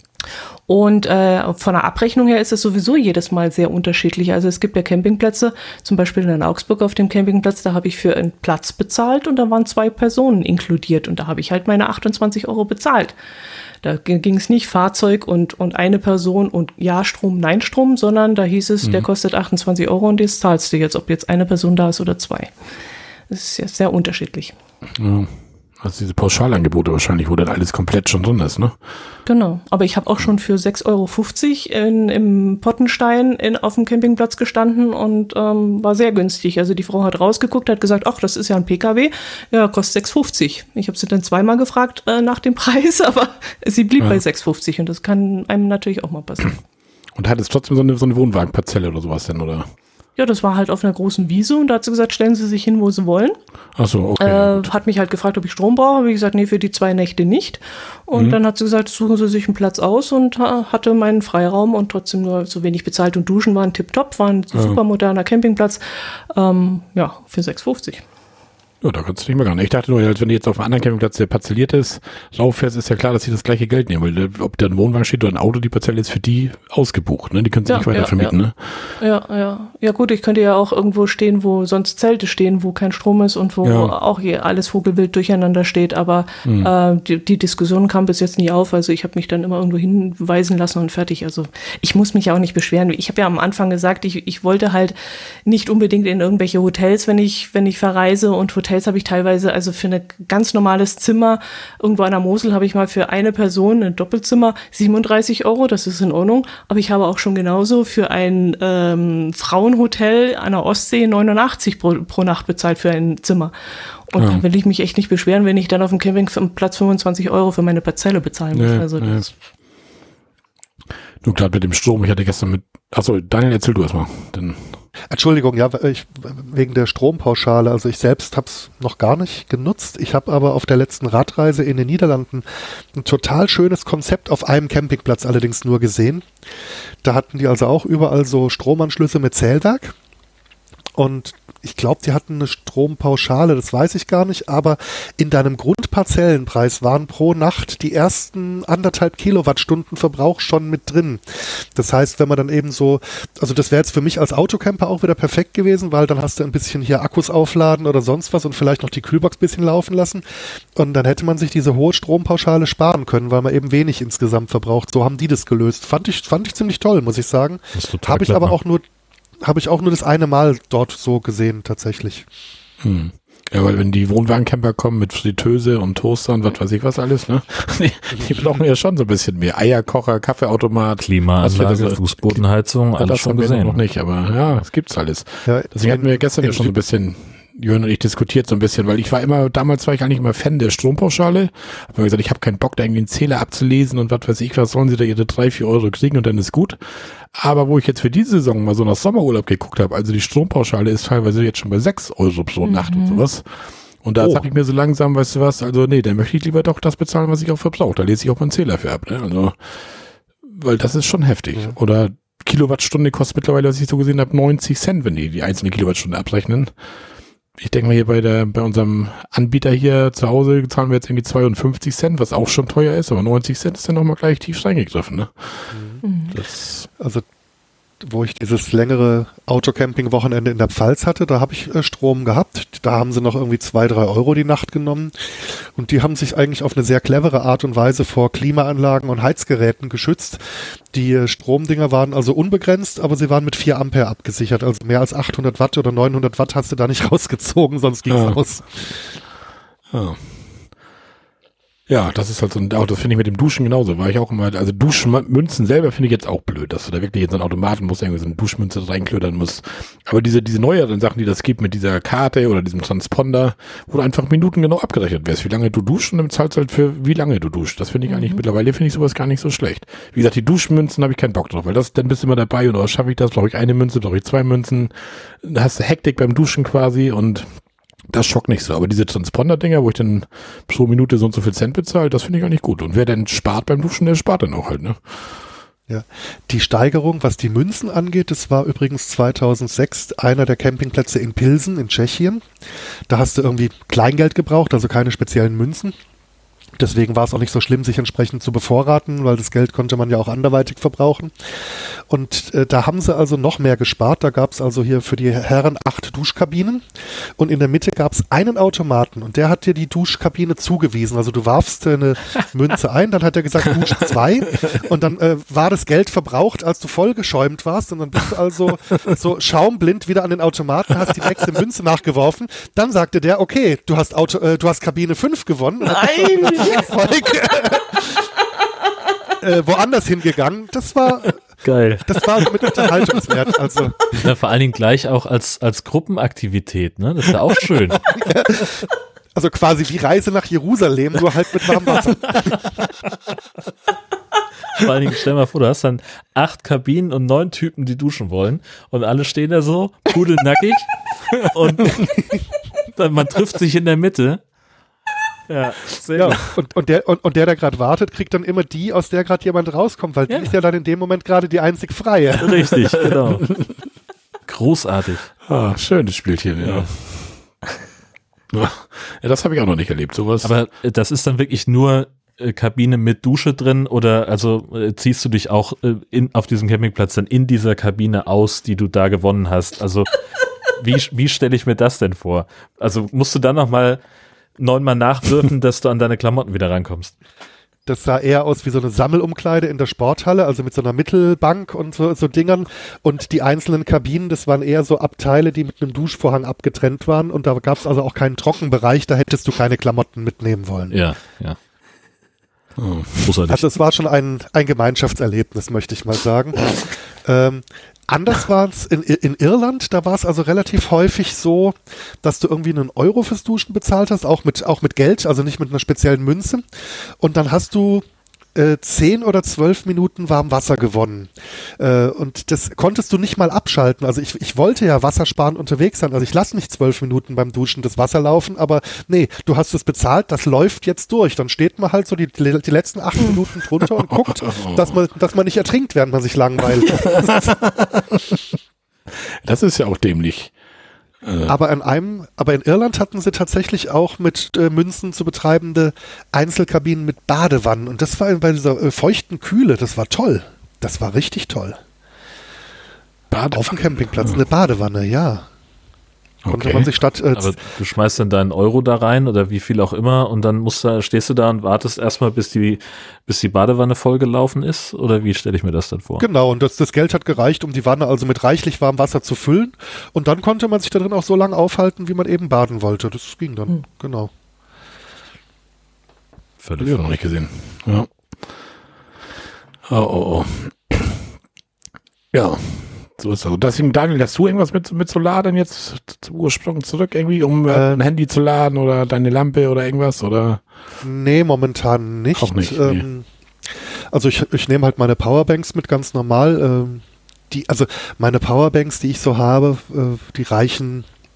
Und äh, von der Abrechnung her ist es sowieso jedes Mal sehr unterschiedlich. Also es gibt ja Campingplätze, zum Beispiel in Augsburg auf dem Campingplatz, da habe ich für einen Platz bezahlt und da waren zwei Personen inkludiert und da habe ich halt meine achtundzwanzig Euro bezahlt. Da ging es nicht Fahrzeug und, und eine Person und ja Strom, nein Strom, sondern da hieß es, mhm. der kostet achtundzwanzig Euro und das zahlst du jetzt, ob jetzt eine Person da ist oder zwei. Das ist ja sehr unterschiedlich. Ja. Also diese Pauschalangebote wahrscheinlich, wo dann alles komplett schon drin ist, ne? Genau, aber ich habe auch schon für sechs Euro fünfzig in, im Pottenstein in, auf dem Campingplatz gestanden und ähm, war sehr günstig. Also die Frau hat rausgeguckt, hat gesagt, ach, das ist ja ein P K W, ja, kostet sechs Euro fünfzig. Ich habe sie dann zweimal gefragt äh, nach dem Preis, aber sie blieb ja bei sechs Euro fünfzig und das kann einem natürlich auch mal passieren. Und hat es trotzdem so eine, so eine Wohnwagenparzelle oder sowas denn, oder? Ja, das war halt auf einer großen Wiese und da hat sie gesagt, stellen Sie sich hin, wo Sie wollen. Ach so, okay. Äh, hat mich halt gefragt, ob ich Strom brauche. Habe ich gesagt, nee, für die zwei Nächte nicht. Und mhm. dann hat sie gesagt, suchen Sie sich einen Platz aus und ha- hatte meinen Freiraum und trotzdem nur so wenig bezahlt. Und Duschen waren tipptopp, war ein ja. super moderner Campingplatz. Ähm, ja, für sechs Euro fünfzig. Ja, da kannst du nicht mehr gar. Ich dachte nur, als wenn du jetzt auf einem anderen Campingplatz, der parzelliert ist, rauffährst, ist ja klar, dass sie das gleiche Geld nehmen, weil ob da ein Wohnwagen steht oder ein Auto, die Parzelle ist für die ausgebucht, ne? Die können sie ja, nicht weiter ja, vermieten, ja. ne? Ja, ja. Ja gut, ich könnte ja auch irgendwo stehen, wo sonst Zelte stehen, wo kein Strom ist und wo ja. auch hier alles vogelwild durcheinander steht, aber mhm. äh, die, die Diskussion kam bis jetzt nie auf, also ich habe mich dann immer irgendwo hinweisen lassen und fertig. Also ich muss mich auch nicht beschweren. Ich habe ja am Anfang gesagt, ich, ich wollte halt nicht unbedingt in irgendwelche Hotels, wenn ich, wenn ich verreise, und Hotels habe ich teilweise, also für ein ganz normales Zimmer, irgendwo an der Mosel habe ich mal für eine Person ein Doppelzimmer siebenunddreißig Euro, das ist in Ordnung, aber ich habe auch schon genauso für ein ähm, Frauenhotel an der Ostsee neunundachtzig pro, pro Nacht bezahlt für ein Zimmer. Und ja. da will ich mich echt nicht beschweren, wenn ich dann auf dem Campingplatz fünfundzwanzig Euro für meine Parzelle bezahlen muss. Nee, also nee. das Du, gerade mit dem Strom, ich hatte gestern mit, achso, Daniel, erzähl du erstmal. Dann Entschuldigung, ja, ich, wegen der Strompauschale, also ich selbst habe es noch gar nicht genutzt. Ich habe aber auf der letzten Radreise in den Niederlanden ein total schönes Konzept auf einem Campingplatz allerdings nur gesehen. Da hatten die also auch überall so Stromanschlüsse mit Zählwerk und ich glaube, die hatten eine Strompauschale, das weiß ich gar nicht, aber in deinem Grundparzellenpreis waren pro Nacht die ersten anderthalb Kilowattstunden Verbrauch schon mit drin. Das heißt, wenn man dann eben so, also das wäre jetzt für mich als Autocamper auch wieder perfekt gewesen, weil dann hast du ein bisschen hier Akkus aufladen oder sonst was und vielleicht noch die Kühlbox ein bisschen laufen lassen und dann hätte man sich diese hohe Strompauschale sparen können, weil man eben wenig insgesamt verbraucht. So haben die das gelöst. Fand ich, fand ich ziemlich toll, muss ich sagen. Habe ich aber auch nur Habe ich auch nur das eine Mal dort so gesehen, tatsächlich. Hm. Ja, weil wenn die Wohnwagencamper kommen mit Fritteuse und Toaster und was weiß ich was alles, ne? Die, die brauchen ja schon so ein bisschen mehr. Eierkocher, Kaffeeautomat. Klimaanlage, also, Fußbodenheizung, alles das schon haben wir gesehen. noch nicht, aber ja, es gibt's alles. Ja, Deswegen hatten wir gestern ja schon so ein bisschen, Jörn und ich diskutiert so ein bisschen, weil ich war immer, damals war ich eigentlich immer Fan der Strompauschale. Hab mir gesagt, ich habe keinen Bock, da irgendwie einen Zähler abzulesen und was weiß ich, was sollen sie da ihre drei, vier Euro kriegen und dann ist gut. Aber wo ich jetzt für diese Saison mal so nach Sommerurlaub geguckt habe, also die Strompauschale ist teilweise jetzt schon bei sechs Euro pro mhm. Nacht und sowas. Und da oh. sag ich mir so langsam, weißt du was, also nee, dann möchte ich lieber doch das bezahlen, was ich auch verbrauche. Da lese ich auch meinen Zähler für ab, ne? Also, weil das ist schon heftig. Ja. Oder Kilowattstunde kostet mittlerweile, was ich so gesehen habe, neunzig Cent, wenn die die einzelne Kilowattstunde abrechnen. Ich denke mal hier bei der bei unserem Anbieter hier zu Hause zahlen wir jetzt irgendwie zweiundfünfzig Cent, was auch schon teuer ist, aber neunzig Cent ist ja nochmal gleich tief reingegriffen. Ne? Mhm. Das, also wo ich dieses längere Autocamping-Wochenende in der Pfalz hatte, da habe ich äh, Strom gehabt. Da haben sie noch irgendwie zwei, drei Euro die Nacht genommen. Und die haben sich eigentlich auf eine sehr clevere Art und Weise vor Klimaanlagen und Heizgeräten geschützt. Die äh, Stromdinger waren also unbegrenzt, aber sie waren mit vier Ampere abgesichert. Also mehr als achthundert Watt oder neunhundert Watt hast du da nicht rausgezogen, sonst ging's ja. aus. Ja. Ja, das ist halt so ein Auto, das finde ich mit dem Duschen genauso, war ich auch immer, also Duschmünzen selber finde ich jetzt auch blöd, dass du da wirklich in so einen Automaten musst, irgendwie so eine Duschmünze reinklödern musst. Aber diese, diese neueren Sachen, die das gibt mit dieser Karte oder diesem Transponder, wo du einfach Minuten genau abgerechnet wirst, wie lange du duschst und dann zahlst halt für wie lange du duschst. Das finde ich mhm. eigentlich, mittlerweile finde ich sowas gar nicht so schlecht. Wie gesagt, die Duschmünzen habe ich keinen Bock drauf, weil das, dann bist du immer dabei oder schaffe ich das, brauche ich eine Münze, brauche ich zwei Münzen, da hast du Hektik beim Duschen quasi und das schockt nicht so, aber diese Transponder-Dinger, wo ich dann pro Minute so und so viel Cent bezahle, das finde ich eigentlich gut. Und wer denn spart beim Duschen, der spart dann auch halt, ne? Ja, die Steigerung, was die Münzen angeht, das war übrigens zweitausendsechs einer der Campingplätze in Pilsen in Tschechien. Da hast du irgendwie Kleingeld gebraucht, also keine speziellen Münzen. Deswegen war es auch nicht so schlimm, sich entsprechend zu bevorraten, weil das Geld konnte man ja auch anderweitig verbrauchen. Und äh, da haben sie also noch mehr gespart. Da gab es also hier für die Herren acht Duschkabinen und in der Mitte gab es einen Automaten und der hat dir die Duschkabine zugewiesen. Also du warfst äh, eine Münze ein, dann hat er gesagt, Dusch zwei und dann äh, war das Geld verbraucht, als du vollgeschäumt warst und dann bist du also so schaumblind wieder an den Automaten, hast die nächste Münze nachgeworfen. Dann sagte der, okay, du hast Auto, äh, du hast Kabine fünf gewonnen. Nein! äh, woanders hingegangen. Das war geil. Das war mit Unterhaltungswert. Also ja, vor allen Dingen gleich auch als als Gruppenaktivität, ne? Das ist ja auch schön. Ja, also quasi wie Reise nach Jerusalem, nur halt mit warmem Wasser. Vor allen Dingen, stell mal vor, du hast dann acht Kabinen und neun Typen, die duschen wollen und alle stehen da so, pudelnackig und dann, man trifft sich in der Mitte. Ja, sehr ja gut. und, und der, und, und der, der gerade wartet, kriegt dann immer die, aus der gerade jemand rauskommt, weil ja. die ist ja dann in dem Moment gerade die einzig Freie. Richtig, genau. Großartig. Ah, schönes Spielchen, ja. Ja, ja das habe ich auch noch nicht erlebt, sowas. Aber das ist dann wirklich nur äh, Kabine mit Dusche drin oder also äh, ziehst du dich auch äh, in, auf diesem Campingplatz dann in dieser Kabine aus, die du da gewonnen hast? Also wie, wie stelle ich mir das denn vor? Also musst du dann nochmal neunmal nachwürfen, dass du an deine Klamotten wieder rankommst. Das sah eher aus wie so eine Sammelumkleide in der Sporthalle, also mit so einer Mittelbank und so, so Dingern. Und die einzelnen Kabinen, das waren eher so Abteile, die mit einem Duschvorhang abgetrennt waren. Und da gab es also auch keinen Trockenbereich, da hättest du keine Klamotten mitnehmen wollen. Ja, ja. Oh, also es war schon ein, ein Gemeinschaftserlebnis, möchte ich mal sagen. ähm, Anders war es in, in Irland, da war es also relativ häufig so, dass du irgendwie einen Euro fürs Duschen bezahlt hast, auch mit, auch mit Geld, also nicht mit einer speziellen Münze. Und dann hast du äh, zehn oder zwölf Minuten warm Wasser gewonnen. Äh, und das konntest du nicht mal abschalten. Also ich, ich wollte ja wassersparend unterwegs sein. Also ich lasse nicht zwölf Minuten beim Duschen das Wasser laufen, aber nee, du hast es bezahlt, das läuft jetzt durch. Dann steht man halt so die, die letzten acht Minuten drunter und guckt, dass man, dass man nicht ertrinkt, während man sich langweilt. Das ist ja auch dämlich. Aber an einem, aber in Irland hatten sie tatsächlich auch mit äh, Münzen zu betreibende Einzelkabinen mit Badewannen. Und das war bei dieser äh, feuchten Kühle, das war toll. Das war richtig toll. Badewanne. Auf dem Campingplatz, eine Badewanne, ja. Konnte Okay. man sich statt, äh, Aber du schmeißt dann deinen Euro da rein oder wie viel auch immer und dann musst du, stehst du da und wartest erstmal, bis die, bis die Badewanne vollgelaufen ist? Oder wie stelle ich mir das dann vor? genau, und das, das Geld hat gereicht, um die Wanne also mit reichlich warmem Wasser zu füllen. Und dann konnte man sich da drin auch so lange aufhalten, wie man eben baden wollte. Das ging dann, Hm. genau. Hab ich auch noch nicht gesehen. Ja. Oh, oh, oh. Ja. So ist das. Deswegen, Daniel, hast du irgendwas mit, mit Solar denn jetzt zu Ursprung zurück irgendwie, um äh, ein Handy zu laden oder deine Lampe oder irgendwas? Oder? Nee, momentan nicht. Auch nicht, Ähm, also ich, ich nehme halt meine Powerbanks mit ganz normal. Ähm, die, also meine Powerbanks, die ich so habe, äh, die reichen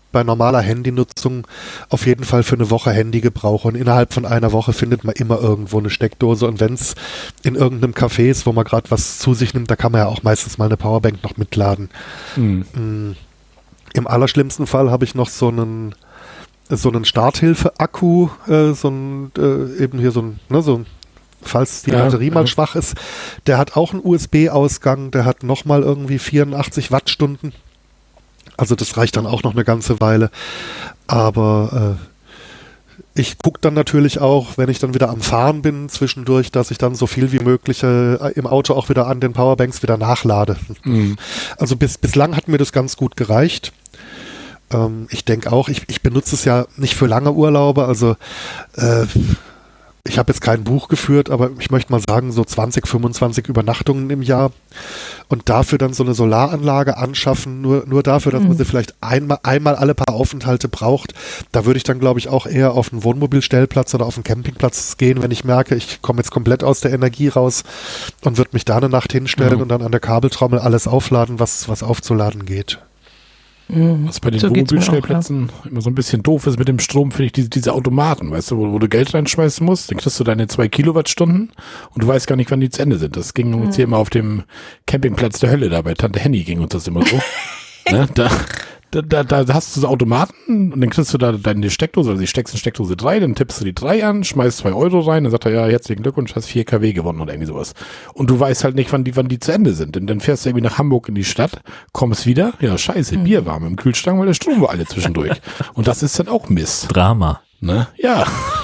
bei normaler Handynutzung auf jeden Fall für eine Woche Handygebrauch und innerhalb von einer Woche findet man immer irgendwo eine Steckdose und wenn es in irgendeinem Café ist, wo man gerade was zu sich nimmt, da kann man ja auch meistens mal eine Powerbank noch mitladen. Mhm. Mm, im allerschlimmsten Fall habe ich noch so einen so einen Starthilfe-Akku, äh, so ein äh, eben hier so ein, ne, so ein falls die ja, Batterie mal ja. schwach ist, der hat auch einen U S B-Ausgang, der hat nochmal irgendwie vierundachtzig Wattstunden. Also das reicht dann auch noch eine ganze Weile. Aber äh, ich gucke dann natürlich auch, wenn ich dann wieder am Fahren bin zwischendurch, dass ich dann so viel wie möglich äh, im Auto auch wieder an den Powerbanks wieder nachlade. Mhm. Also bis, bislang hat mir das ganz gut gereicht. Ähm, ich denke auch, ich, ich benutze es ja nicht für lange Urlaube, also äh, ich habe jetzt kein Buch geführt, aber ich möchte mal sagen, so zwanzig, fünfundzwanzig Übernachtungen im Jahr und dafür dann so eine Solaranlage anschaffen, nur, nur dafür, dass mhm. man sie vielleicht einmal, einmal alle paar Aufenthalte braucht. Da würde ich dann, glaube ich, auch eher auf einen Wohnmobilstellplatz oder auf einen Campingplatz gehen, wenn ich merke, ich komme jetzt komplett aus der Energie raus und würde mich da eine Nacht hinstellen mhm. und dann an der Kabeltrommel alles aufladen, was, was aufzuladen geht. Was bei den so Wohnmobilstellplätzen ja. immer so ein bisschen doof ist mit dem Strom, finde ich diese, diese Automaten, weißt du, wo, wo du Geld reinschmeißen musst, dann kriegst du deine zwei Kilowattstunden und du weißt gar nicht, wann die zu Ende sind. Das ging uns mhm. hier immer auf dem Campingplatz der Hölle, da bei Tante Henny ging uns das immer so. ne? Da, da, da, da hast du so Automaten und dann kriegst du da deine Steckdose, also die steckst in Steckdose drei, dann tippst du die drei an, schmeißt zwei Euro rein, dann sagt er, ja, herzlichen Glückwunsch, hast vier Kilowatt gewonnen oder irgendwie sowas. Und du weißt halt nicht, wann die, wann die zu Ende sind. Und dann fährst du irgendwie nach Hamburg in die Stadt, kommst wieder, ja, scheiße, mhm. Bier warm im Kühlschrank, weil der Strom war alle zwischendurch. Und das ist dann auch Mist. Drama. Ne? Ja.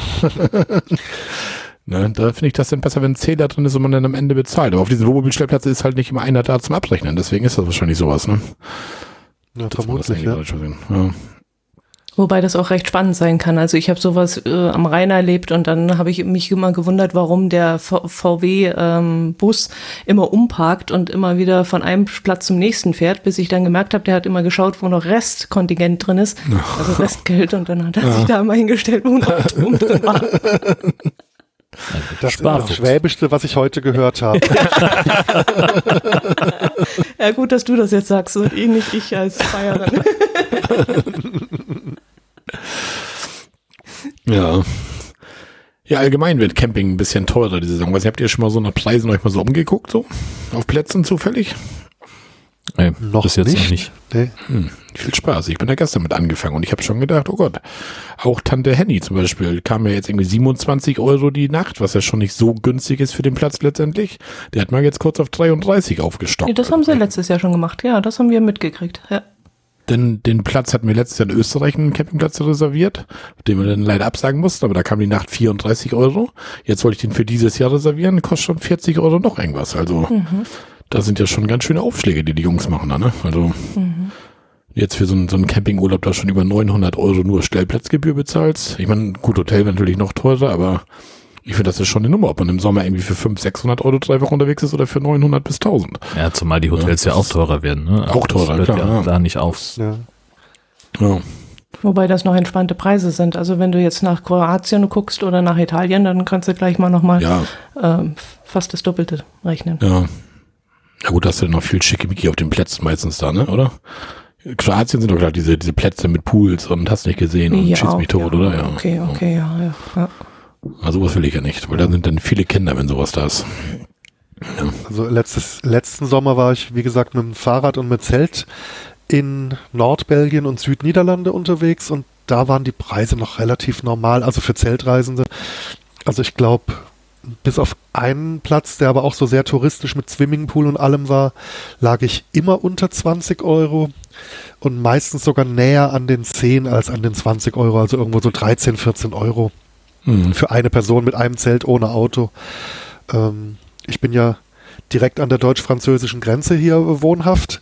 Ne, da finde ich das dann besser, wenn ein Zähler drin ist und man dann am Ende bezahlt. Aber auf diesen Wohnmobilstellplätzen ist halt nicht immer einer da zum Abrechnen, deswegen ist das wahrscheinlich sowas, ne? Ja, vermutlich, ja. ja. Wobei das auch recht spannend sein kann. Also ich habe sowas äh, am Rhein erlebt und dann habe ich mich immer gewundert, warum der v- VW-Bus ähm, immer umparkt und immer wieder von einem Platz zum nächsten fährt, bis ich dann gemerkt habe, der hat immer geschaut, wo noch Restkontingent drin ist, also Restgeld, und dann hat er ja. sich da immer hingestellt, wo noch Strom drin war. Das ist das Schwäbischste, was ich heute gehört habe. Ja, gut, dass du das jetzt sagst und eh nicht ich als Bayerin. Ja. Ja, allgemein wird Camping ein bisschen teurer diese Saison. Was, habt ihr schon mal so nach Preisen euch mal so umgeguckt, so? Auf Plätzen zufällig? Nee, noch bis jetzt nicht. Noch nicht. Nee. Hm, viel Spaß. Ich bin da gestern mit angefangen und ich habe schon gedacht, oh Gott, auch Tante Henny zum Beispiel kam ja jetzt irgendwie siebenundzwanzig Euro die Nacht, was ja schon nicht so günstig ist für den Platz letztendlich. Der hat mal jetzt kurz auf dreiunddreißig aufgestockt. Nee, das haben sie letztes Jahr schon gemacht. Ja, das haben wir mitgekriegt. Ja. Denn den Platz hatten wir letztes Jahr in Österreich einen Campingplatz reserviert, den wir dann leider absagen mussten, aber da kam die Nacht vierunddreißig Euro. Jetzt wollte ich den für dieses Jahr reservieren, kostet schon vierzig Euro noch irgendwas. Also mhm. da sind ja schon ganz schöne Aufschläge, die die Jungs machen da, ne? Also mhm. jetzt für so einen, so einen Campingurlaub da schon über neunhundert Euro nur Stellplatzgebühr bezahlst. Ich meine, gut, Hotel wäre natürlich noch teurer, aber ich finde, das ist schon eine Nummer, ob man im Sommer irgendwie für fünfhundert, sechshundert Euro drei Wochen unterwegs ist oder für neunhundert bis tausend. Ja, zumal die Hotels ja, ja auch teurer werden. Ne? Auch teurer, das klar. Ja, ja. Da nicht aufs. Ja. Ja. Wobei das noch entspannte Preise sind. Also wenn du jetzt nach Kroatien guckst oder nach Italien, dann kannst du gleich mal nochmal ja. ähm, fast das Doppelte rechnen. Ja. Ja gut, hast du noch viel Schickimicki auf den Plätzen meistens da, ne, oder? Kroatien sind doch gerade diese, diese Plätze mit Pools und hast nicht gesehen und ja, schießt mich tot, ja. oder? Ja. Okay, okay, ja, ja. ja. Also sowas will ich ja nicht, weil da sind dann viele Kinder, wenn sowas da ist. Ja. Also letztes, letzten Sommer war ich, wie gesagt, mit dem Fahrrad und mit Zelt in Nordbelgien und Südniederlande unterwegs und da waren die Preise noch relativ normal, also für Zeltreisende. Also ich glaube, bis auf einen Platz, der aber auch so sehr touristisch mit Swimmingpool und allem war, lag ich immer unter zwanzig Euro und meistens sogar näher an den zehn als an den zwanzig Euro, also irgendwo so dreizehn, vierzehn Euro. Mhm. Für eine Person mit einem Zelt ohne Auto. Ähm, ich bin ja direkt an der deutsch-französischen Grenze hier wohnhaft.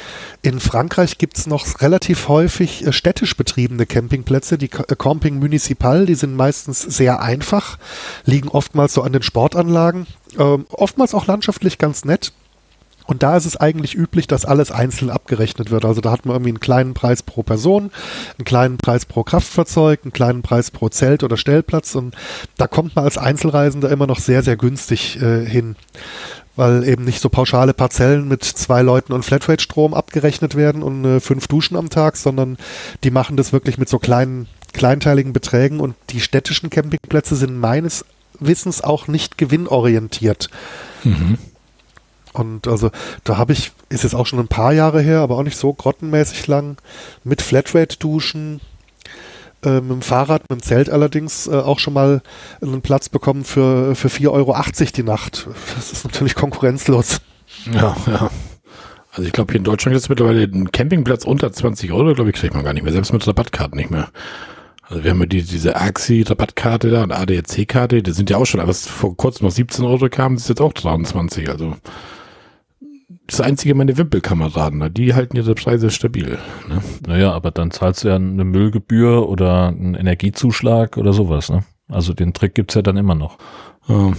In Frankreich gibt es noch relativ häufig äh, städtisch betriebene Campingplätze, die äh, Camping Municipal, die sind meistens sehr einfach, liegen oftmals so an den Sportanlagen, ähm, oftmals auch landschaftlich ganz nett. Und da ist es eigentlich üblich, dass alles einzeln abgerechnet wird. Also da hat man irgendwie einen kleinen Preis pro Person, einen kleinen Preis pro Kraftfahrzeug, einen kleinen Preis pro Zelt oder Stellplatz. Und da kommt man als Einzelreisender immer noch sehr, sehr günstig äh, hin. Weil eben nicht so pauschale Parzellen mit zwei Leuten und Flatrate-Strom abgerechnet werden und äh, fünf Duschen am Tag, sondern die machen das wirklich mit so kleinen, kleinteiligen Beträgen. Und die städtischen Campingplätze sind meines Wissens auch nicht gewinnorientiert. Mhm. Und also da habe ich, ist jetzt auch schon ein paar Jahre her, aber auch nicht so grottenmäßig lang, mit Flatrate-Duschen, äh, mit dem Fahrrad, mit dem Zelt allerdings äh, auch schon mal einen Platz bekommen für, für vier Euro achtzig die Nacht. Das ist natürlich konkurrenzlos. Ja, ja. Also ich glaube, hier in Deutschland ist mittlerweile ein Campingplatz unter zwanzig Euro, glaube ich, kriegt man gar nicht mehr, selbst mit Rabattkarten nicht mehr. Also wir haben ja die, diese A X I-Rabattkarte da und A D A C-Karte, die sind ja auch schon, was vor kurzem noch siebzehn Euro kam, das ist jetzt auch dreiundzwanzig, also das einzige meine Wimpelkameraden, die halten ihre Preise stabil. Ne? Naja, aber dann zahlst du ja eine Müllgebühr oder einen Energiezuschlag oder sowas, ne? Also den Trick gibt's ja dann immer noch. Ja.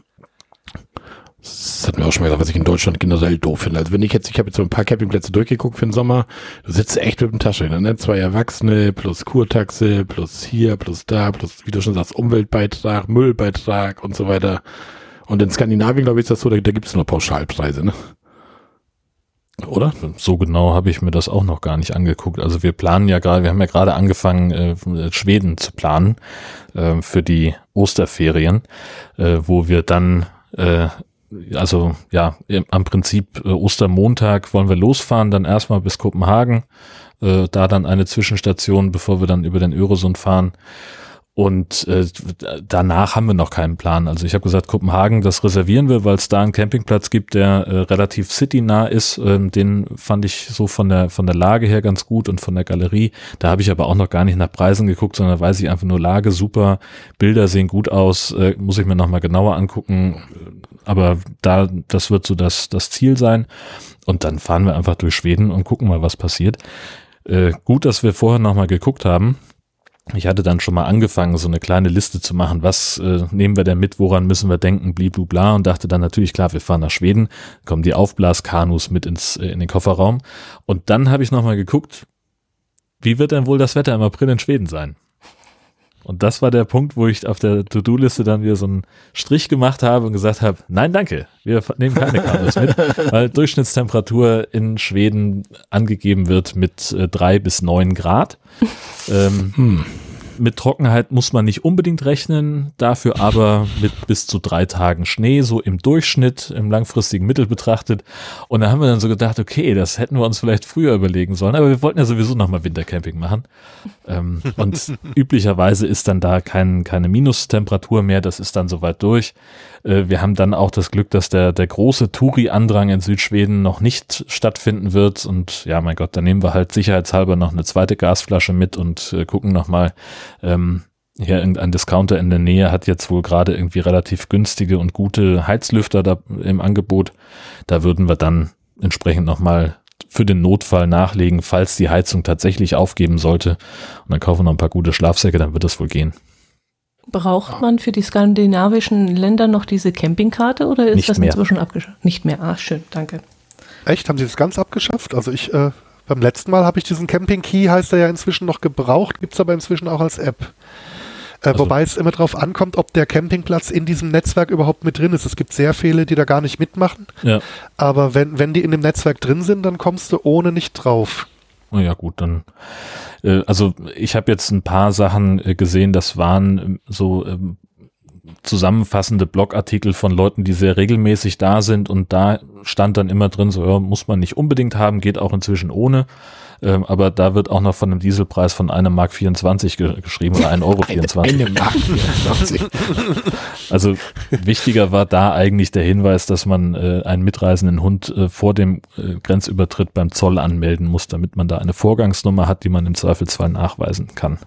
Das hat mir auch schon mal gesagt, was ich in Deutschland generell doof finde. Also wenn ich jetzt, ich habe jetzt so ein paar Campingplätze durchgeguckt für den Sommer, du sitzt echt mit dem Taschenrechner, ne? Zwei Erwachsene plus Kurtaxe plus hier plus da plus, wie du schon sagst, Umweltbeitrag, Müllbeitrag und so weiter. Und in Skandinavien, glaube ich, ist das so, da, da gibt es nur Pauschalpreise, ne? Oder? So genau habe ich mir das auch noch gar nicht angeguckt. Also wir planen ja gerade, wir haben ja gerade angefangen, äh, Schweden zu planen äh, für die Osterferien, äh, wo wir dann, äh, also ja, im, am Prinzip äh, Ostermontag wollen wir losfahren, dann erstmal bis Kopenhagen, äh, da dann eine Zwischenstation, bevor wir dann über den Öresund fahren. Und äh, danach haben wir noch keinen Plan. Also ich habe gesagt, Kopenhagen, das reservieren wir, weil es da einen Campingplatz gibt, der äh, relativ citynah ist. Ähm, den fand ich so von der von der Lage her ganz gut und von der Galerie. Da habe ich aber auch noch gar nicht nach Preisen geguckt, sondern weiß ich einfach nur, Lage super, Bilder sehen gut aus, äh, muss ich mir nochmal genauer angucken. Aber da, das wird so das das Ziel sein. Und dann fahren wir einfach durch Schweden und gucken mal, was passiert. Äh, gut, dass wir vorher nochmal geguckt haben. Ich hatte dann schon mal angefangen, so eine kleine Liste zu machen, was äh, nehmen wir denn mit, woran müssen wir denken, bliblubla, und dachte dann natürlich, klar, wir fahren nach Schweden, kommen die Aufblaskanus mit ins äh, in den Kofferraum. Und dann habe ich nochmal geguckt, wie wird denn wohl das Wetter im April in Schweden sein? Und das war der Punkt, wo ich auf der To-Do-Liste dann wieder so einen Strich gemacht habe und gesagt habe, nein, danke, wir nehmen keine Kanus mit, weil Durchschnittstemperatur in Schweden angegeben wird mit äh, drei bis neun Grad. Ähm, hm. Mit Trockenheit muss man nicht unbedingt rechnen, dafür aber mit bis zu drei Tagen Schnee, so im Durchschnitt, im langfristigen Mittel betrachtet. Und da haben wir dann so gedacht, okay, das hätten wir uns vielleicht früher überlegen sollen, aber wir wollten ja sowieso nochmal Wintercamping machen. Ähm, und üblicherweise ist dann da kein, keine Minustemperatur mehr, das ist dann soweit durch. Äh, wir haben dann auch das Glück, dass der, der große Touri-Andrang in Südschweden noch nicht stattfinden wird. Und ja, mein Gott, dann nehmen wir halt sicherheitshalber noch eine zweite Gasflasche mit und äh, gucken nochmal. Ähm, hier irgendein Discounter in der Nähe hat jetzt wohl gerade irgendwie relativ günstige und gute Heizlüfter da im Angebot. Da würden wir dann entsprechend nochmal für den Notfall nachlegen, falls die Heizung tatsächlich aufgeben sollte. Und dann kaufen wir noch ein paar gute Schlafsäcke, dann wird das wohl gehen. Braucht man für die skandinavischen Länder noch diese Campingkarte oder ist Nicht das mehr. inzwischen abgeschafft? Nicht mehr, ah schön, danke. Echt? Haben Sie das ganz abgeschafft? Also ich, äh, beim letzten Mal habe ich diesen Camping Key, heißt er ja inzwischen noch gebraucht, gibt es aber inzwischen auch als App. Äh, Also- wobei es immer darauf ankommt, ob der Campingplatz in diesem Netzwerk überhaupt mit drin ist. Es gibt sehr viele, die da gar nicht mitmachen, Ja. aber wenn, wenn die in dem Netzwerk drin sind, dann kommst du ohne nicht drauf. Oh ja, gut, dann, äh, also ich habe jetzt ein paar Sachen äh, gesehen, das waren ähm, so ähm, zusammenfassende Blogartikel von Leuten, die sehr regelmäßig da sind, und da stand dann immer drin, so ja, muss man nicht unbedingt haben, geht auch inzwischen ohne, ähm, aber da wird auch noch von einem Dieselpreis von einem Mark vierundzwanzig ge geschrieben oder ein Euro vierundzwanzig. Eine Mark vierundzwanzig. Also wichtiger war da eigentlich der Hinweis, dass man äh, einen mitreisenden Hund äh, vor dem äh, Grenzübertritt beim Zoll anmelden muss, damit man da eine Vorgangsnummer hat, die man im Zweifelsfall nachweisen kann.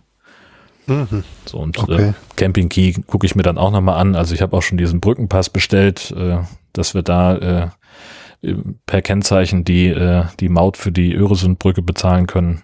Mhm. So, und Okay. äh, Camping Key gucke ich mir dann auch nochmal an. Also ich habe auch schon diesen Brückenpass bestellt, äh, dass wir da äh, per Kennzeichen die, äh, die Maut für die Öresundbrücke bezahlen können.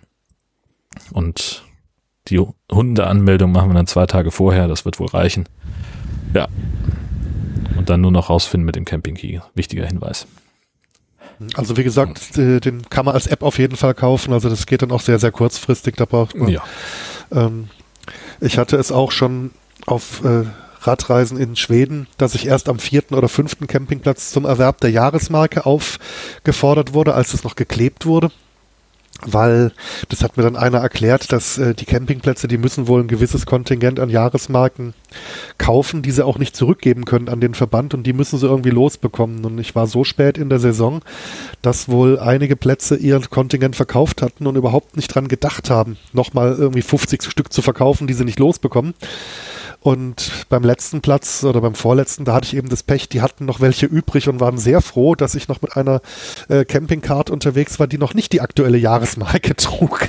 Und die Hundeanmeldung machen wir dann zwei Tage vorher, das wird wohl reichen. Ja. Und dann nur noch rausfinden mit dem Camping Key. Wichtiger Hinweis. Also wie gesagt, äh, den kann man als App auf jeden Fall kaufen. Also das geht dann auch sehr, sehr kurzfristig. Da braucht man. Ja. Ähm, ich hatte es auch schon auf äh, Radreisen in Schweden, dass ich erst am vierten oder fünften Campingplatz zum Erwerb der Jahresmarke aufgefordert wurde, als es noch geklebt wurde. Weil, das hat mir dann einer erklärt, dass äh, die Campingplätze, die müssen wohl ein gewisses Kontingent an Jahresmarken kaufen, die sie auch nicht zurückgeben können an den Verband und die müssen sie irgendwie losbekommen. Und ich war so spät in der Saison, dass wohl einige Plätze ihr Kontingent verkauft hatten und überhaupt nicht dran gedacht haben, nochmal irgendwie fünfzig Stück zu verkaufen, die sie nicht losbekommen. Und beim letzten Platz oder beim vorletzten, da hatte ich eben das Pech, die hatten noch welche übrig und waren sehr froh, dass ich noch mit einer äh, Campingcard unterwegs war, die noch nicht die aktuelle Jahresmarke trug.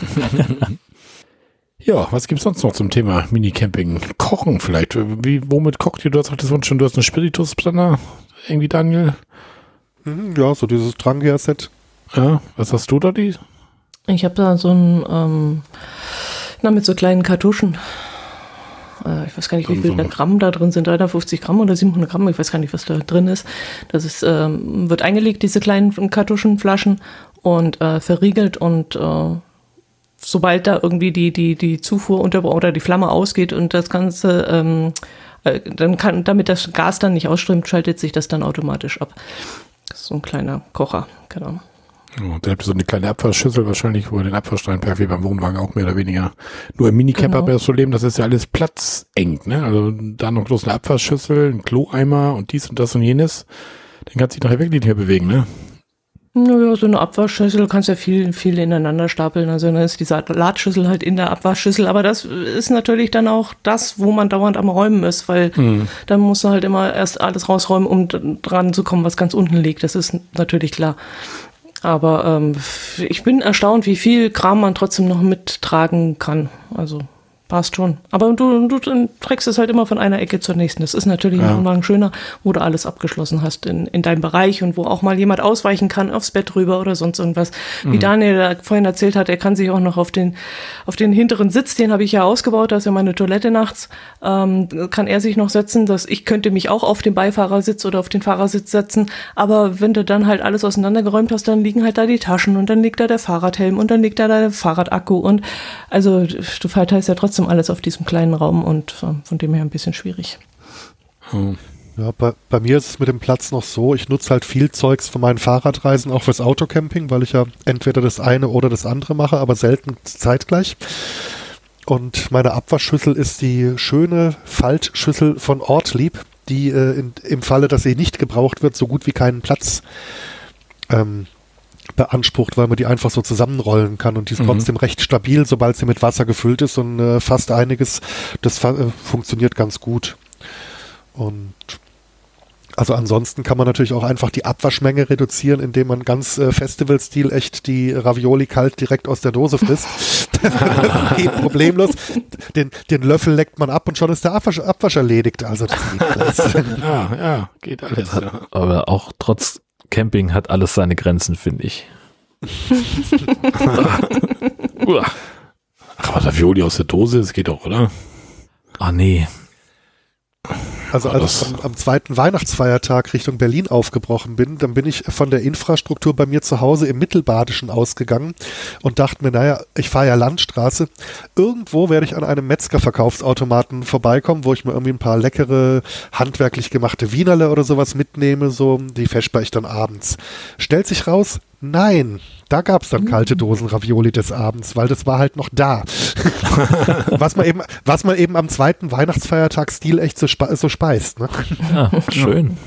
Ja, was gibt's sonst noch zum Thema Minicamping? Kochen vielleicht. Wie, womit kocht ihr? Du hast das schon, du hast einen Spiritusbrenner, irgendwie, Daniel? Ja, so dieses Trangia-Set. Ja, was hast du da, die? Ich habe da so ein, ähm, na, mit so kleinen Kartuschen. Ich weiß gar nicht, wie viel Gramm da drin sind, dreihundertfünfzig Gramm oder siebenhundert Gramm, ich weiß gar nicht, was da drin ist. Das ist, ähm, wird eingelegt, diese kleinen Kartuschenflaschen und äh, verriegelt und äh, sobald da irgendwie die, die, die Zufuhr unter oder die Flamme ausgeht und das Ganze, ähm, äh, dann kann, damit das Gas dann nicht ausströmt, schaltet sich das dann automatisch ab. Das ist so ein kleiner Kocher, genau. Oh, da habt ihr so eine kleine Abwaschschüssel wahrscheinlich, wo ihr den Abwasch reinpackt, wie beim Wohnwagen auch mehr oder weniger. Nur im Minicamper Genau. habt ihr das Problem, das ist ja alles platzeng, ne? Also da noch bloß eine Abwaschschüssel, ein Kloeimer und dies und das und jenes. Den kannst du dich nachher wirklich nicht mehr bewegen, ne? Naja, so eine Abwaschschüssel kannst ja viel, viel ineinander stapeln. Also dann ist die Salatschüssel halt in der Abwaschschüssel. Aber das ist natürlich dann auch das, wo man dauernd am Räumen ist, weil mhm. dann musst du halt immer erst alles rausräumen, um dran zu kommen, was ganz unten liegt. Das ist natürlich klar. Aber ähm, ich bin erstaunt, wie viel Kram man trotzdem noch mittragen kann. Also passt schon. Aber du, du trägst es halt immer von einer Ecke zur nächsten. Das ist natürlich ja. im Wohnwagen schöner, wo du alles abgeschlossen hast in, in deinem Bereich und wo auch mal jemand ausweichen kann aufs Bett rüber oder sonst irgendwas. Mhm. Wie Daniel da vorhin erzählt hat, er kann sich auch noch auf den, auf den hinteren Sitz, den habe ich ja ausgebaut, da ist ja meine Toilette nachts, ähm, kann er sich noch setzen, dass ich könnte mich auch auf den Beifahrersitz oder auf den Fahrersitz setzen. Aber wenn du dann halt alles auseinandergeräumt hast, dann liegen halt da die Taschen und dann liegt da der Fahrradhelm und dann liegt da der Fahrradakku und also du verteilst ja trotzdem alles auf diesem kleinen Raum und von dem her ein bisschen schwierig. Hm. Ja, bei, bei mir ist es mit dem Platz noch so, ich nutze halt viel Zeugs für meinen Fahrradreisen, auch fürs Autocamping, weil ich ja entweder das eine oder das andere mache, aber selten zeitgleich. Und meine Abwaschschüssel ist die schöne Faltschüssel von Ortlieb, die äh, in, im Falle, dass sie nicht gebraucht wird, so gut wie keinen Platz ähm, beansprucht, weil man die einfach so zusammenrollen kann und die ist mhm. trotzdem recht stabil, sobald sie mit Wasser gefüllt ist und äh, fast einiges, das äh, funktioniert ganz gut. Und also ansonsten kann man natürlich auch einfach die Abwaschmenge reduzieren, indem man ganz äh, Festival-Stil echt die Ravioli kalt direkt aus der Dose frisst. Das geht problemlos. Den, den Löffel leckt man ab und schon ist der Abwasch, Abwasch erledigt. Also das geht alles. Ja, ja, geht alles. Ja. Aber auch trotz Camping hat alles seine Grenzen, finde ich. Aber Ravioli aus der Dose, das geht doch, oder? Ah, nee. Also als ich am, am zweiten Weihnachtsfeiertag Richtung Berlin aufgebrochen bin, dann bin ich von der Infrastruktur bei mir zu Hause im Mittelbadischen ausgegangen und dachte mir, naja, ich fahre ja Landstraße, irgendwo werde ich an einem Metzgerverkaufsautomaten vorbeikommen, wo ich mir irgendwie ein paar leckere, handwerklich gemachte Wienerle oder sowas mitnehme, so, die vesper ich dann abends. Stellt sich raus, nein, da gab es dann kalte Dosen Ravioli des Abends, weil das war halt noch da. was, man eben, was man eben am zweiten Weihnachtsfeiertag stilecht so, spe- so speist. Ne? Ja, schön.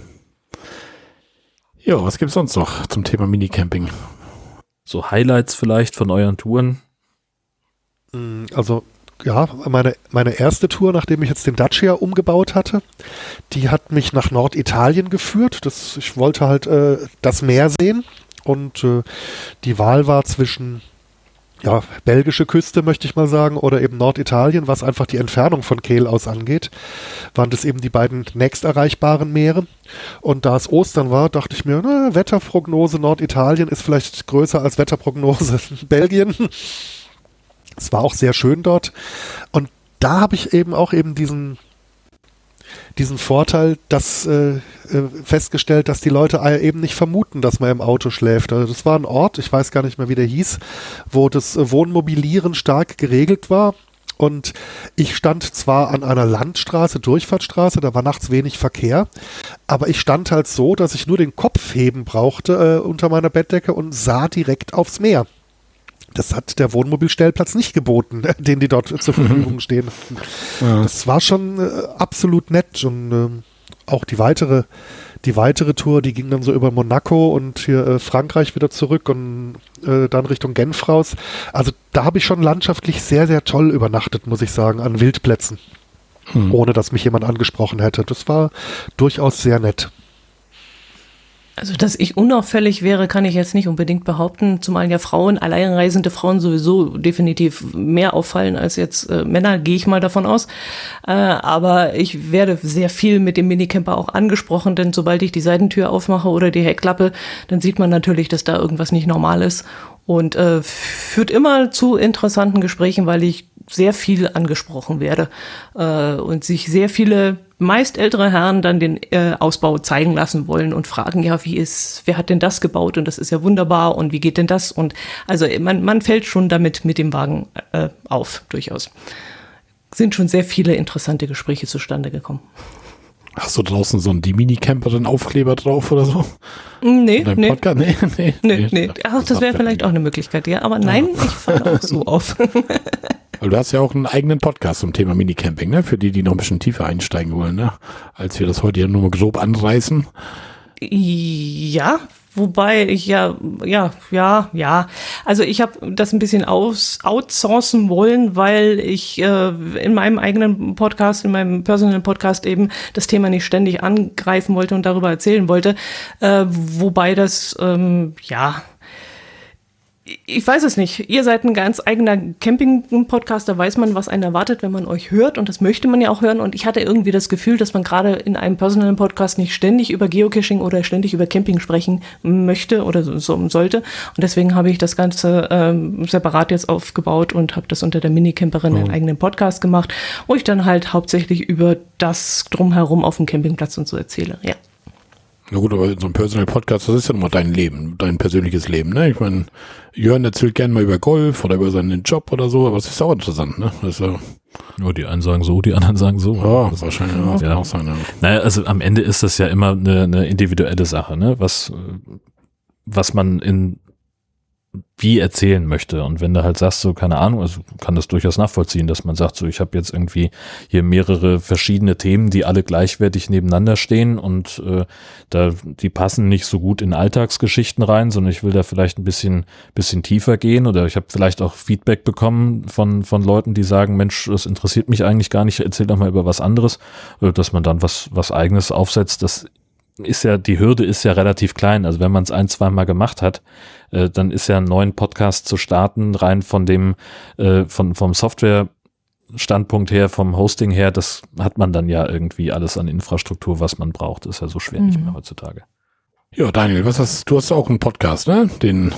Ja, was gibt's sonst noch zum Thema Minicamping? So Highlights vielleicht von euren Touren? Also ja, meine, meine erste Tour, nachdem ich jetzt den Dacia umgebaut hatte, die hat mich nach Norditalien geführt. Das, ich wollte halt äh, das Meer sehen. Und äh, die Wahl war zwischen ja, belgische Küste, möchte ich mal sagen, oder eben Norditalien, was einfach die Entfernung von Kehl aus angeht, waren das eben die beiden nächst erreichbaren Meere. Und da es Ostern war, dachte ich mir, na, Wetterprognose Norditalien ist vielleicht größer als Wetterprognose Belgien. Es war auch sehr schön dort. Und da habe ich eben auch eben diesen diesen Vorteil, dass äh, festgestellt, dass die Leute eben nicht vermuten, dass man im Auto schläft. Also das war ein Ort, ich weiß gar nicht mehr, wie der hieß, wo das Wohnmobilieren stark geregelt war. Und ich stand zwar an einer Landstraße, Durchfahrtsstraße, da war nachts wenig Verkehr, aber ich stand halt so, dass ich nur den Kopf heben brauchte äh, unter meiner Bettdecke und sah direkt aufs Meer. Das hat der Wohnmobilstellplatz nicht geboten, den die dort zur Verfügung stehen. Ja. Das war schon äh, absolut nett und äh, auch die weitere Die weitere Tour, die ging dann so über Monaco und hier äh, Frankreich wieder zurück und äh, dann Richtung Genf raus. Also da habe ich schon landschaftlich sehr, sehr toll übernachtet, muss ich sagen, an Wildplätzen. Hm. Ohne dass mich jemand angesprochen hätte. Das war durchaus sehr nett. Also, dass ich unauffällig wäre, kann ich jetzt nicht unbedingt behaupten, zumal ja Frauen, alleinreisende Frauen sowieso definitiv mehr auffallen als jetzt äh, Männer, gehe ich mal davon aus. Äh, aber ich werde sehr viel mit dem Minicamper auch angesprochen, denn sobald ich die Seitentür aufmache oder die Heckklappe, dann sieht man natürlich, dass da irgendwas nicht normal ist und äh, führt immer zu interessanten Gesprächen, weil ich sehr viel angesprochen werde äh, und sich sehr viele meist ältere Herren dann den äh, Ausbau zeigen lassen wollen und fragen, ja, wie ist, wer hat denn das gebaut und das ist ja wunderbar und wie geht denn das? Und also man, man fällt schon damit mit dem Wagen äh, auf, durchaus. Sind schon sehr viele interessante Gespräche zustande gekommen. Hast du draußen so einen die Minicamperin Aufkleber drauf oder so? Nee, nee. Podcast? nee, nee, nee, nee. Ach, das wäre vielleicht auch eine Möglichkeit, ja. Aber nein, ich falle auch so auf. Weil du hast ja auch einen eigenen Podcast zum Thema Minicamping, ne? Für die, die noch ein bisschen tiefer einsteigen wollen, ne? Als wir das heute ja nur mal grob anreißen. Ja, wobei ich ja, ja, ja, ja. Also ich habe das ein bisschen aus, outsourcen wollen, weil ich äh, in meinem eigenen Podcast, in meinem Personal Podcast eben das Thema nicht ständig angreifen wollte und darüber erzählen wollte. Äh, wobei das, ähm, ja... Ich weiß es nicht. Ihr seid ein ganz eigener Camping-Podcast, da weiß man, was einen erwartet, wenn man euch hört und das möchte man ja auch hören und ich hatte irgendwie das Gefühl, dass man gerade in einem Personal-Podcast nicht ständig über Geocaching oder ständig über Camping sprechen möchte oder so, so sollte und deswegen habe ich das Ganze ähm, separat jetzt aufgebaut und habe das unter der Minicamperin oh. einen eigenen Podcast gemacht, wo ich dann halt hauptsächlich über das Drumherum auf dem Campingplatz und so erzähle, ja. Na gut, aber so ein Personal Podcast, das ist ja nochmal dein Leben, dein persönliches Leben, ne? Ich meine, Jörn erzählt gerne mal über Golf oder über seinen Job oder so, aber es ist auch interessant, ne? Das ist ja nur die einen sagen so, die anderen sagen so. Ja, das wahrscheinlich auch, ja. auch sein, ja. Naja, also am Ende ist das ja immer eine, eine individuelle Sache, ne? Was, was man in wie erzählen möchte. Und wenn du halt sagst, so, keine Ahnung, also kann das durchaus nachvollziehen, dass man sagt, so, ich habe jetzt irgendwie hier mehrere verschiedene Themen, die alle gleichwertig nebeneinander stehen und äh, da die passen nicht so gut in Alltagsgeschichten rein, sondern ich will da vielleicht ein bisschen bisschen tiefer gehen oder ich habe vielleicht auch Feedback bekommen von von Leuten, die sagen, Mensch, das interessiert mich eigentlich gar nicht, erzähl doch mal über was anderes, dass man dann was was Eigenes aufsetzt, das ist ja, die Hürde ist ja relativ klein. Also wenn man es ein, zwei Mal gemacht hat, äh, dann ist ja einen neuen Podcast zu starten, rein von dem, äh, von, vom Software-Standpunkt her, vom Hosting her, das hat man dann ja irgendwie alles an Infrastruktur, was man braucht. Ist ja so schwer mhm. nicht mehr heutzutage. Ja, Daniel, was hast, du hast auch einen Podcast, ne? Den,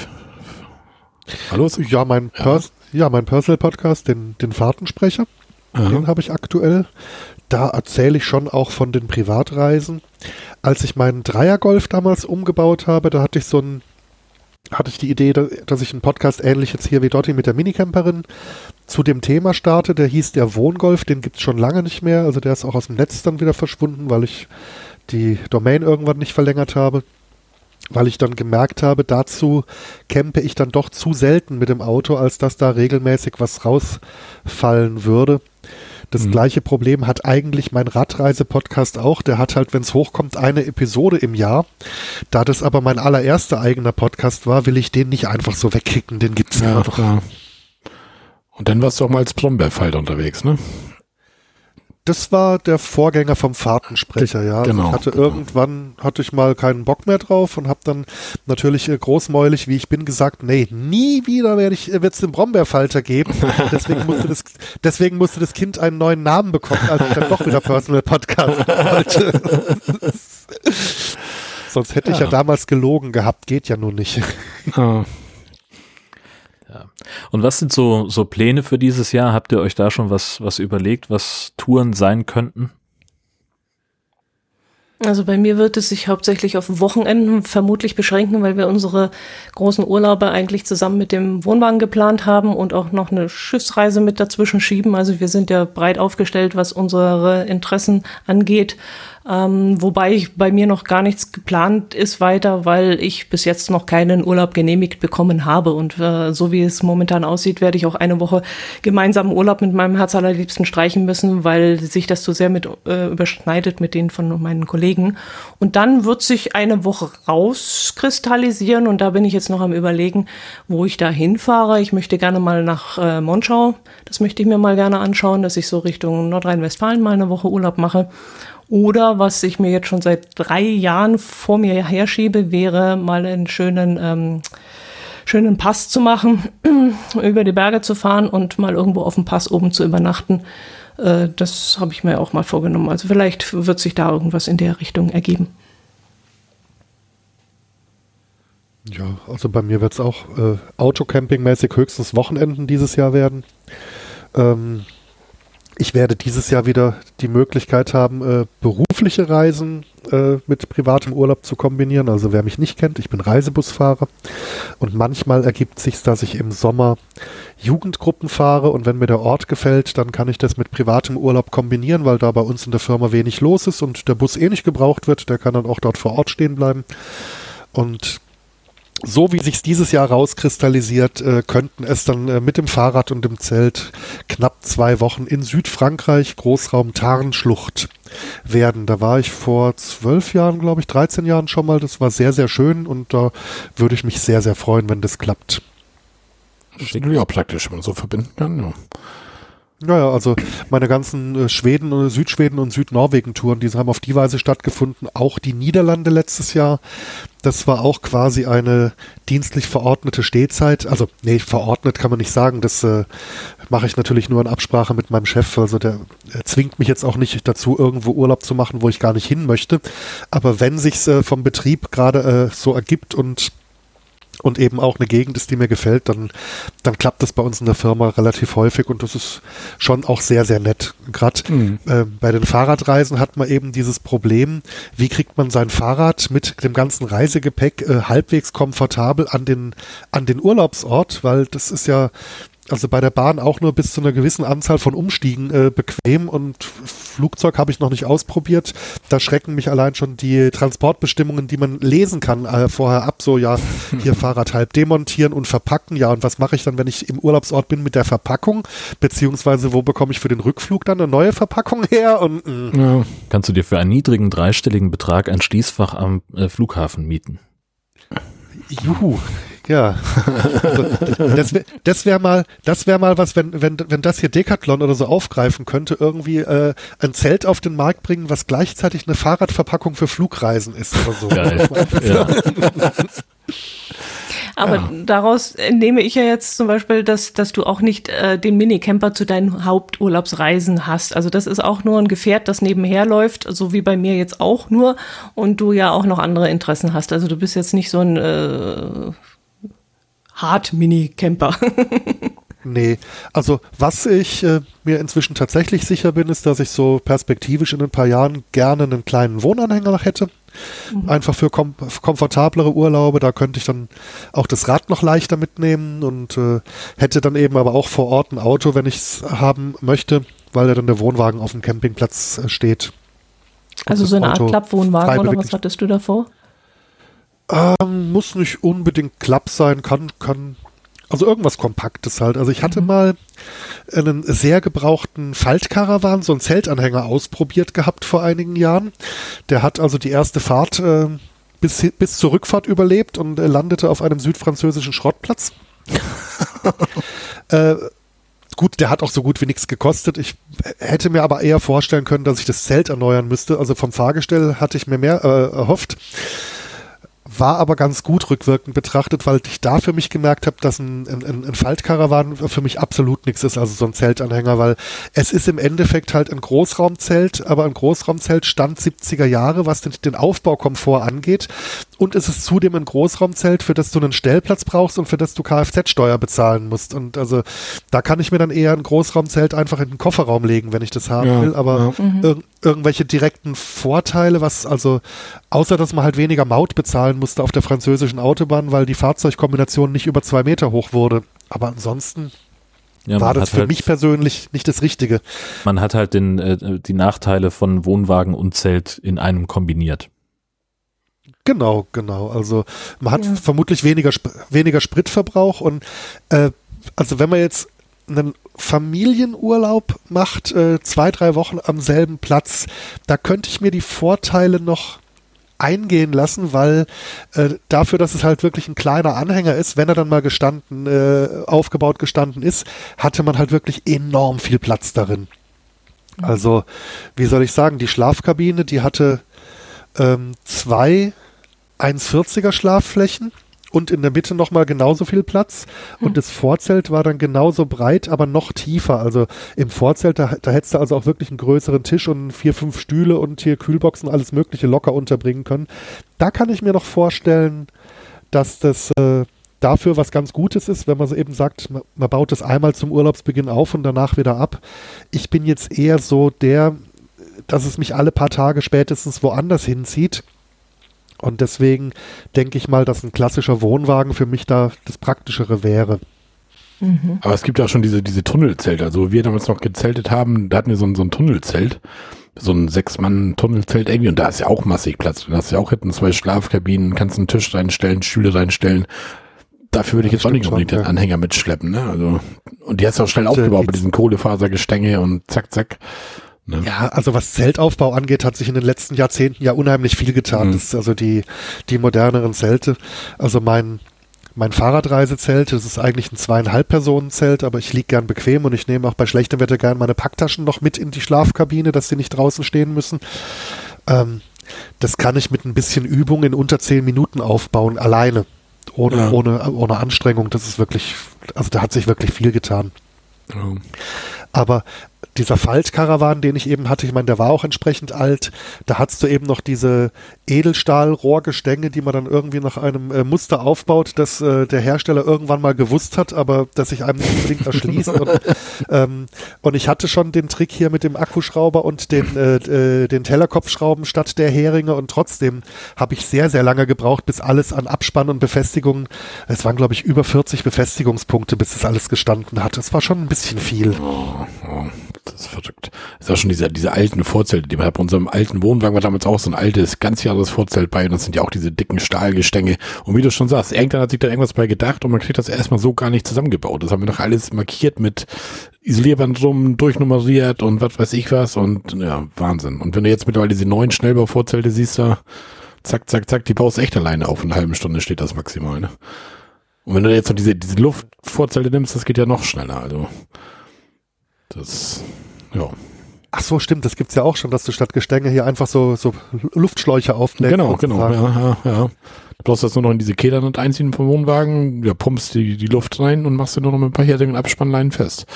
hallo? Ja, mein, ja. Pers- ja, mein Personal-Podcast, den, den Fahrtensprecher, Aha. den habe ich aktuell. Da erzähle ich schon auch von den Privatreisen. Als ich meinen Dreiergolf damals umgebaut habe, da hatte ich so ein, hatte ich die Idee, dass ich einen Podcast ähnlich jetzt hier wie Dotti mit der Minicamperin zu dem Thema starte. Der hieß der Wohngolf, den gibt's schon lange nicht mehr. Also der ist auch aus dem Netz dann wieder verschwunden, weil ich die Domain irgendwann nicht verlängert habe. Weil ich dann gemerkt habe, dazu campe ich dann doch zu selten mit dem Auto, als dass da regelmäßig was rausfallen würde. Das mhm. gleiche Problem hat eigentlich mein Radreise-Podcast auch. Der hat halt, wenn es hochkommt, eine Episode im Jahr. Da das aber mein allererster eigener Podcast war, will ich den nicht einfach so wegkicken. Den gibt's ja noch. Klar. Und dann warst du auch mal als Brombeerfalter unterwegs, ne? Das war der Vorgänger vom Fahrtensprecher, ja. Also genau, ich hatte genau. irgendwann, hatte ich mal keinen Bock mehr drauf und habe dann natürlich äh, großmäulig, wie ich bin, gesagt, nee, nie wieder werde ich, wird's den Brombeerfalter geben. Deswegen musste das, deswegen musste das Kind einen neuen Namen bekommen, als ich dann doch wieder Personal Podcast wollte. Sonst hätte ja. ich ja damals gelogen gehabt, geht ja nun nicht. Ah. Ja. Und was sind so, so Pläne für dieses Jahr? Habt ihr euch da schon was, was überlegt, was Touren sein könnten? Also bei mir wird es sich hauptsächlich auf Wochenenden vermutlich beschränken, weil wir unsere großen Urlaube eigentlich zusammen mit dem Wohnwagen geplant haben und auch noch eine Schiffsreise mit dazwischen schieben. Also wir sind ja breit aufgestellt, was unsere Interessen angeht. Ähm, wobei ich bei mir noch gar nichts geplant ist weiter, weil ich bis jetzt noch keinen Urlaub genehmigt bekommen habe. Und äh, so wie es momentan aussieht, werde ich auch eine Woche gemeinsamen Urlaub mit meinem Herzallerliebsten streichen müssen, weil sich das so sehr mit äh, überschneidet mit denen von meinen Kollegen. Und dann wird sich eine Woche rauskristallisieren und da bin ich jetzt noch am Überlegen, wo ich da hinfahre. Ich möchte gerne mal nach äh, Monschau. Das möchte ich mir mal gerne anschauen, dass ich so Richtung Nordrhein-Westfalen mal eine Woche Urlaub mache. Oder was ich mir jetzt schon seit drei Jahren vor mir herschiebe, wäre mal einen schönen, ähm, schönen Pass zu machen, über die Berge zu fahren und mal irgendwo auf dem Pass oben zu übernachten. Äh, das habe ich mir auch mal vorgenommen. Also vielleicht wird sich da irgendwas in der Richtung ergeben. Ja, also bei mir wird es auch äh, Autocamping-mäßig höchstens Wochenenden dieses Jahr werden. Ähm, Ich werde dieses Jahr wieder die Möglichkeit haben, äh, berufliche Reisen äh, mit privatem Urlaub zu kombinieren. Also wer mich nicht kennt, ich bin Reisebusfahrer und manchmal ergibt sich, dass ich im Sommer Jugendgruppen fahre und wenn mir der Ort gefällt, dann kann ich das mit privatem Urlaub kombinieren, weil da bei uns in der Firma wenig los ist und der Bus eh nicht gebraucht wird. Der kann dann auch dort vor Ort stehen bleiben. Und so wie sich dieses Jahr rauskristallisiert, äh, könnten es dann äh, mit dem Fahrrad und dem Zelt knapp zwei Wochen in Südfrankreich, Großraum Tarnschlucht werden. Da war ich vor zwölf Jahren, glaube ich, dreizehn Jahren schon mal. Das war sehr, sehr schön und da würde ich mich sehr, sehr freuen, wenn das klappt. Das ist natürlich auch praktisch, wenn man so verbinden kann. Ja. Naja, also meine ganzen äh, Schweden, äh, Südschweden und Südnorwegen-Touren, die haben auf die Weise stattgefunden. Auch die Niederlande letztes Jahr. Das war auch quasi eine dienstlich verordnete Stehzeit. Also, nee, verordnet kann man nicht sagen. Das äh, mache ich natürlich nur in Absprache mit meinem Chef. Also der äh, zwingt mich jetzt auch nicht dazu, irgendwo Urlaub zu machen, wo ich gar nicht hin möchte. Aber wenn sich's äh, vom Betrieb gerade äh, so ergibt und und eben auch eine Gegend ist, die mir gefällt, dann, dann klappt das bei uns in der Firma relativ häufig und das ist schon auch sehr, sehr nett. Gerade mhm. äh, bei den Fahrradreisen hat man eben dieses Problem, wie kriegt man sein Fahrrad mit dem ganzen Reisegepäck äh, halbwegs komfortabel an den, an den Urlaubsort, weil das ist ja also bei der Bahn auch nur bis zu einer gewissen Anzahl von Umstiegen äh, bequem und Flugzeug habe ich noch nicht ausprobiert. Da schrecken mich allein schon die Transportbestimmungen, die man lesen kann, äh, vorher ab. So, ja, hier Fahrrad halb demontieren und verpacken. Ja, und was mache ich dann, wenn ich im Urlaubsort bin mit der Verpackung? Beziehungsweise wo bekomme ich für den Rückflug dann eine neue Verpackung her? Und ja. Kannst du dir für einen niedrigen dreistelligen Betrag ein Schließfach am äh, Flughafen mieten? Juhu. Ja, also das wäre das wär mal, das wäre mal was, wenn, wenn, wenn das hier Decathlon oder so aufgreifen könnte, irgendwie äh, ein Zelt auf den Markt bringen, was gleichzeitig eine Fahrradverpackung für Flugreisen ist oder so. Geil. Ja. Aber ja. daraus entnehme ich ja jetzt zum Beispiel, dass, dass du auch nicht äh, den Minicamper zu deinen Haupturlaubsreisen hast. Also das ist auch nur ein Gefährt, das nebenher läuft, so wie bei mir jetzt auch nur. Und du ja auch noch andere Interessen hast. Also du bist jetzt nicht so ein äh, Hard-Mini-Camper. Nee, also was ich äh, mir inzwischen tatsächlich sicher bin, ist, dass ich so perspektivisch in ein paar Jahren gerne einen kleinen Wohnanhänger noch hätte. Mhm. Einfach für kom- komfortablere Urlaube, da könnte ich dann auch das Rad noch leichter mitnehmen und äh, hätte dann eben aber auch vor Ort ein Auto, wenn ich es haben möchte, weil ja dann der Wohnwagen auf dem Campingplatz äh, steht. Und also so eine Auto Art Klappwohnwagen oder was hattest du davor? Ähm, muss nicht unbedingt Klapp sein, kann, kann, also irgendwas Kompaktes halt. Also ich hatte mhm. mal einen sehr gebrauchten Faltkarawan, so einen Zeltanhänger ausprobiert gehabt vor einigen Jahren. Der hat also die erste Fahrt äh, bis, bis zur Rückfahrt überlebt und äh, landete auf einem südfranzösischen Schrottplatz. äh, Gut, der hat auch so gut wie nichts gekostet. Ich hätte mir aber eher vorstellen können, dass ich das Zelt erneuern müsste. Also vom Fahrgestell hatte ich mir mehr äh, erhofft. War aber ganz gut rückwirkend betrachtet, weil ich da für mich gemerkt habe, dass ein, ein, ein Faltkarawan für mich absolut nichts ist, also so ein Zeltanhänger, weil es ist im Endeffekt halt ein Großraumzelt, aber ein Großraumzelt Stand siebziger Jahre, was den, den Aufbaukomfort angeht. und es ist zudem ein Großraumzelt, für das du einen Stellplatz brauchst und für das du Kfz-Steuer bezahlen musst. Und also da kann ich mir dann eher ein Großraumzelt einfach in den Kofferraum legen, wenn ich das haben Ja, will. Aber ja. Mhm. ir irgendwelche direkten Vorteile, was also, außer dass man halt weniger Maut bezahlen musste auf der französischen Autobahn, weil die Fahrzeugkombination nicht über zwei Meter hoch wurde. Aber ansonsten Ja, war man das hat für halt, mich persönlich nicht das Richtige. Man hat halt den, äh, die Nachteile von Wohnwagen und Zelt in einem kombiniert. Genau, genau. Also man hat Ja. vermutlich weniger, Sp weniger Spritverbrauch und äh, also wenn man jetzt einen Familienurlaub macht, äh, zwei, drei Wochen am selben Platz, da könnte ich mir die Vorteile noch eingehen lassen, weil äh, dafür, dass es halt wirklich ein kleiner Anhänger ist, wenn er dann mal gestanden, äh, aufgebaut gestanden ist, hatte man halt wirklich enorm viel Platz darin. Also, wie soll ich sagen, die Schlafkabine, die hatte ähm, zwei eins vierziger Schlafflächen und in der Mitte nochmal genauso viel Platz. Und das Vorzelt war dann genauso breit, aber noch tiefer. Also im Vorzelt, da, da hättest du also auch wirklich einen größeren Tisch und vier, fünf Stühle und hier Kühlboxen, alles Mögliche locker unterbringen können. Da kann ich mir noch vorstellen, dass das äh, dafür was ganz Gutes ist, wenn man so eben sagt, man, man baut das einmal zum Urlaubsbeginn auf und danach wieder ab. Ich bin jetzt eher so der, dass es mich alle paar Tage spätestens woanders hinzieht. Und deswegen denke ich mal, dass ein klassischer Wohnwagen für mich da das Praktischere wäre. Mhm. Aber es gibt ja auch schon diese, diese Tunnelzelte. Also wir damals noch gezeltet haben, da hatten wir so ein, so ein Tunnelzelt. So ein Sechs-Mann-Tunnelzelt irgendwie. Und da ist ja auch massig Platz. Da hast du ja auch hinten zwei Schlafkabinen, kannst einen Tisch reinstellen, Stühle reinstellen. Dafür würde ich Ja, jetzt auch nicht stimmt unbedingt schon, den ja. Anhänger mitschleppen, ne? Also, und die hast du auch schnell Und, äh, aufgebaut die- mit diesen Kohlefasergestänge und zack, zack. Ne? Ja, also was Zeltaufbau angeht, hat sich in den letzten Jahrzehnten ja unheimlich viel getan. Mhm. Das ist also die, die moderneren Zelte. Also mein, mein Fahrradreisezelt, das ist eigentlich ein zweieinhalb Personen Zelt, aber ich liege gern bequem und ich nehme auch bei schlechtem Wetter gern meine Packtaschen noch mit in die Schlafkabine, dass sie nicht draußen stehen müssen. Ähm, das kann ich mit ein bisschen Übung in unter zehn Minuten aufbauen, alleine. Ohne, Ja. ohne, ohne Anstrengung. Das ist wirklich, also da hat sich wirklich viel getan. Ja. Aber dieser Faltkarawan, den ich eben hatte, ich meine, der war auch entsprechend alt. Da hattest du eben noch diese Edelstahl-Rohrgestänge, die man dann irgendwie nach einem äh, Muster aufbaut, das äh, der Hersteller irgendwann mal gewusst hat, aber das sich einem nicht unbedingt erschließt. und, ähm, und ich hatte schon den Trick hier mit dem Akkuschrauber und den, äh, äh, den Tellerkopfschrauben statt der Heringe und trotzdem habe ich sehr, sehr lange gebraucht, bis alles an Abspann und Befestigungen, es waren glaube ich über vierzig Befestigungspunkte, bis das alles gestanden hat. Es war schon ein bisschen viel. Oh, oh, das ist verrückt. Das ist auch schon diese, diese alten Vorzelte, die wir bei unserem alten Wohnwagen war damals auch so ein altes, ganzjahres Vorzelt bei und das sind ja auch diese dicken Stahlgestänge. Und wie du schon sagst, irgendwann hat sich da irgendwas bei gedacht und man kriegt das erstmal so gar nicht zusammengebaut. Das haben wir noch alles markiert mit Isolierband rum, durchnummeriert und was weiß ich was und ja, Wahnsinn. Und wenn du jetzt mittlerweile diese neuen Schnellbauvorzelte siehst, da zack, zack, zack, die baust echt alleine auf. In einer halben Stunde steht das maximal, ne? Und wenn du jetzt noch diese, diese Luftvorzelte nimmst, das geht ja noch schneller, also das, ja. Ach so, stimmt, das gibt's ja auch schon, dass du statt Gestänge hier einfach so, so Luftschläuche aufbläst. Genau, genau, ja, ja, ja. Du brauchst das nur noch in diese Kehler und einziehen vom Wohnwagen, ja, pumpst die, die Luft rein und machst du nur noch mit ein paar härtigen Abspannleinen fest.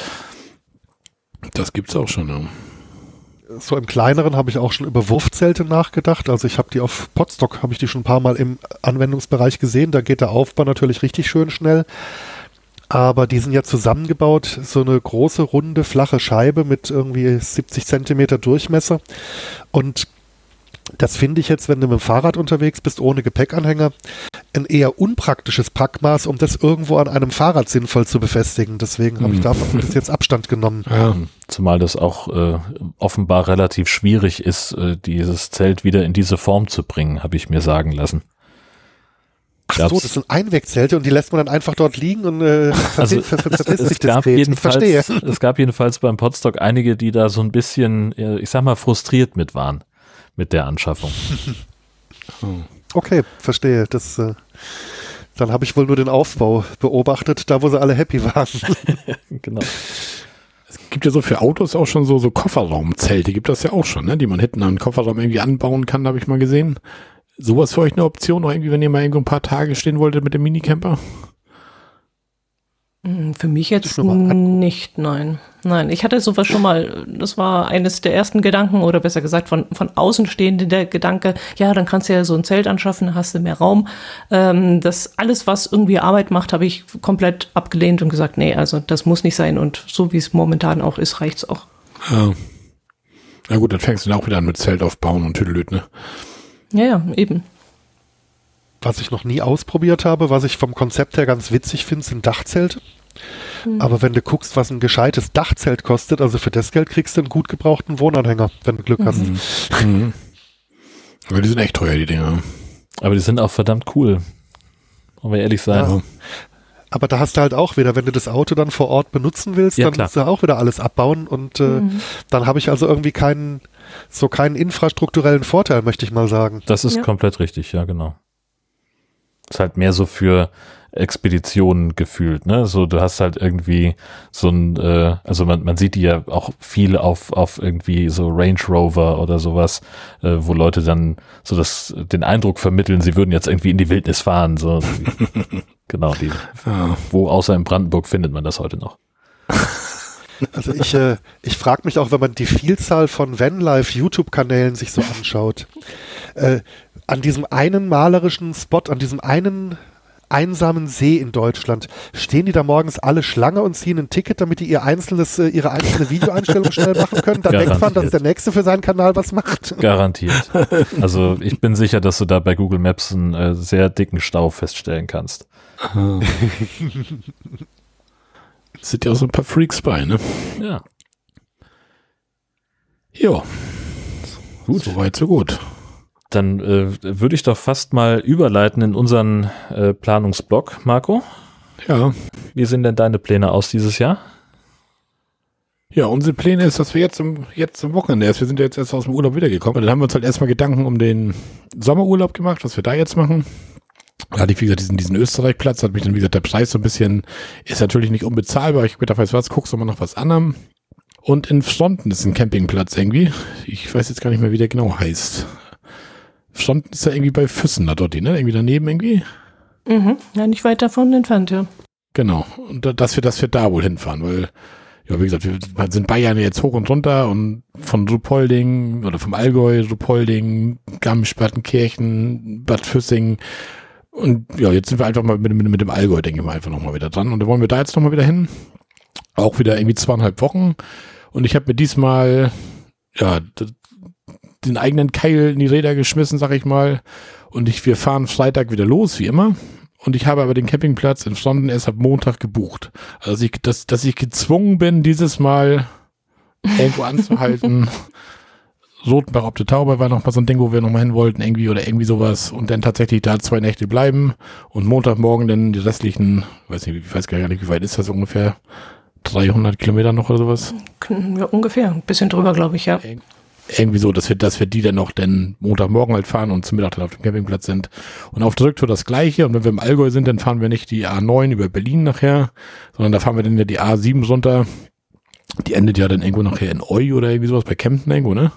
Das gibt's auch schon, ja. So im Kleineren habe ich auch schon über Wurfzelte nachgedacht. Also ich habe die auf Potstock, habe ich die schon ein paar Mal im Anwendungsbereich gesehen. Da geht der Aufbau natürlich richtig schön schnell. Aber die sind ja zusammengebaut, so eine große, runde, flache Scheibe mit irgendwie siebzig Zentimeter Durchmesser. Und das finde ich jetzt, wenn du mit dem Fahrrad unterwegs bist, ohne Gepäckanhänger, ein eher unpraktisches Packmaß, um das irgendwo an einem Fahrrad sinnvoll zu befestigen. Deswegen habe ich davon bis jetzt Abstand genommen. Ja, Zumal das auch äh, offenbar relativ schwierig ist, äh, dieses Zelt wieder in diese Form zu bringen, habe ich mir sagen lassen. Ach so, das sind Einwegzelte und die lässt man dann einfach dort liegen und äh, Also verpisst es sich das gab, Gerät. Ich jedenfalls, verstehe. es gab jedenfalls beim Podstock einige, die da so ein bisschen, äh, ich sag mal, frustriert mit waren mit der Anschaffung. Okay, verstehe. Das, äh, dann habe ich wohl nur den Aufbau beobachtet, da wo sie alle happy waren. Genau. es gibt ja so für Autos auch schon so, so Kofferraumzelte, gibt das ja auch schon, ne, die man hinten an den Kofferraum irgendwie anbauen kann, habe ich mal gesehen. Sowas für euch eine Option, oder irgendwie, wenn ihr mal irgendwo ein paar Tage stehen wolltet mit dem Minicamper? Für mich jetzt nur mal nicht, nein. Nein, ich hatte sowas schon mal, das war eines der ersten Gedanken, oder besser gesagt von, von Außenstehenden der Gedanke, ja, dann kannst du ja so ein Zelt anschaffen, hast du mehr Raum. Ähm, das alles, was irgendwie Arbeit macht, habe ich komplett abgelehnt und gesagt, nee, also das muss nicht sein, und so wie es momentan auch ist, reicht's auch. Ja. Na gut, dann fängst du dann auch wieder an mit Zelt aufbauen und Tüdelöt, ne? Ja, ja, eben. Was ich noch nie ausprobiert habe, was ich vom Konzept her ganz witzig finde, sind Dachzelte. Hm. Aber wenn du guckst, was ein gescheites Dachzelt kostet, also für das Geld kriegst du einen gut gebrauchten Wohnanhänger, wenn du Glück hast. Mhm. Mhm. Aber die sind echt teuer, die Dinger. Aber die sind auch verdammt cool. Wollen wir ehrlich sein. Ja. Aber da hast du halt auch wieder, wenn du das Auto dann vor Ort benutzen willst, Ja, dann klar. musst du auch wieder alles abbauen, und äh, Mhm. dann habe ich also irgendwie keinen, so keinen infrastrukturellen Vorteil, möchte ich mal sagen. Das ist Ja. komplett richtig, ja, genau. Ist halt mehr so für Expeditionen gefühlt, ne? So, du hast halt irgendwie so ein, äh, also man, man sieht die ja auch viel auf, auf irgendwie so Range Rover oder sowas, äh, wo Leute dann so das, den Eindruck vermitteln, sie würden jetzt irgendwie in die Wildnis fahren, so. Genau, die, Ja. wo außer in Brandenburg findet man das heute noch. Also ich, äh, ich frage mich auch, wenn man die Vielzahl von Vanlife-YouTube-Kanälen sich so anschaut, äh, an diesem einen malerischen Spot, an diesem einen einsamen See in Deutschland, stehen die da morgens alle Schlange und ziehen ein Ticket, damit die ihr einzelnes, äh, ihre einzelne Videoeinstellung schnell machen können? Da denkt man, dass der Nächste für seinen Kanal was macht. Garantiert. Also ich bin sicher, dass du da bei Google Maps einen äh, sehr dicken Stau feststellen kannst. Sind ja auch so ein paar Freaks bei, ne? Ja. Ja. Gut. So weit, so gut. Dann äh, würde ich doch fast mal überleiten in unseren äh, Planungsblock, Marco. Ja. Wie sehen denn deine Pläne aus dieses Jahr? Ja, unsere Pläne ist, dass wir jetzt im, jetzt am Wochenende erst, wir sind ja jetzt erst aus dem Urlaub wiedergekommen, und dann haben wir uns halt erstmal Gedanken um den Sommerurlaub gemacht, was wir da jetzt machen. Da hatte ich, wie gesagt, diesen, diesen Österreich-Platz, hat mich dann, wie gesagt, der Preis so ein bisschen, ist natürlich nicht unbezahlbar. Ich gedacht, weißt du was, guckst du mal noch was anderem. Und in Fronten ist ein Campingplatz irgendwie. Ich weiß jetzt gar nicht mehr, wie der genau heißt. Fronten ist ja irgendwie bei Füssen da dort, ne? Irgendwie daneben irgendwie. Mhm. Ja, nicht weit davon entfernt, ja. Genau. Und da, dass wir, dass wir da wohl hinfahren, weil, ja, wie gesagt, wir sind Bayern jetzt hoch und runter, und von Ruhpolding oder vom Allgäu, Ruhpolding, Garmisch-Partenkirchen, Bad Füssing. Und ja, jetzt sind wir einfach mal mit, mit, mit dem Allgäu, denke ich mal, einfach nochmal wieder dran. Und da wollen wir da jetzt nochmal wieder hin. Auch wieder irgendwie zweieinhalb Wochen. Und ich habe mir diesmal, ja, d- den eigenen Keil in die Räder geschmissen, sag ich mal. Und ich, wir fahren Freitag wieder los, wie immer. Und ich habe aber den Campingplatz in Fronten erst ab Montag gebucht. Also ich, dass, dass ich gezwungen bin, dieses Mal irgendwo anzuhalten. Rotenbach ob der Taube war noch mal so ein Ding, wo wir noch mal hin wollten, irgendwie oder irgendwie sowas. Und dann tatsächlich da zwei Nächte bleiben und Montagmorgen dann die restlichen, weiß nicht, ich weiß gar nicht, wie weit ist das ungefähr? dreihundert Kilometer noch oder sowas? Ja, ungefähr. Ein bisschen drüber, glaube ich, ja. Irgendwie so, dass wir, dass wir die dann noch dann Montagmorgen halt fahren und zum Mittag dann auf dem Campingplatz sind. Und auf der Rücktour das Gleiche. Und wenn wir im Allgäu sind, dann fahren wir nicht die A neun über Berlin nachher, sondern da fahren wir dann ja die A sieben runter. Die endet ja dann irgendwo nachher in Eu oder irgendwie sowas, bei Kempten irgendwo, ne?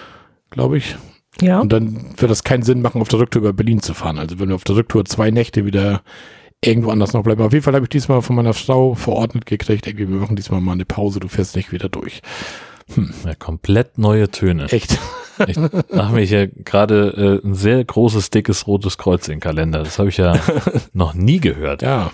Glaube ich. Ja. Und dann wird das keinen Sinn machen, auf der Rücktour über Berlin zu fahren. Also wenn wir auf der Rücktour zwei Nächte wieder irgendwo anders noch bleiben. Auf jeden Fall habe ich diesmal von meiner Frau verordnet gekriegt, irgendwie, wir machen diesmal mal eine Pause, du fährst nicht wieder durch. Hm. Ja, komplett neue Töne. Echt? Ich mache mir hier gerade äh, ein sehr großes, dickes rotes Kreuz in den Kalender. Das habe ich ja noch nie gehört. Ja.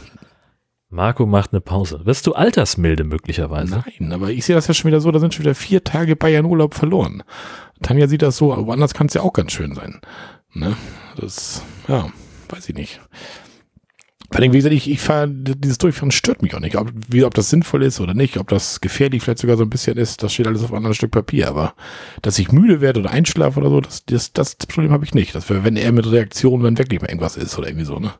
Marco macht eine Pause. Wirst du altersmilde möglicherweise? Nein, aber ich sehe das ja schon wieder so, da sind schon wieder vier Tage Bayern-Urlaub verloren. Tanja sieht das so, aber woanders kann es ja auch ganz schön sein. Ne? Das, ja, weiß ich nicht. Vor allem, wie gesagt, ich, ich fahre, dieses Durchfahren stört mich auch nicht. Ob, wie, ob das sinnvoll ist oder nicht, ob das gefährlich vielleicht sogar so ein bisschen ist, das steht alles auf einem anderen Stück Papier. Aber dass ich müde werde oder einschlafe oder so, das, das, das Problem habe ich nicht. Das wäre, wenn er mit Reaktionen, wenn wirklich mal irgendwas ist oder irgendwie so, ne?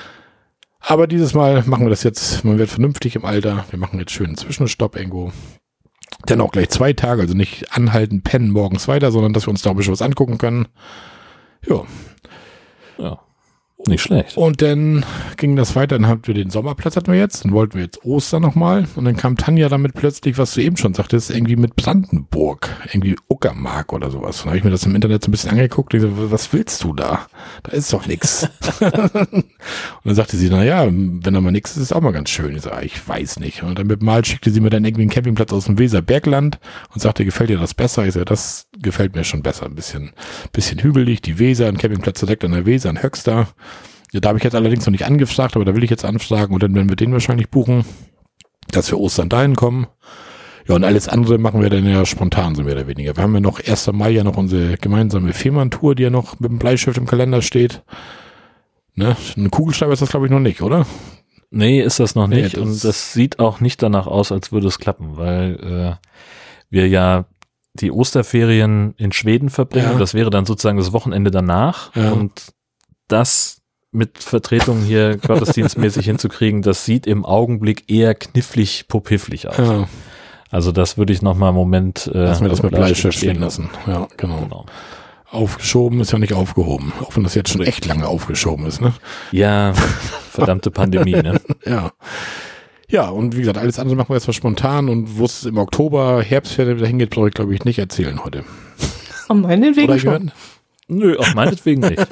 Aber dieses Mal machen wir das jetzt, man wird vernünftig im Alter. Wir machen jetzt schön einen Zwischenstopp irgendwo. Dann auch gleich zwei Tage, also nicht anhalten, pennen morgens weiter, sondern dass wir uns da ein bisschen was angucken können. Ja. Ja. Nicht schlecht. Und dann ging das weiter, dann hatten wir den Sommerplatz hatten wir jetzt, dann wollten wir jetzt Ostern nochmal und dann kam Tanja damit plötzlich, was du eben schon sagtest, irgendwie mit Brandenburg, irgendwie Uckermark oder sowas. Dann habe ich mir das im Internet so ein bisschen angeguckt und ich so, was willst du da? Da ist doch nix. Und dann sagte sie, naja, wenn da mal nix ist, ist auch mal ganz schön. Ich so, ich weiß nicht. Und dann mit Mal schickte sie mir dann irgendwie einen Campingplatz aus dem Weserbergland und sagte, gefällt dir das besser? Ich so, das gefällt mir schon besser. Ein bisschen, bisschen hügelig, die Weser, ein Campingplatz direkt an der Weser, in Höxter. Ja, da habe ich jetzt allerdings noch nicht angefragt, aber da will ich jetzt anfragen und dann werden wir den wahrscheinlich buchen, dass wir Ostern dahin kommen. Ja, und alles andere machen wir dann ja spontan, so mehr oder weniger. Wir haben ja noch erster Mai ja noch unsere gemeinsame Fehmarn-Tour, die ja noch mit dem Bleistift im Kalender steht. Ne? Ein Kugelschreiber ist das, glaube ich, noch nicht, oder? Nee, ist das noch nicht. Nee, das und das sieht auch nicht danach aus, als würde es klappen, weil äh, wir ja die Osterferien in Schweden verbringen. Ja. Das wäre dann sozusagen das Wochenende danach. Ja. Und das mit Vertretungen hier gottesdienstmäßig hinzukriegen, das sieht im Augenblick eher knifflig, popifflig aus. Ja. Also das würde ich nochmal einen Moment äh, Lassen wir das mit Bleistift stehen stehen lassen. Ja, genau. Genau. Aufgeschoben ist ja nicht aufgehoben. Auch wenn das jetzt schon echt lange aufgeschoben ist, ne? Ja, verdammte Pandemie, ne? Ja. Ja, und wie gesagt, alles andere machen wir jetzt mal spontan und wo es im Oktober, Herbstferien wieder hingeht, brauche ich, glaube ich, nicht erzählen heute. Um meinetwegen Oder schon. Jörn? Nö, auch meinetwegen nicht.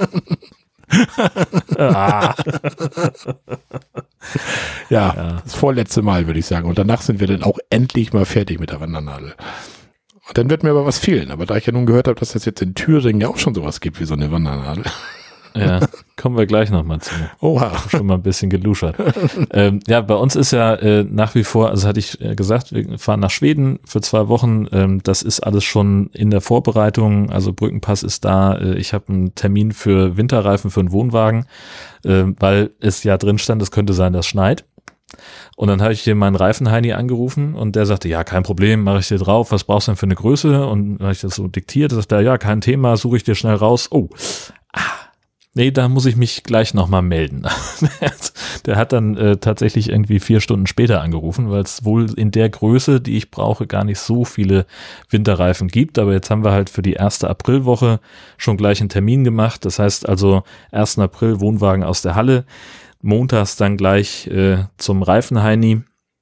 ah. Ja, Ja. das vorletzte Mal, würde ich sagen. Und danach sind wir dann auch endlich mal fertig mit der Wandernadel. Und dann wird mir aber was fehlen. Aber da ich ja nun gehört habe, dass es jetzt in Thüringen ja auch schon sowas gibt wie so eine Wandernadel. Ja, kommen wir gleich nochmal zu. Oha. Schon mal ein bisschen geluschert. ähm, ja, bei uns ist ja äh, nach wie vor, also hatte ich äh, gesagt, wir fahren nach Schweden für zwei Wochen. Ähm, das ist alles schon in der Vorbereitung. Also Brückenpass ist da. Äh, ich habe einen Termin für Winterreifen für einen Wohnwagen, äh, weil es ja drin stand, es könnte sein, dass es schneit. Und dann habe ich hier meinen Reifenheini angerufen und der sagte, ja, kein Problem, mache ich dir drauf, was brauchst du denn für eine Größe? Und dann habe ich das so diktiert, da sagte er, ja, kein Thema, suche ich dir schnell raus. Oh, ah, nee, da muss ich mich gleich nochmal melden. Der hat dann äh, tatsächlich irgendwie vier Stunden später angerufen, weil es wohl in der Größe, die ich brauche, gar nicht so viele Winterreifen gibt. Aber jetzt haben wir halt für die erste Aprilwoche schon gleich einen Termin gemacht. Das heißt also ersten April Wohnwagen aus der Halle, montags dann gleich äh, zum Reifenheini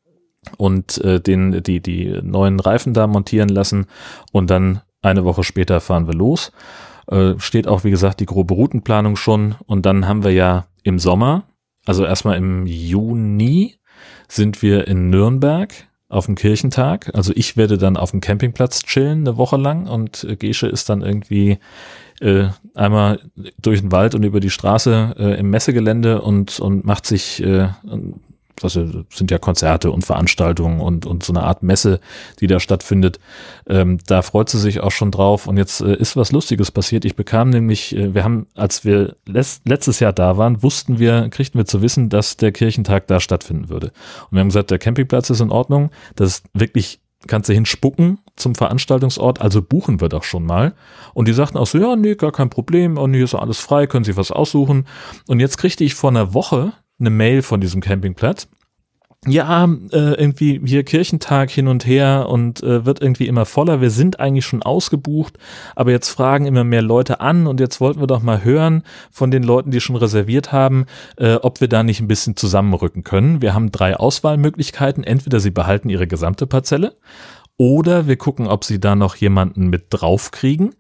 und äh, den die die neuen Reifen da montieren lassen und dann eine Woche später fahren wir los. Äh, steht auch, wie gesagt, die grobe Routenplanung schon und dann haben wir ja im Sommer, also erstmal im Juni sind wir in Nürnberg auf dem Kirchentag. Also ich werde dann auf dem Campingplatz chillen eine Woche lang und äh, Gesche ist dann irgendwie äh, einmal durch den Wald und über die Straße äh, im Messegelände und und macht sich äh, das sind ja Konzerte und Veranstaltungen und und so eine Art Messe, die da stattfindet. Ähm, da freut sie sich auch schon drauf. Und jetzt äh, ist was Lustiges passiert. Ich bekam nämlich, äh, wir haben, als wir les- letztes Jahr da waren, wussten wir, kriegten wir zu wissen, dass der Kirchentag da stattfinden würde. Und wir haben gesagt, der Campingplatz ist in Ordnung. Das ist wirklich, kannst du hinspucken zum Veranstaltungsort, also buchen wir doch schon mal. Und die sagten auch so, ja, nee, gar kein Problem. Und hier ist alles frei, können Sie was aussuchen. Und jetzt kriegte ich vor einer Woche eine Mail von diesem Campingplatz. Ja, äh, irgendwie hier Kirchentag hin und her und äh, wird irgendwie immer voller. Wir sind eigentlich schon ausgebucht, aber jetzt fragen immer mehr Leute an und jetzt wollten wir doch mal hören von den Leuten, die schon reserviert haben, äh, ob wir da nicht ein bisschen zusammenrücken können. Wir haben drei Auswahlmöglichkeiten. Entweder sie behalten ihre gesamte Parzelle oder wir gucken, ob sie da noch jemanden mit drauf kriegen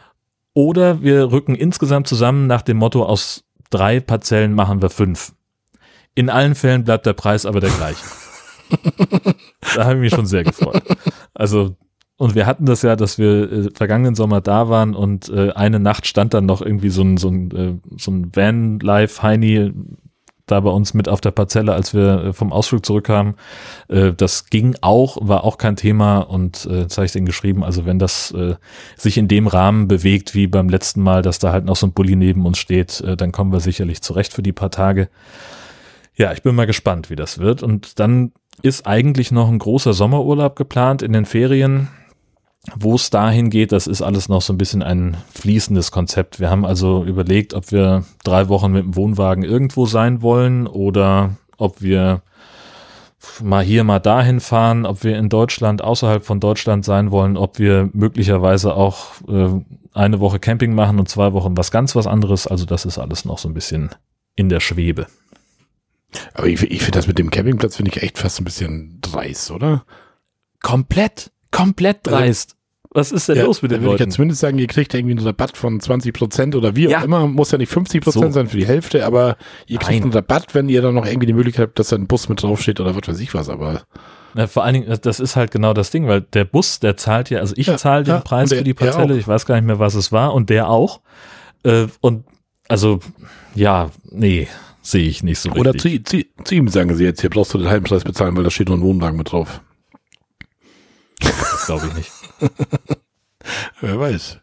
oder wir rücken insgesamt zusammen nach dem Motto, aus drei Parzellen machen wir fünf. In allen Fällen bleibt der Preis aber der gleiche. Da habe ich mich schon sehr gefreut. Also, und wir hatten das ja, dass wir äh, vergangenen Sommer da waren und äh, eine Nacht stand dann noch irgendwie so ein, so ein, äh, so ein Van-Life-Heini da bei uns mit auf der Parzelle, als wir äh, vom Ausflug zurückkamen. Äh, das ging auch, war auch kein Thema und äh, das habe ich denen geschrieben, also wenn das äh, sich in dem Rahmen bewegt wie beim letzten Mal, dass da halt noch so ein Bulli neben uns steht, äh, dann kommen wir sicherlich zurecht für die paar Tage. Ja, ich bin mal gespannt, wie das wird. Und dann ist eigentlich noch ein großer Sommerurlaub geplant in den Ferien. Wo es dahin geht, das ist alles noch so ein bisschen ein fließendes Konzept. Wir haben also überlegt, ob wir drei Wochen mit dem Wohnwagen irgendwo sein wollen oder ob wir mal hier, mal dahin fahren, ob wir in Deutschland, außerhalb von Deutschland sein wollen, ob wir möglicherweise auch äh, eine Woche Camping machen und zwei Wochen was ganz was anderes. Also das ist alles noch so ein bisschen in der Schwebe. Aber ich, ich finde das mit dem Campingplatz finde ich echt fast ein bisschen dreist, oder? Komplett, komplett dreist. Was ist denn ja, los mit den Leuten? Würde ich ja Leuten? zumindest sagen, ihr kriegt irgendwie einen Rabatt von zwanzig Prozent oder wie Ja. auch immer. Muss ja nicht fünfzig Prozent So. sein für die Hälfte, aber ihr kriegt Nein. einen Rabatt, wenn ihr dann noch irgendwie die Möglichkeit habt, dass da ein Bus mit draufsteht oder was weiß ich was. Aber Na, vor allen Dingen, das ist halt genau das Ding, weil der Bus, der zahlt ja, also ich Ja, zahle den ja, Preis und der- für die der Parzelle, auch. ich weiß gar nicht mehr, was es war, und der auch. Äh, und also, ja, nee, sehe ich nicht so oder richtig. zu, zu, zu ihm sagen sie jetzt, hier brauchst du den halben Preis bezahlen, weil da steht noch ein Wohnwagen mit drauf. Das glaube ich nicht. Wer weiß.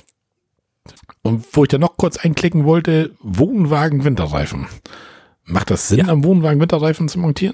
Und wo ich da noch kurz einklicken wollte, Wohnwagen Winterreifen. Macht das Sinn, Ja. am Wohnwagen Winterreifen zu montieren?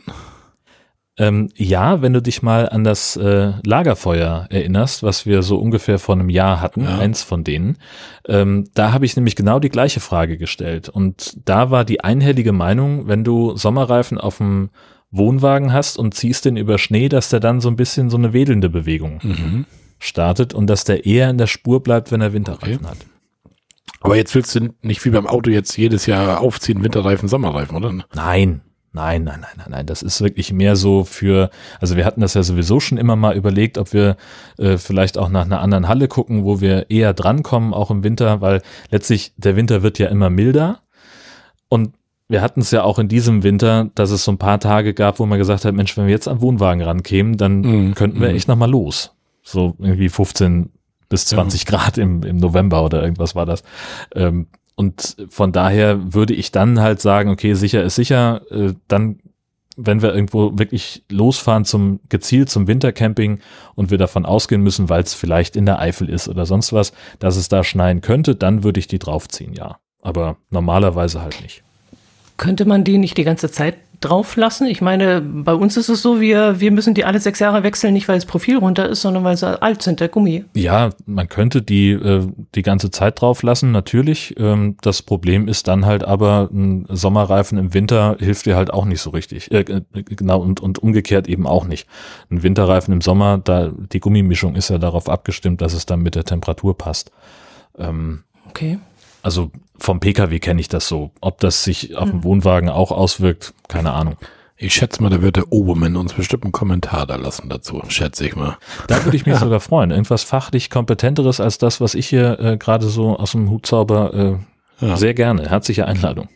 Ähm, ja, wenn du dich mal an das äh, Lagerfeuer erinnerst, was wir so ungefähr vor einem Jahr hatten, Ja. eins von denen, ähm, da habe ich nämlich genau die gleiche Frage gestellt. Und da war die einhellige Meinung, wenn du Sommerreifen auf dem Wohnwagen hast und ziehst den über Schnee, dass der dann so ein bisschen so eine wedelnde Bewegung Mhm. startet und dass der eher in der Spur bleibt, wenn er Winterreifen hat. Aber jetzt willst du nicht wie beim Auto jetzt jedes Jahr aufziehen, Winterreifen, Sommerreifen, oder? Nein, nein, nein, nein, nein, nein. Das ist wirklich mehr so für, also wir hatten das ja sowieso schon immer mal überlegt, ob wir äh, vielleicht auch nach einer anderen Halle gucken, wo wir eher drankommen, auch im Winter, weil letztlich der Winter wird ja immer milder. Und wir hatten es ja auch in diesem Winter, dass es so ein paar Tage gab, wo man gesagt hat, Mensch, wenn wir jetzt am Wohnwagen rankämen, dann Mhm, könnten wir mhm. echt nochmal los. So irgendwie fünfzehn bis zwanzig Grad im, im November oder irgendwas war das. Ähm, und von daher würde ich dann halt sagen, okay, sicher ist sicher, äh, dann, wenn wir irgendwo wirklich losfahren zum gezielt zum Wintercamping und wir davon ausgehen müssen, weil es vielleicht in der Eifel ist oder sonst was, dass es da schneien könnte, dann würde ich die draufziehen, ja. Aber normalerweise halt nicht. Könnte man die nicht die ganze Zeit drauf lassen? Ich meine, bei uns ist es so, wir, wir müssen die alle sechs Jahre wechseln, nicht weil das Profil runter ist, sondern weil sie alt sind, der Gummi. Ja, man könnte die äh, die ganze Zeit drauf lassen, natürlich. Ähm, das Problem ist dann halt aber, ein Sommerreifen im Winter hilft dir halt auch nicht so richtig. Äh, äh, genau, und, und umgekehrt eben auch nicht. Ein Winterreifen im Sommer, da die Gummimischung ist ja darauf abgestimmt, dass es dann mit der Temperatur passt. Ähm, Okay. also vom P K W kenne ich das so. Ob das sich auf dem Wohnwagen auch auswirkt, keine Ahnung. Ich schätze mal, da wird der Obermann uns bestimmt einen Kommentar da lassen dazu, schätze ich mal. Da würde ich mich sogar freuen. Irgendwas fachlich kompetenteres als das, was ich hier äh, gerade so aus dem Hut zauber. Äh, Ja. Sehr gerne. Herzliche Einladung.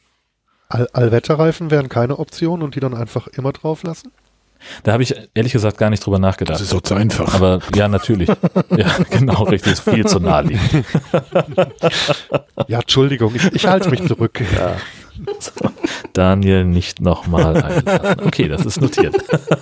All Allwetterreifen wären keine Option und die dann einfach immer drauf lassen? Da habe ich ehrlich gesagt gar nicht drüber nachgedacht. Das ist doch zu einfach. Aber ja, natürlich. Ja, genau, richtig. Ist viel zu naheliegend. Ja, Entschuldigung, ich, ich halte mich zurück. Ja. So. Daniel nicht nochmal einladen. Okay, das ist notiert.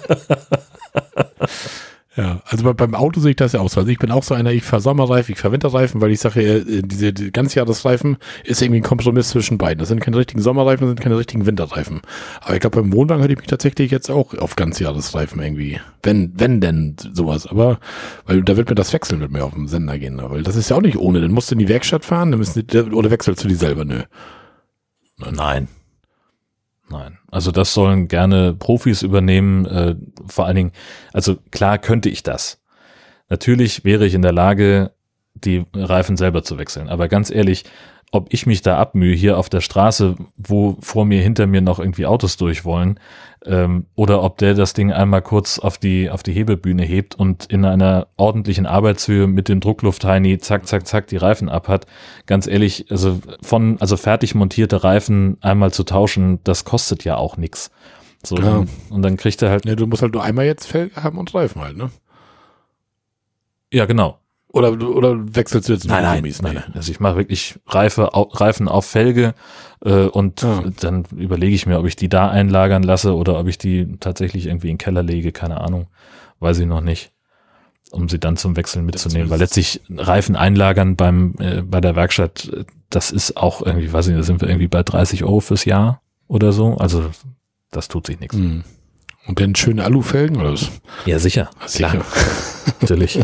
Ja, also bei, beim Auto sehe ich das ja auch so. Also ich bin auch so einer, ich fahre Sommerreifen, ich fahre Winterreifen, weil ich sage, äh, diese die Ganzjahresreifen ist irgendwie ein Kompromiss zwischen beiden. Das sind keine richtigen Sommerreifen, das sind keine richtigen Winterreifen. Aber ich glaube, beim Wohnwagen hätte ich mich tatsächlich jetzt auch auf Ganzjahresreifen irgendwie, wenn, wenn denn sowas. Aber, weil da wird mir das Wechseln mit mir auf dem Sender gehen. Weil das ist ja auch nicht ohne. Dann musst du in die Werkstatt fahren, dann müssen die, oder wechselst du die selber? Nö. Nein. Nein. Also das sollen gerne Profis übernehmen. Äh, vor allen Dingen, also klar könnte ich das. Natürlich wäre ich in der Lage, die Reifen selber zu wechseln. Aber ganz ehrlich, ob ich mich da abmühe hier auf der Straße, wo vor mir, hinter mir noch irgendwie Autos durch wollen, ähm, oder ob der das Ding einmal kurz auf die auf die Hebelbühne hebt und in einer ordentlichen Arbeitshöhe mit dem Druckluft-Heini zack, zack, zack die Reifen abhat. Ganz ehrlich, also von also fertig montierte Reifen einmal zu tauschen, das kostet ja auch nichts. So, Ja. und, und dann kriegt er halt, Ja, du musst halt nur einmal jetzt Felge haben und Reifen halt, ne? ja genau. Oder, oder wechselst du jetzt nur Nein, die nein, Gummis? nein, Nee. nein. Also ich mache wirklich Reife, au, Reifen auf Felge äh, und Ja. dann überlege ich mir, ob ich die da einlagern lasse oder ob ich die tatsächlich irgendwie in den Keller lege, keine Ahnung, weiß ich noch nicht, um sie dann zum Wechseln mitzunehmen, weil letztlich Reifen einlagern beim äh, bei der Werkstatt, äh, das ist auch irgendwie, weiß ich nicht, da sind wir irgendwie bei dreißig Euro fürs Jahr oder so, also das tut sich nichts. Mhm. Und dann schöne Alufelgen oder was? Ja, sicher, klar, natürlich.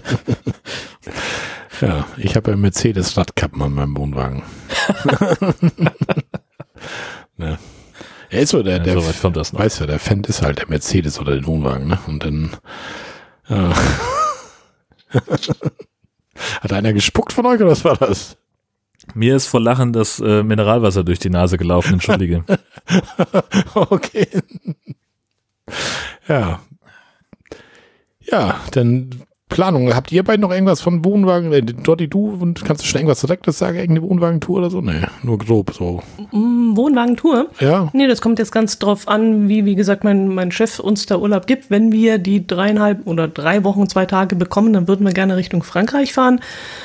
Ja, ich habe ja Mercedes Radkappen an meinem Wohnwagen. Ne. Er ist so, der, Ja, der so weit kommt das noch. weiß ja, der Fan ist halt der Mercedes oder den Wohnwagen, ne? Und dann ja. Hat einer gespuckt von euch oder was war das? Mir ist vor Lachen das äh, Mineralwasser durch die Nase gelaufen, entschuldige. Okay. Ja. Ja, dann Planung. Habt ihr beiden noch irgendwas von Wohnwagen? Äh, Dotti, du, und kannst du schon irgendwas Direktes sagen? Irgendeine Wohnwagentour oder so? Nee, nur grob so. Mm, Wohnwagentour? Ja. Nee, das kommt jetzt ganz drauf an, wie, wie gesagt, mein, mein Chef uns da Urlaub gibt. Wenn wir die dreieinhalb oder drei Wochen, zwei Tage bekommen, dann würden wir gerne Richtung Frankreich fahren.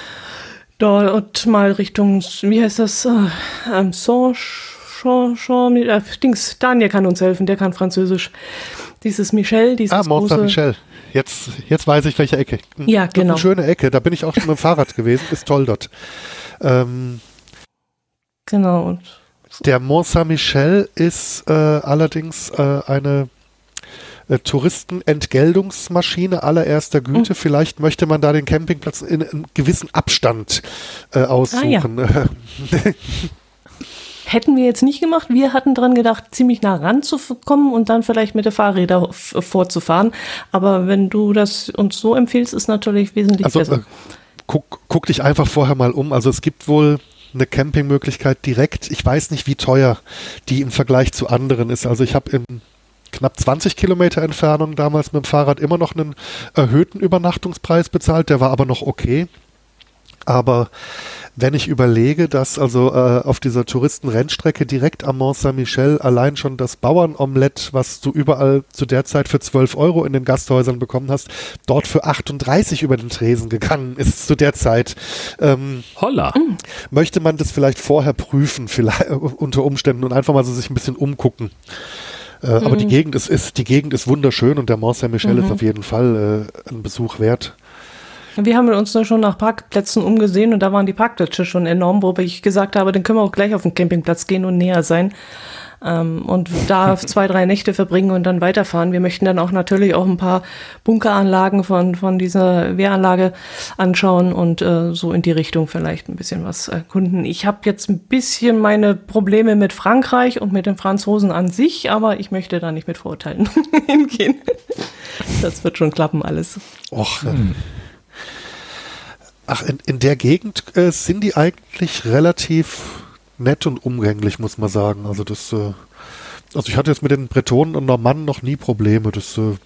Dort mal Richtung, wie heißt das? Ähm, Saint, Jean, Jean, äh, Dings, Daniel kann uns helfen, der kann Französisch. Dieses Michel, dieses Ah, Mont große... Saint-Michel. Jetzt, jetzt weiß ich, welche Ecke. Ja, genau. Eine schöne Ecke, da bin ich auch schon mit dem Fahrrad gewesen, ist toll dort. Ähm, genau. Und der Mont Saint-Michel ist äh, allerdings äh, eine äh, Touristenentgeltungsmaschine allererster Güte. Mhm. Vielleicht möchte man da den Campingplatz in einem gewissen Abstand äh, aussuchen. Ah, ja. Hätten wir jetzt nicht gemacht. Wir hatten dran gedacht, ziemlich nah ranzukommen und dann vielleicht mit den Fahrrädern vorzufahren. Aber wenn du das uns so empfiehlst, ist natürlich wesentlich also, besser. Äh, guck, guck dich einfach vorher mal um. Also es gibt wohl eine Campingmöglichkeit direkt. Ich weiß nicht, wie teuer die im Vergleich zu anderen ist. Also ich habe in knapp zwanzig Kilometer Entfernung damals mit dem Fahrrad immer noch einen erhöhten Übernachtungspreis bezahlt. Der war aber noch okay. Aber wenn ich überlege, dass also äh, auf dieser Touristenrennstrecke direkt am Mont Saint-Michel allein schon das Bauernomelett, was du überall zu der Zeit für zwölf Euro in den Gasthäusern bekommen hast, dort für achtunddreißig über den Tresen gegangen ist zu der Zeit. Ähm, Holla! Möchte man das vielleicht vorher prüfen, vielleicht unter Umständen und einfach mal so sich ein bisschen umgucken. Äh, mhm. Aber die Gegend ist, ist, die Gegend ist wunderschön und der Mont Saint-Michel mhm. ist auf jeden Fall äh, ein Besuch wert. Wir haben uns da schon nach Parkplätzen umgesehen und da waren die Parkplätze schon enorm, wobei ich gesagt habe, dann können wir auch gleich auf den Campingplatz gehen und näher sein ähm, und da zwei, drei Nächte verbringen und dann weiterfahren. Wir möchten dann auch natürlich auch ein paar Bunkeranlagen von, von dieser Wehranlage anschauen und äh, so in die Richtung vielleicht ein bisschen was erkunden. Ich habe jetzt ein bisschen meine Probleme mit Frankreich und mit den Franzosen an sich, aber ich möchte da nicht mit Vorurteilen hingehen. Das wird schon klappen alles. Och, hm. Ach, in, in der Gegend äh, sind die eigentlich relativ nett und umgänglich, muss man sagen. Also das, äh, also ich hatte jetzt mit den Bretonen und Normannen noch nie Probleme. Das, äh,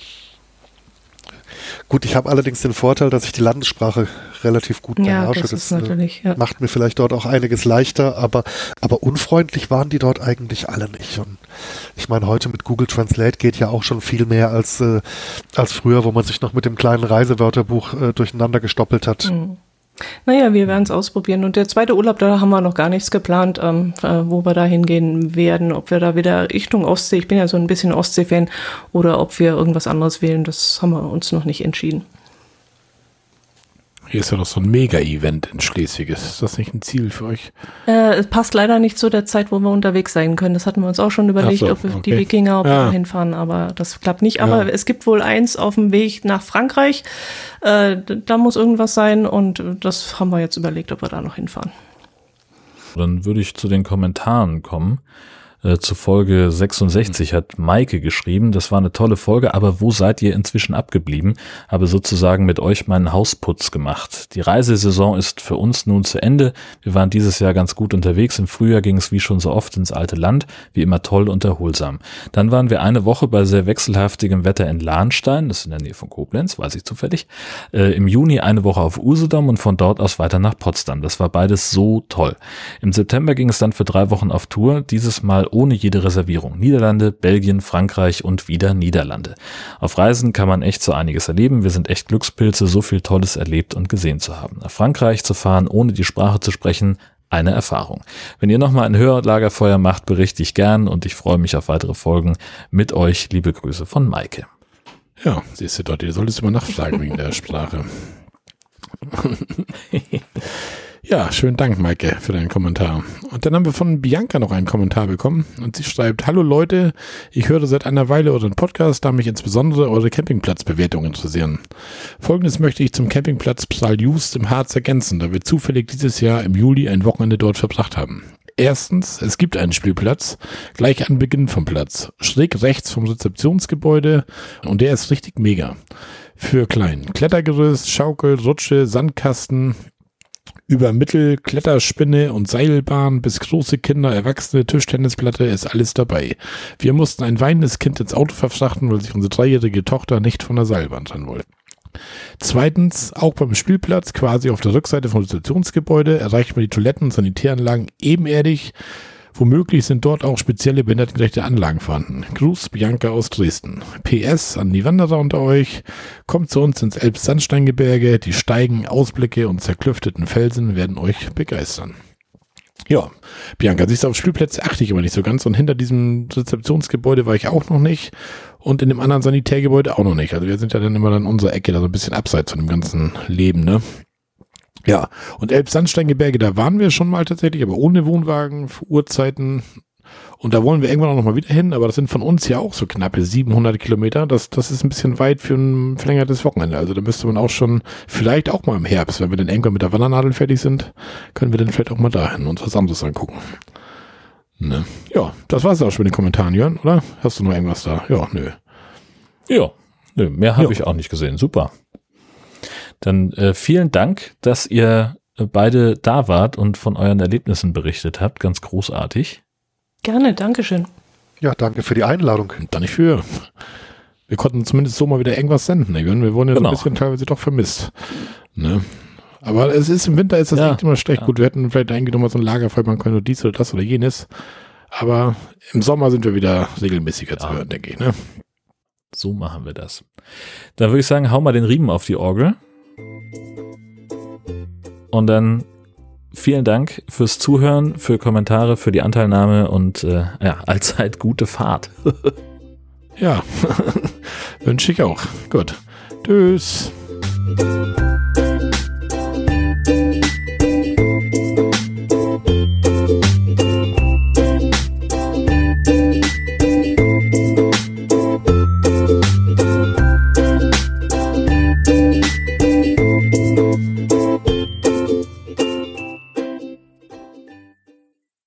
gut, ich habe allerdings den Vorteil, dass ich die Landessprache relativ gut beherrsche. Ja, das, das ist natürlich, ja. macht mir vielleicht dort auch einiges leichter, aber, aber unfreundlich waren die dort eigentlich alle nicht. Und ich meine, heute mit Google Translate geht ja auch schon viel mehr als, äh, als früher, wo man sich noch mit dem kleinen Reisewörterbuch äh, durcheinander gestoppelt hat. Mhm. Naja, wir werden es ausprobieren. Und der zweite Urlaub, da haben wir noch gar nichts geplant, ähm, äh, wo wir da hingehen werden. Ob wir da wieder Richtung Ostsee, ich bin ja so ein bisschen Ostsee-Fan, oder ob wir irgendwas anderes wählen, das haben wir uns noch nicht entschieden. Hier ist ja noch so ein Mega-Event in Schleswig. Ist das nicht ein Ziel für euch? Äh, es passt leider nicht zu der Zeit, wo wir unterwegs sein können. Das hatten wir uns auch schon überlegt, so, ob wir okay. die Wikinger, ob ja. wir hinfahren, aber das klappt nicht. Aber ja. es gibt wohl eins auf dem Weg nach Frankreich. Äh, da muss irgendwas sein und das haben wir jetzt überlegt, ob wir da noch hinfahren. Dann würde ich zu den Kommentaren kommen. Äh, zu Folge sechsundsechzig hat Maike geschrieben, das war eine tolle Folge, aber wo seid ihr inzwischen abgeblieben? Habe sozusagen mit euch meinen Hausputz gemacht. Die Reisesaison ist für uns nun zu Ende. Wir waren dieses Jahr ganz gut unterwegs. Im Frühjahr ging es wie schon so oft ins alte Land, wie immer toll und erholsam. Dann waren wir eine Woche bei sehr wechselhaftigem Wetter in Lahnstein, das ist in der Nähe von Koblenz, weiß ich zufällig. Äh, Im Juni eine Woche auf Usedom und von dort aus weiter nach Potsdam. Das war beides so toll. Im September ging es dann für drei Wochen auf Tour, dieses Mal ohne jede Reservierung. Niederlande, Belgien, Frankreich und wieder Niederlande. Auf Reisen kann man echt so einiges erleben. Wir sind echt Glückspilze, so viel Tolles erlebt und gesehen zu haben. Nach Frankreich zu fahren, ohne die Sprache zu sprechen, eine Erfahrung. Wenn ihr nochmal ein Hörlagerfeuer macht, berichte ich gern und ich freue mich auf weitere Folgen mit euch. Liebe Grüße von Maike. Ja, siehst du dort, ihr solltest immer nachfragen wegen der Sprache. Ja, schönen Dank, Maike, für deinen Kommentar. Und dann haben wir von Bianca noch einen Kommentar bekommen und sie schreibt: Hallo Leute, ich höre seit einer Weile euren Podcast, da mich insbesondere eure Campingplatzbewertungen interessieren. Folgendes möchte ich zum Campingplatz Psal-Just im Harz ergänzen, da wir zufällig dieses Jahr im Juli ein Wochenende dort verbracht haben. Erstens, es gibt einen Spielplatz, gleich an Beginn vom Platz, schräg rechts vom Rezeptionsgebäude und der ist richtig mega. Für klein. Klettergerüst, Schaukel, Rutsche, Sandkasten, Über Mittel, Kletterspinne und Seilbahn bis große Kinder, Erwachsene, Tischtennisplatte ist alles dabei. Wir mussten ein weinendes Kind ins Auto verfrachten, weil sich unsere dreijährige Tochter nicht von der Seilbahn trennen wollte. Zweitens, auch beim Spielplatz, quasi auf der Rückseite vom Stationsgebäude, erreicht man die Toiletten und Sanitäranlagen ebenerdig. Womöglich sind dort auch spezielle behindertengerechte Anlagen vorhanden. Gruß, Bianca aus Dresden. P S an die Wanderer unter euch. Kommt zu uns ins Elbsandsteingebirge. Die Steigen, Ausblicke und zerklüfteten Felsen werden euch begeistern. Ja, Bianca, siehst du, auf Spielplätze achte ich immer nicht so ganz. Und hinter diesem Rezeptionsgebäude war ich auch noch nicht. Und in dem anderen Sanitärgebäude auch noch nicht. Also wir sind ja dann immer in unserer Ecke, da so ein bisschen abseits von dem ganzen Leben, ne? Ja, und Elbsandsteingebirge, da waren wir schon mal tatsächlich, aber ohne Wohnwagen, für Uhrzeiten. Und da wollen wir irgendwann auch noch mal wieder hin, aber das sind von uns ja auch so knappe siebenhundert Kilometer. Das, das ist ein bisschen weit für ein verlängertes Wochenende. Also da müsste man auch schon, vielleicht auch mal im Herbst, wenn wir dann irgendwann mit der Wandernadel fertig sind, können wir dann vielleicht auch mal dahin und was anderes angucken. Ne? Ja, das war's auch schon mit den Kommentaren, Jörn, oder? Hast du noch irgendwas da? Ja, nö. Ja, nö, mehr habe Ja. ich auch nicht gesehen. Super. Dann äh, vielen Dank, dass ihr äh, beide da wart und von euren Erlebnissen berichtet habt. Ganz großartig. Gerne, Dankeschön. Ja, danke für die Einladung. Da nicht für. Wir konnten zumindest so mal wieder irgendwas senden. Ne? Jörn? Wir wurden ja Genau. so ein bisschen teilweise doch vermisst. Ne? Aber es ist im Winter ist das Ja, echt immer schlecht. ja. Gut, wir hätten vielleicht eigentlich nochmal so ein Lagerfeuer machen können oder dies oder das oder jenes. Aber im Sommer sind wir wieder regelmäßiger zu Ja. hören, denke ich. Ne? So machen wir das. Dann würde ich sagen, hau mal den Riemen auf die Orgel. Und dann vielen Dank fürs Zuhören, für Kommentare, für die Anteilnahme und äh, ja, allzeit gute Fahrt. Ja, wünsche ich auch. Gut. Tschüss.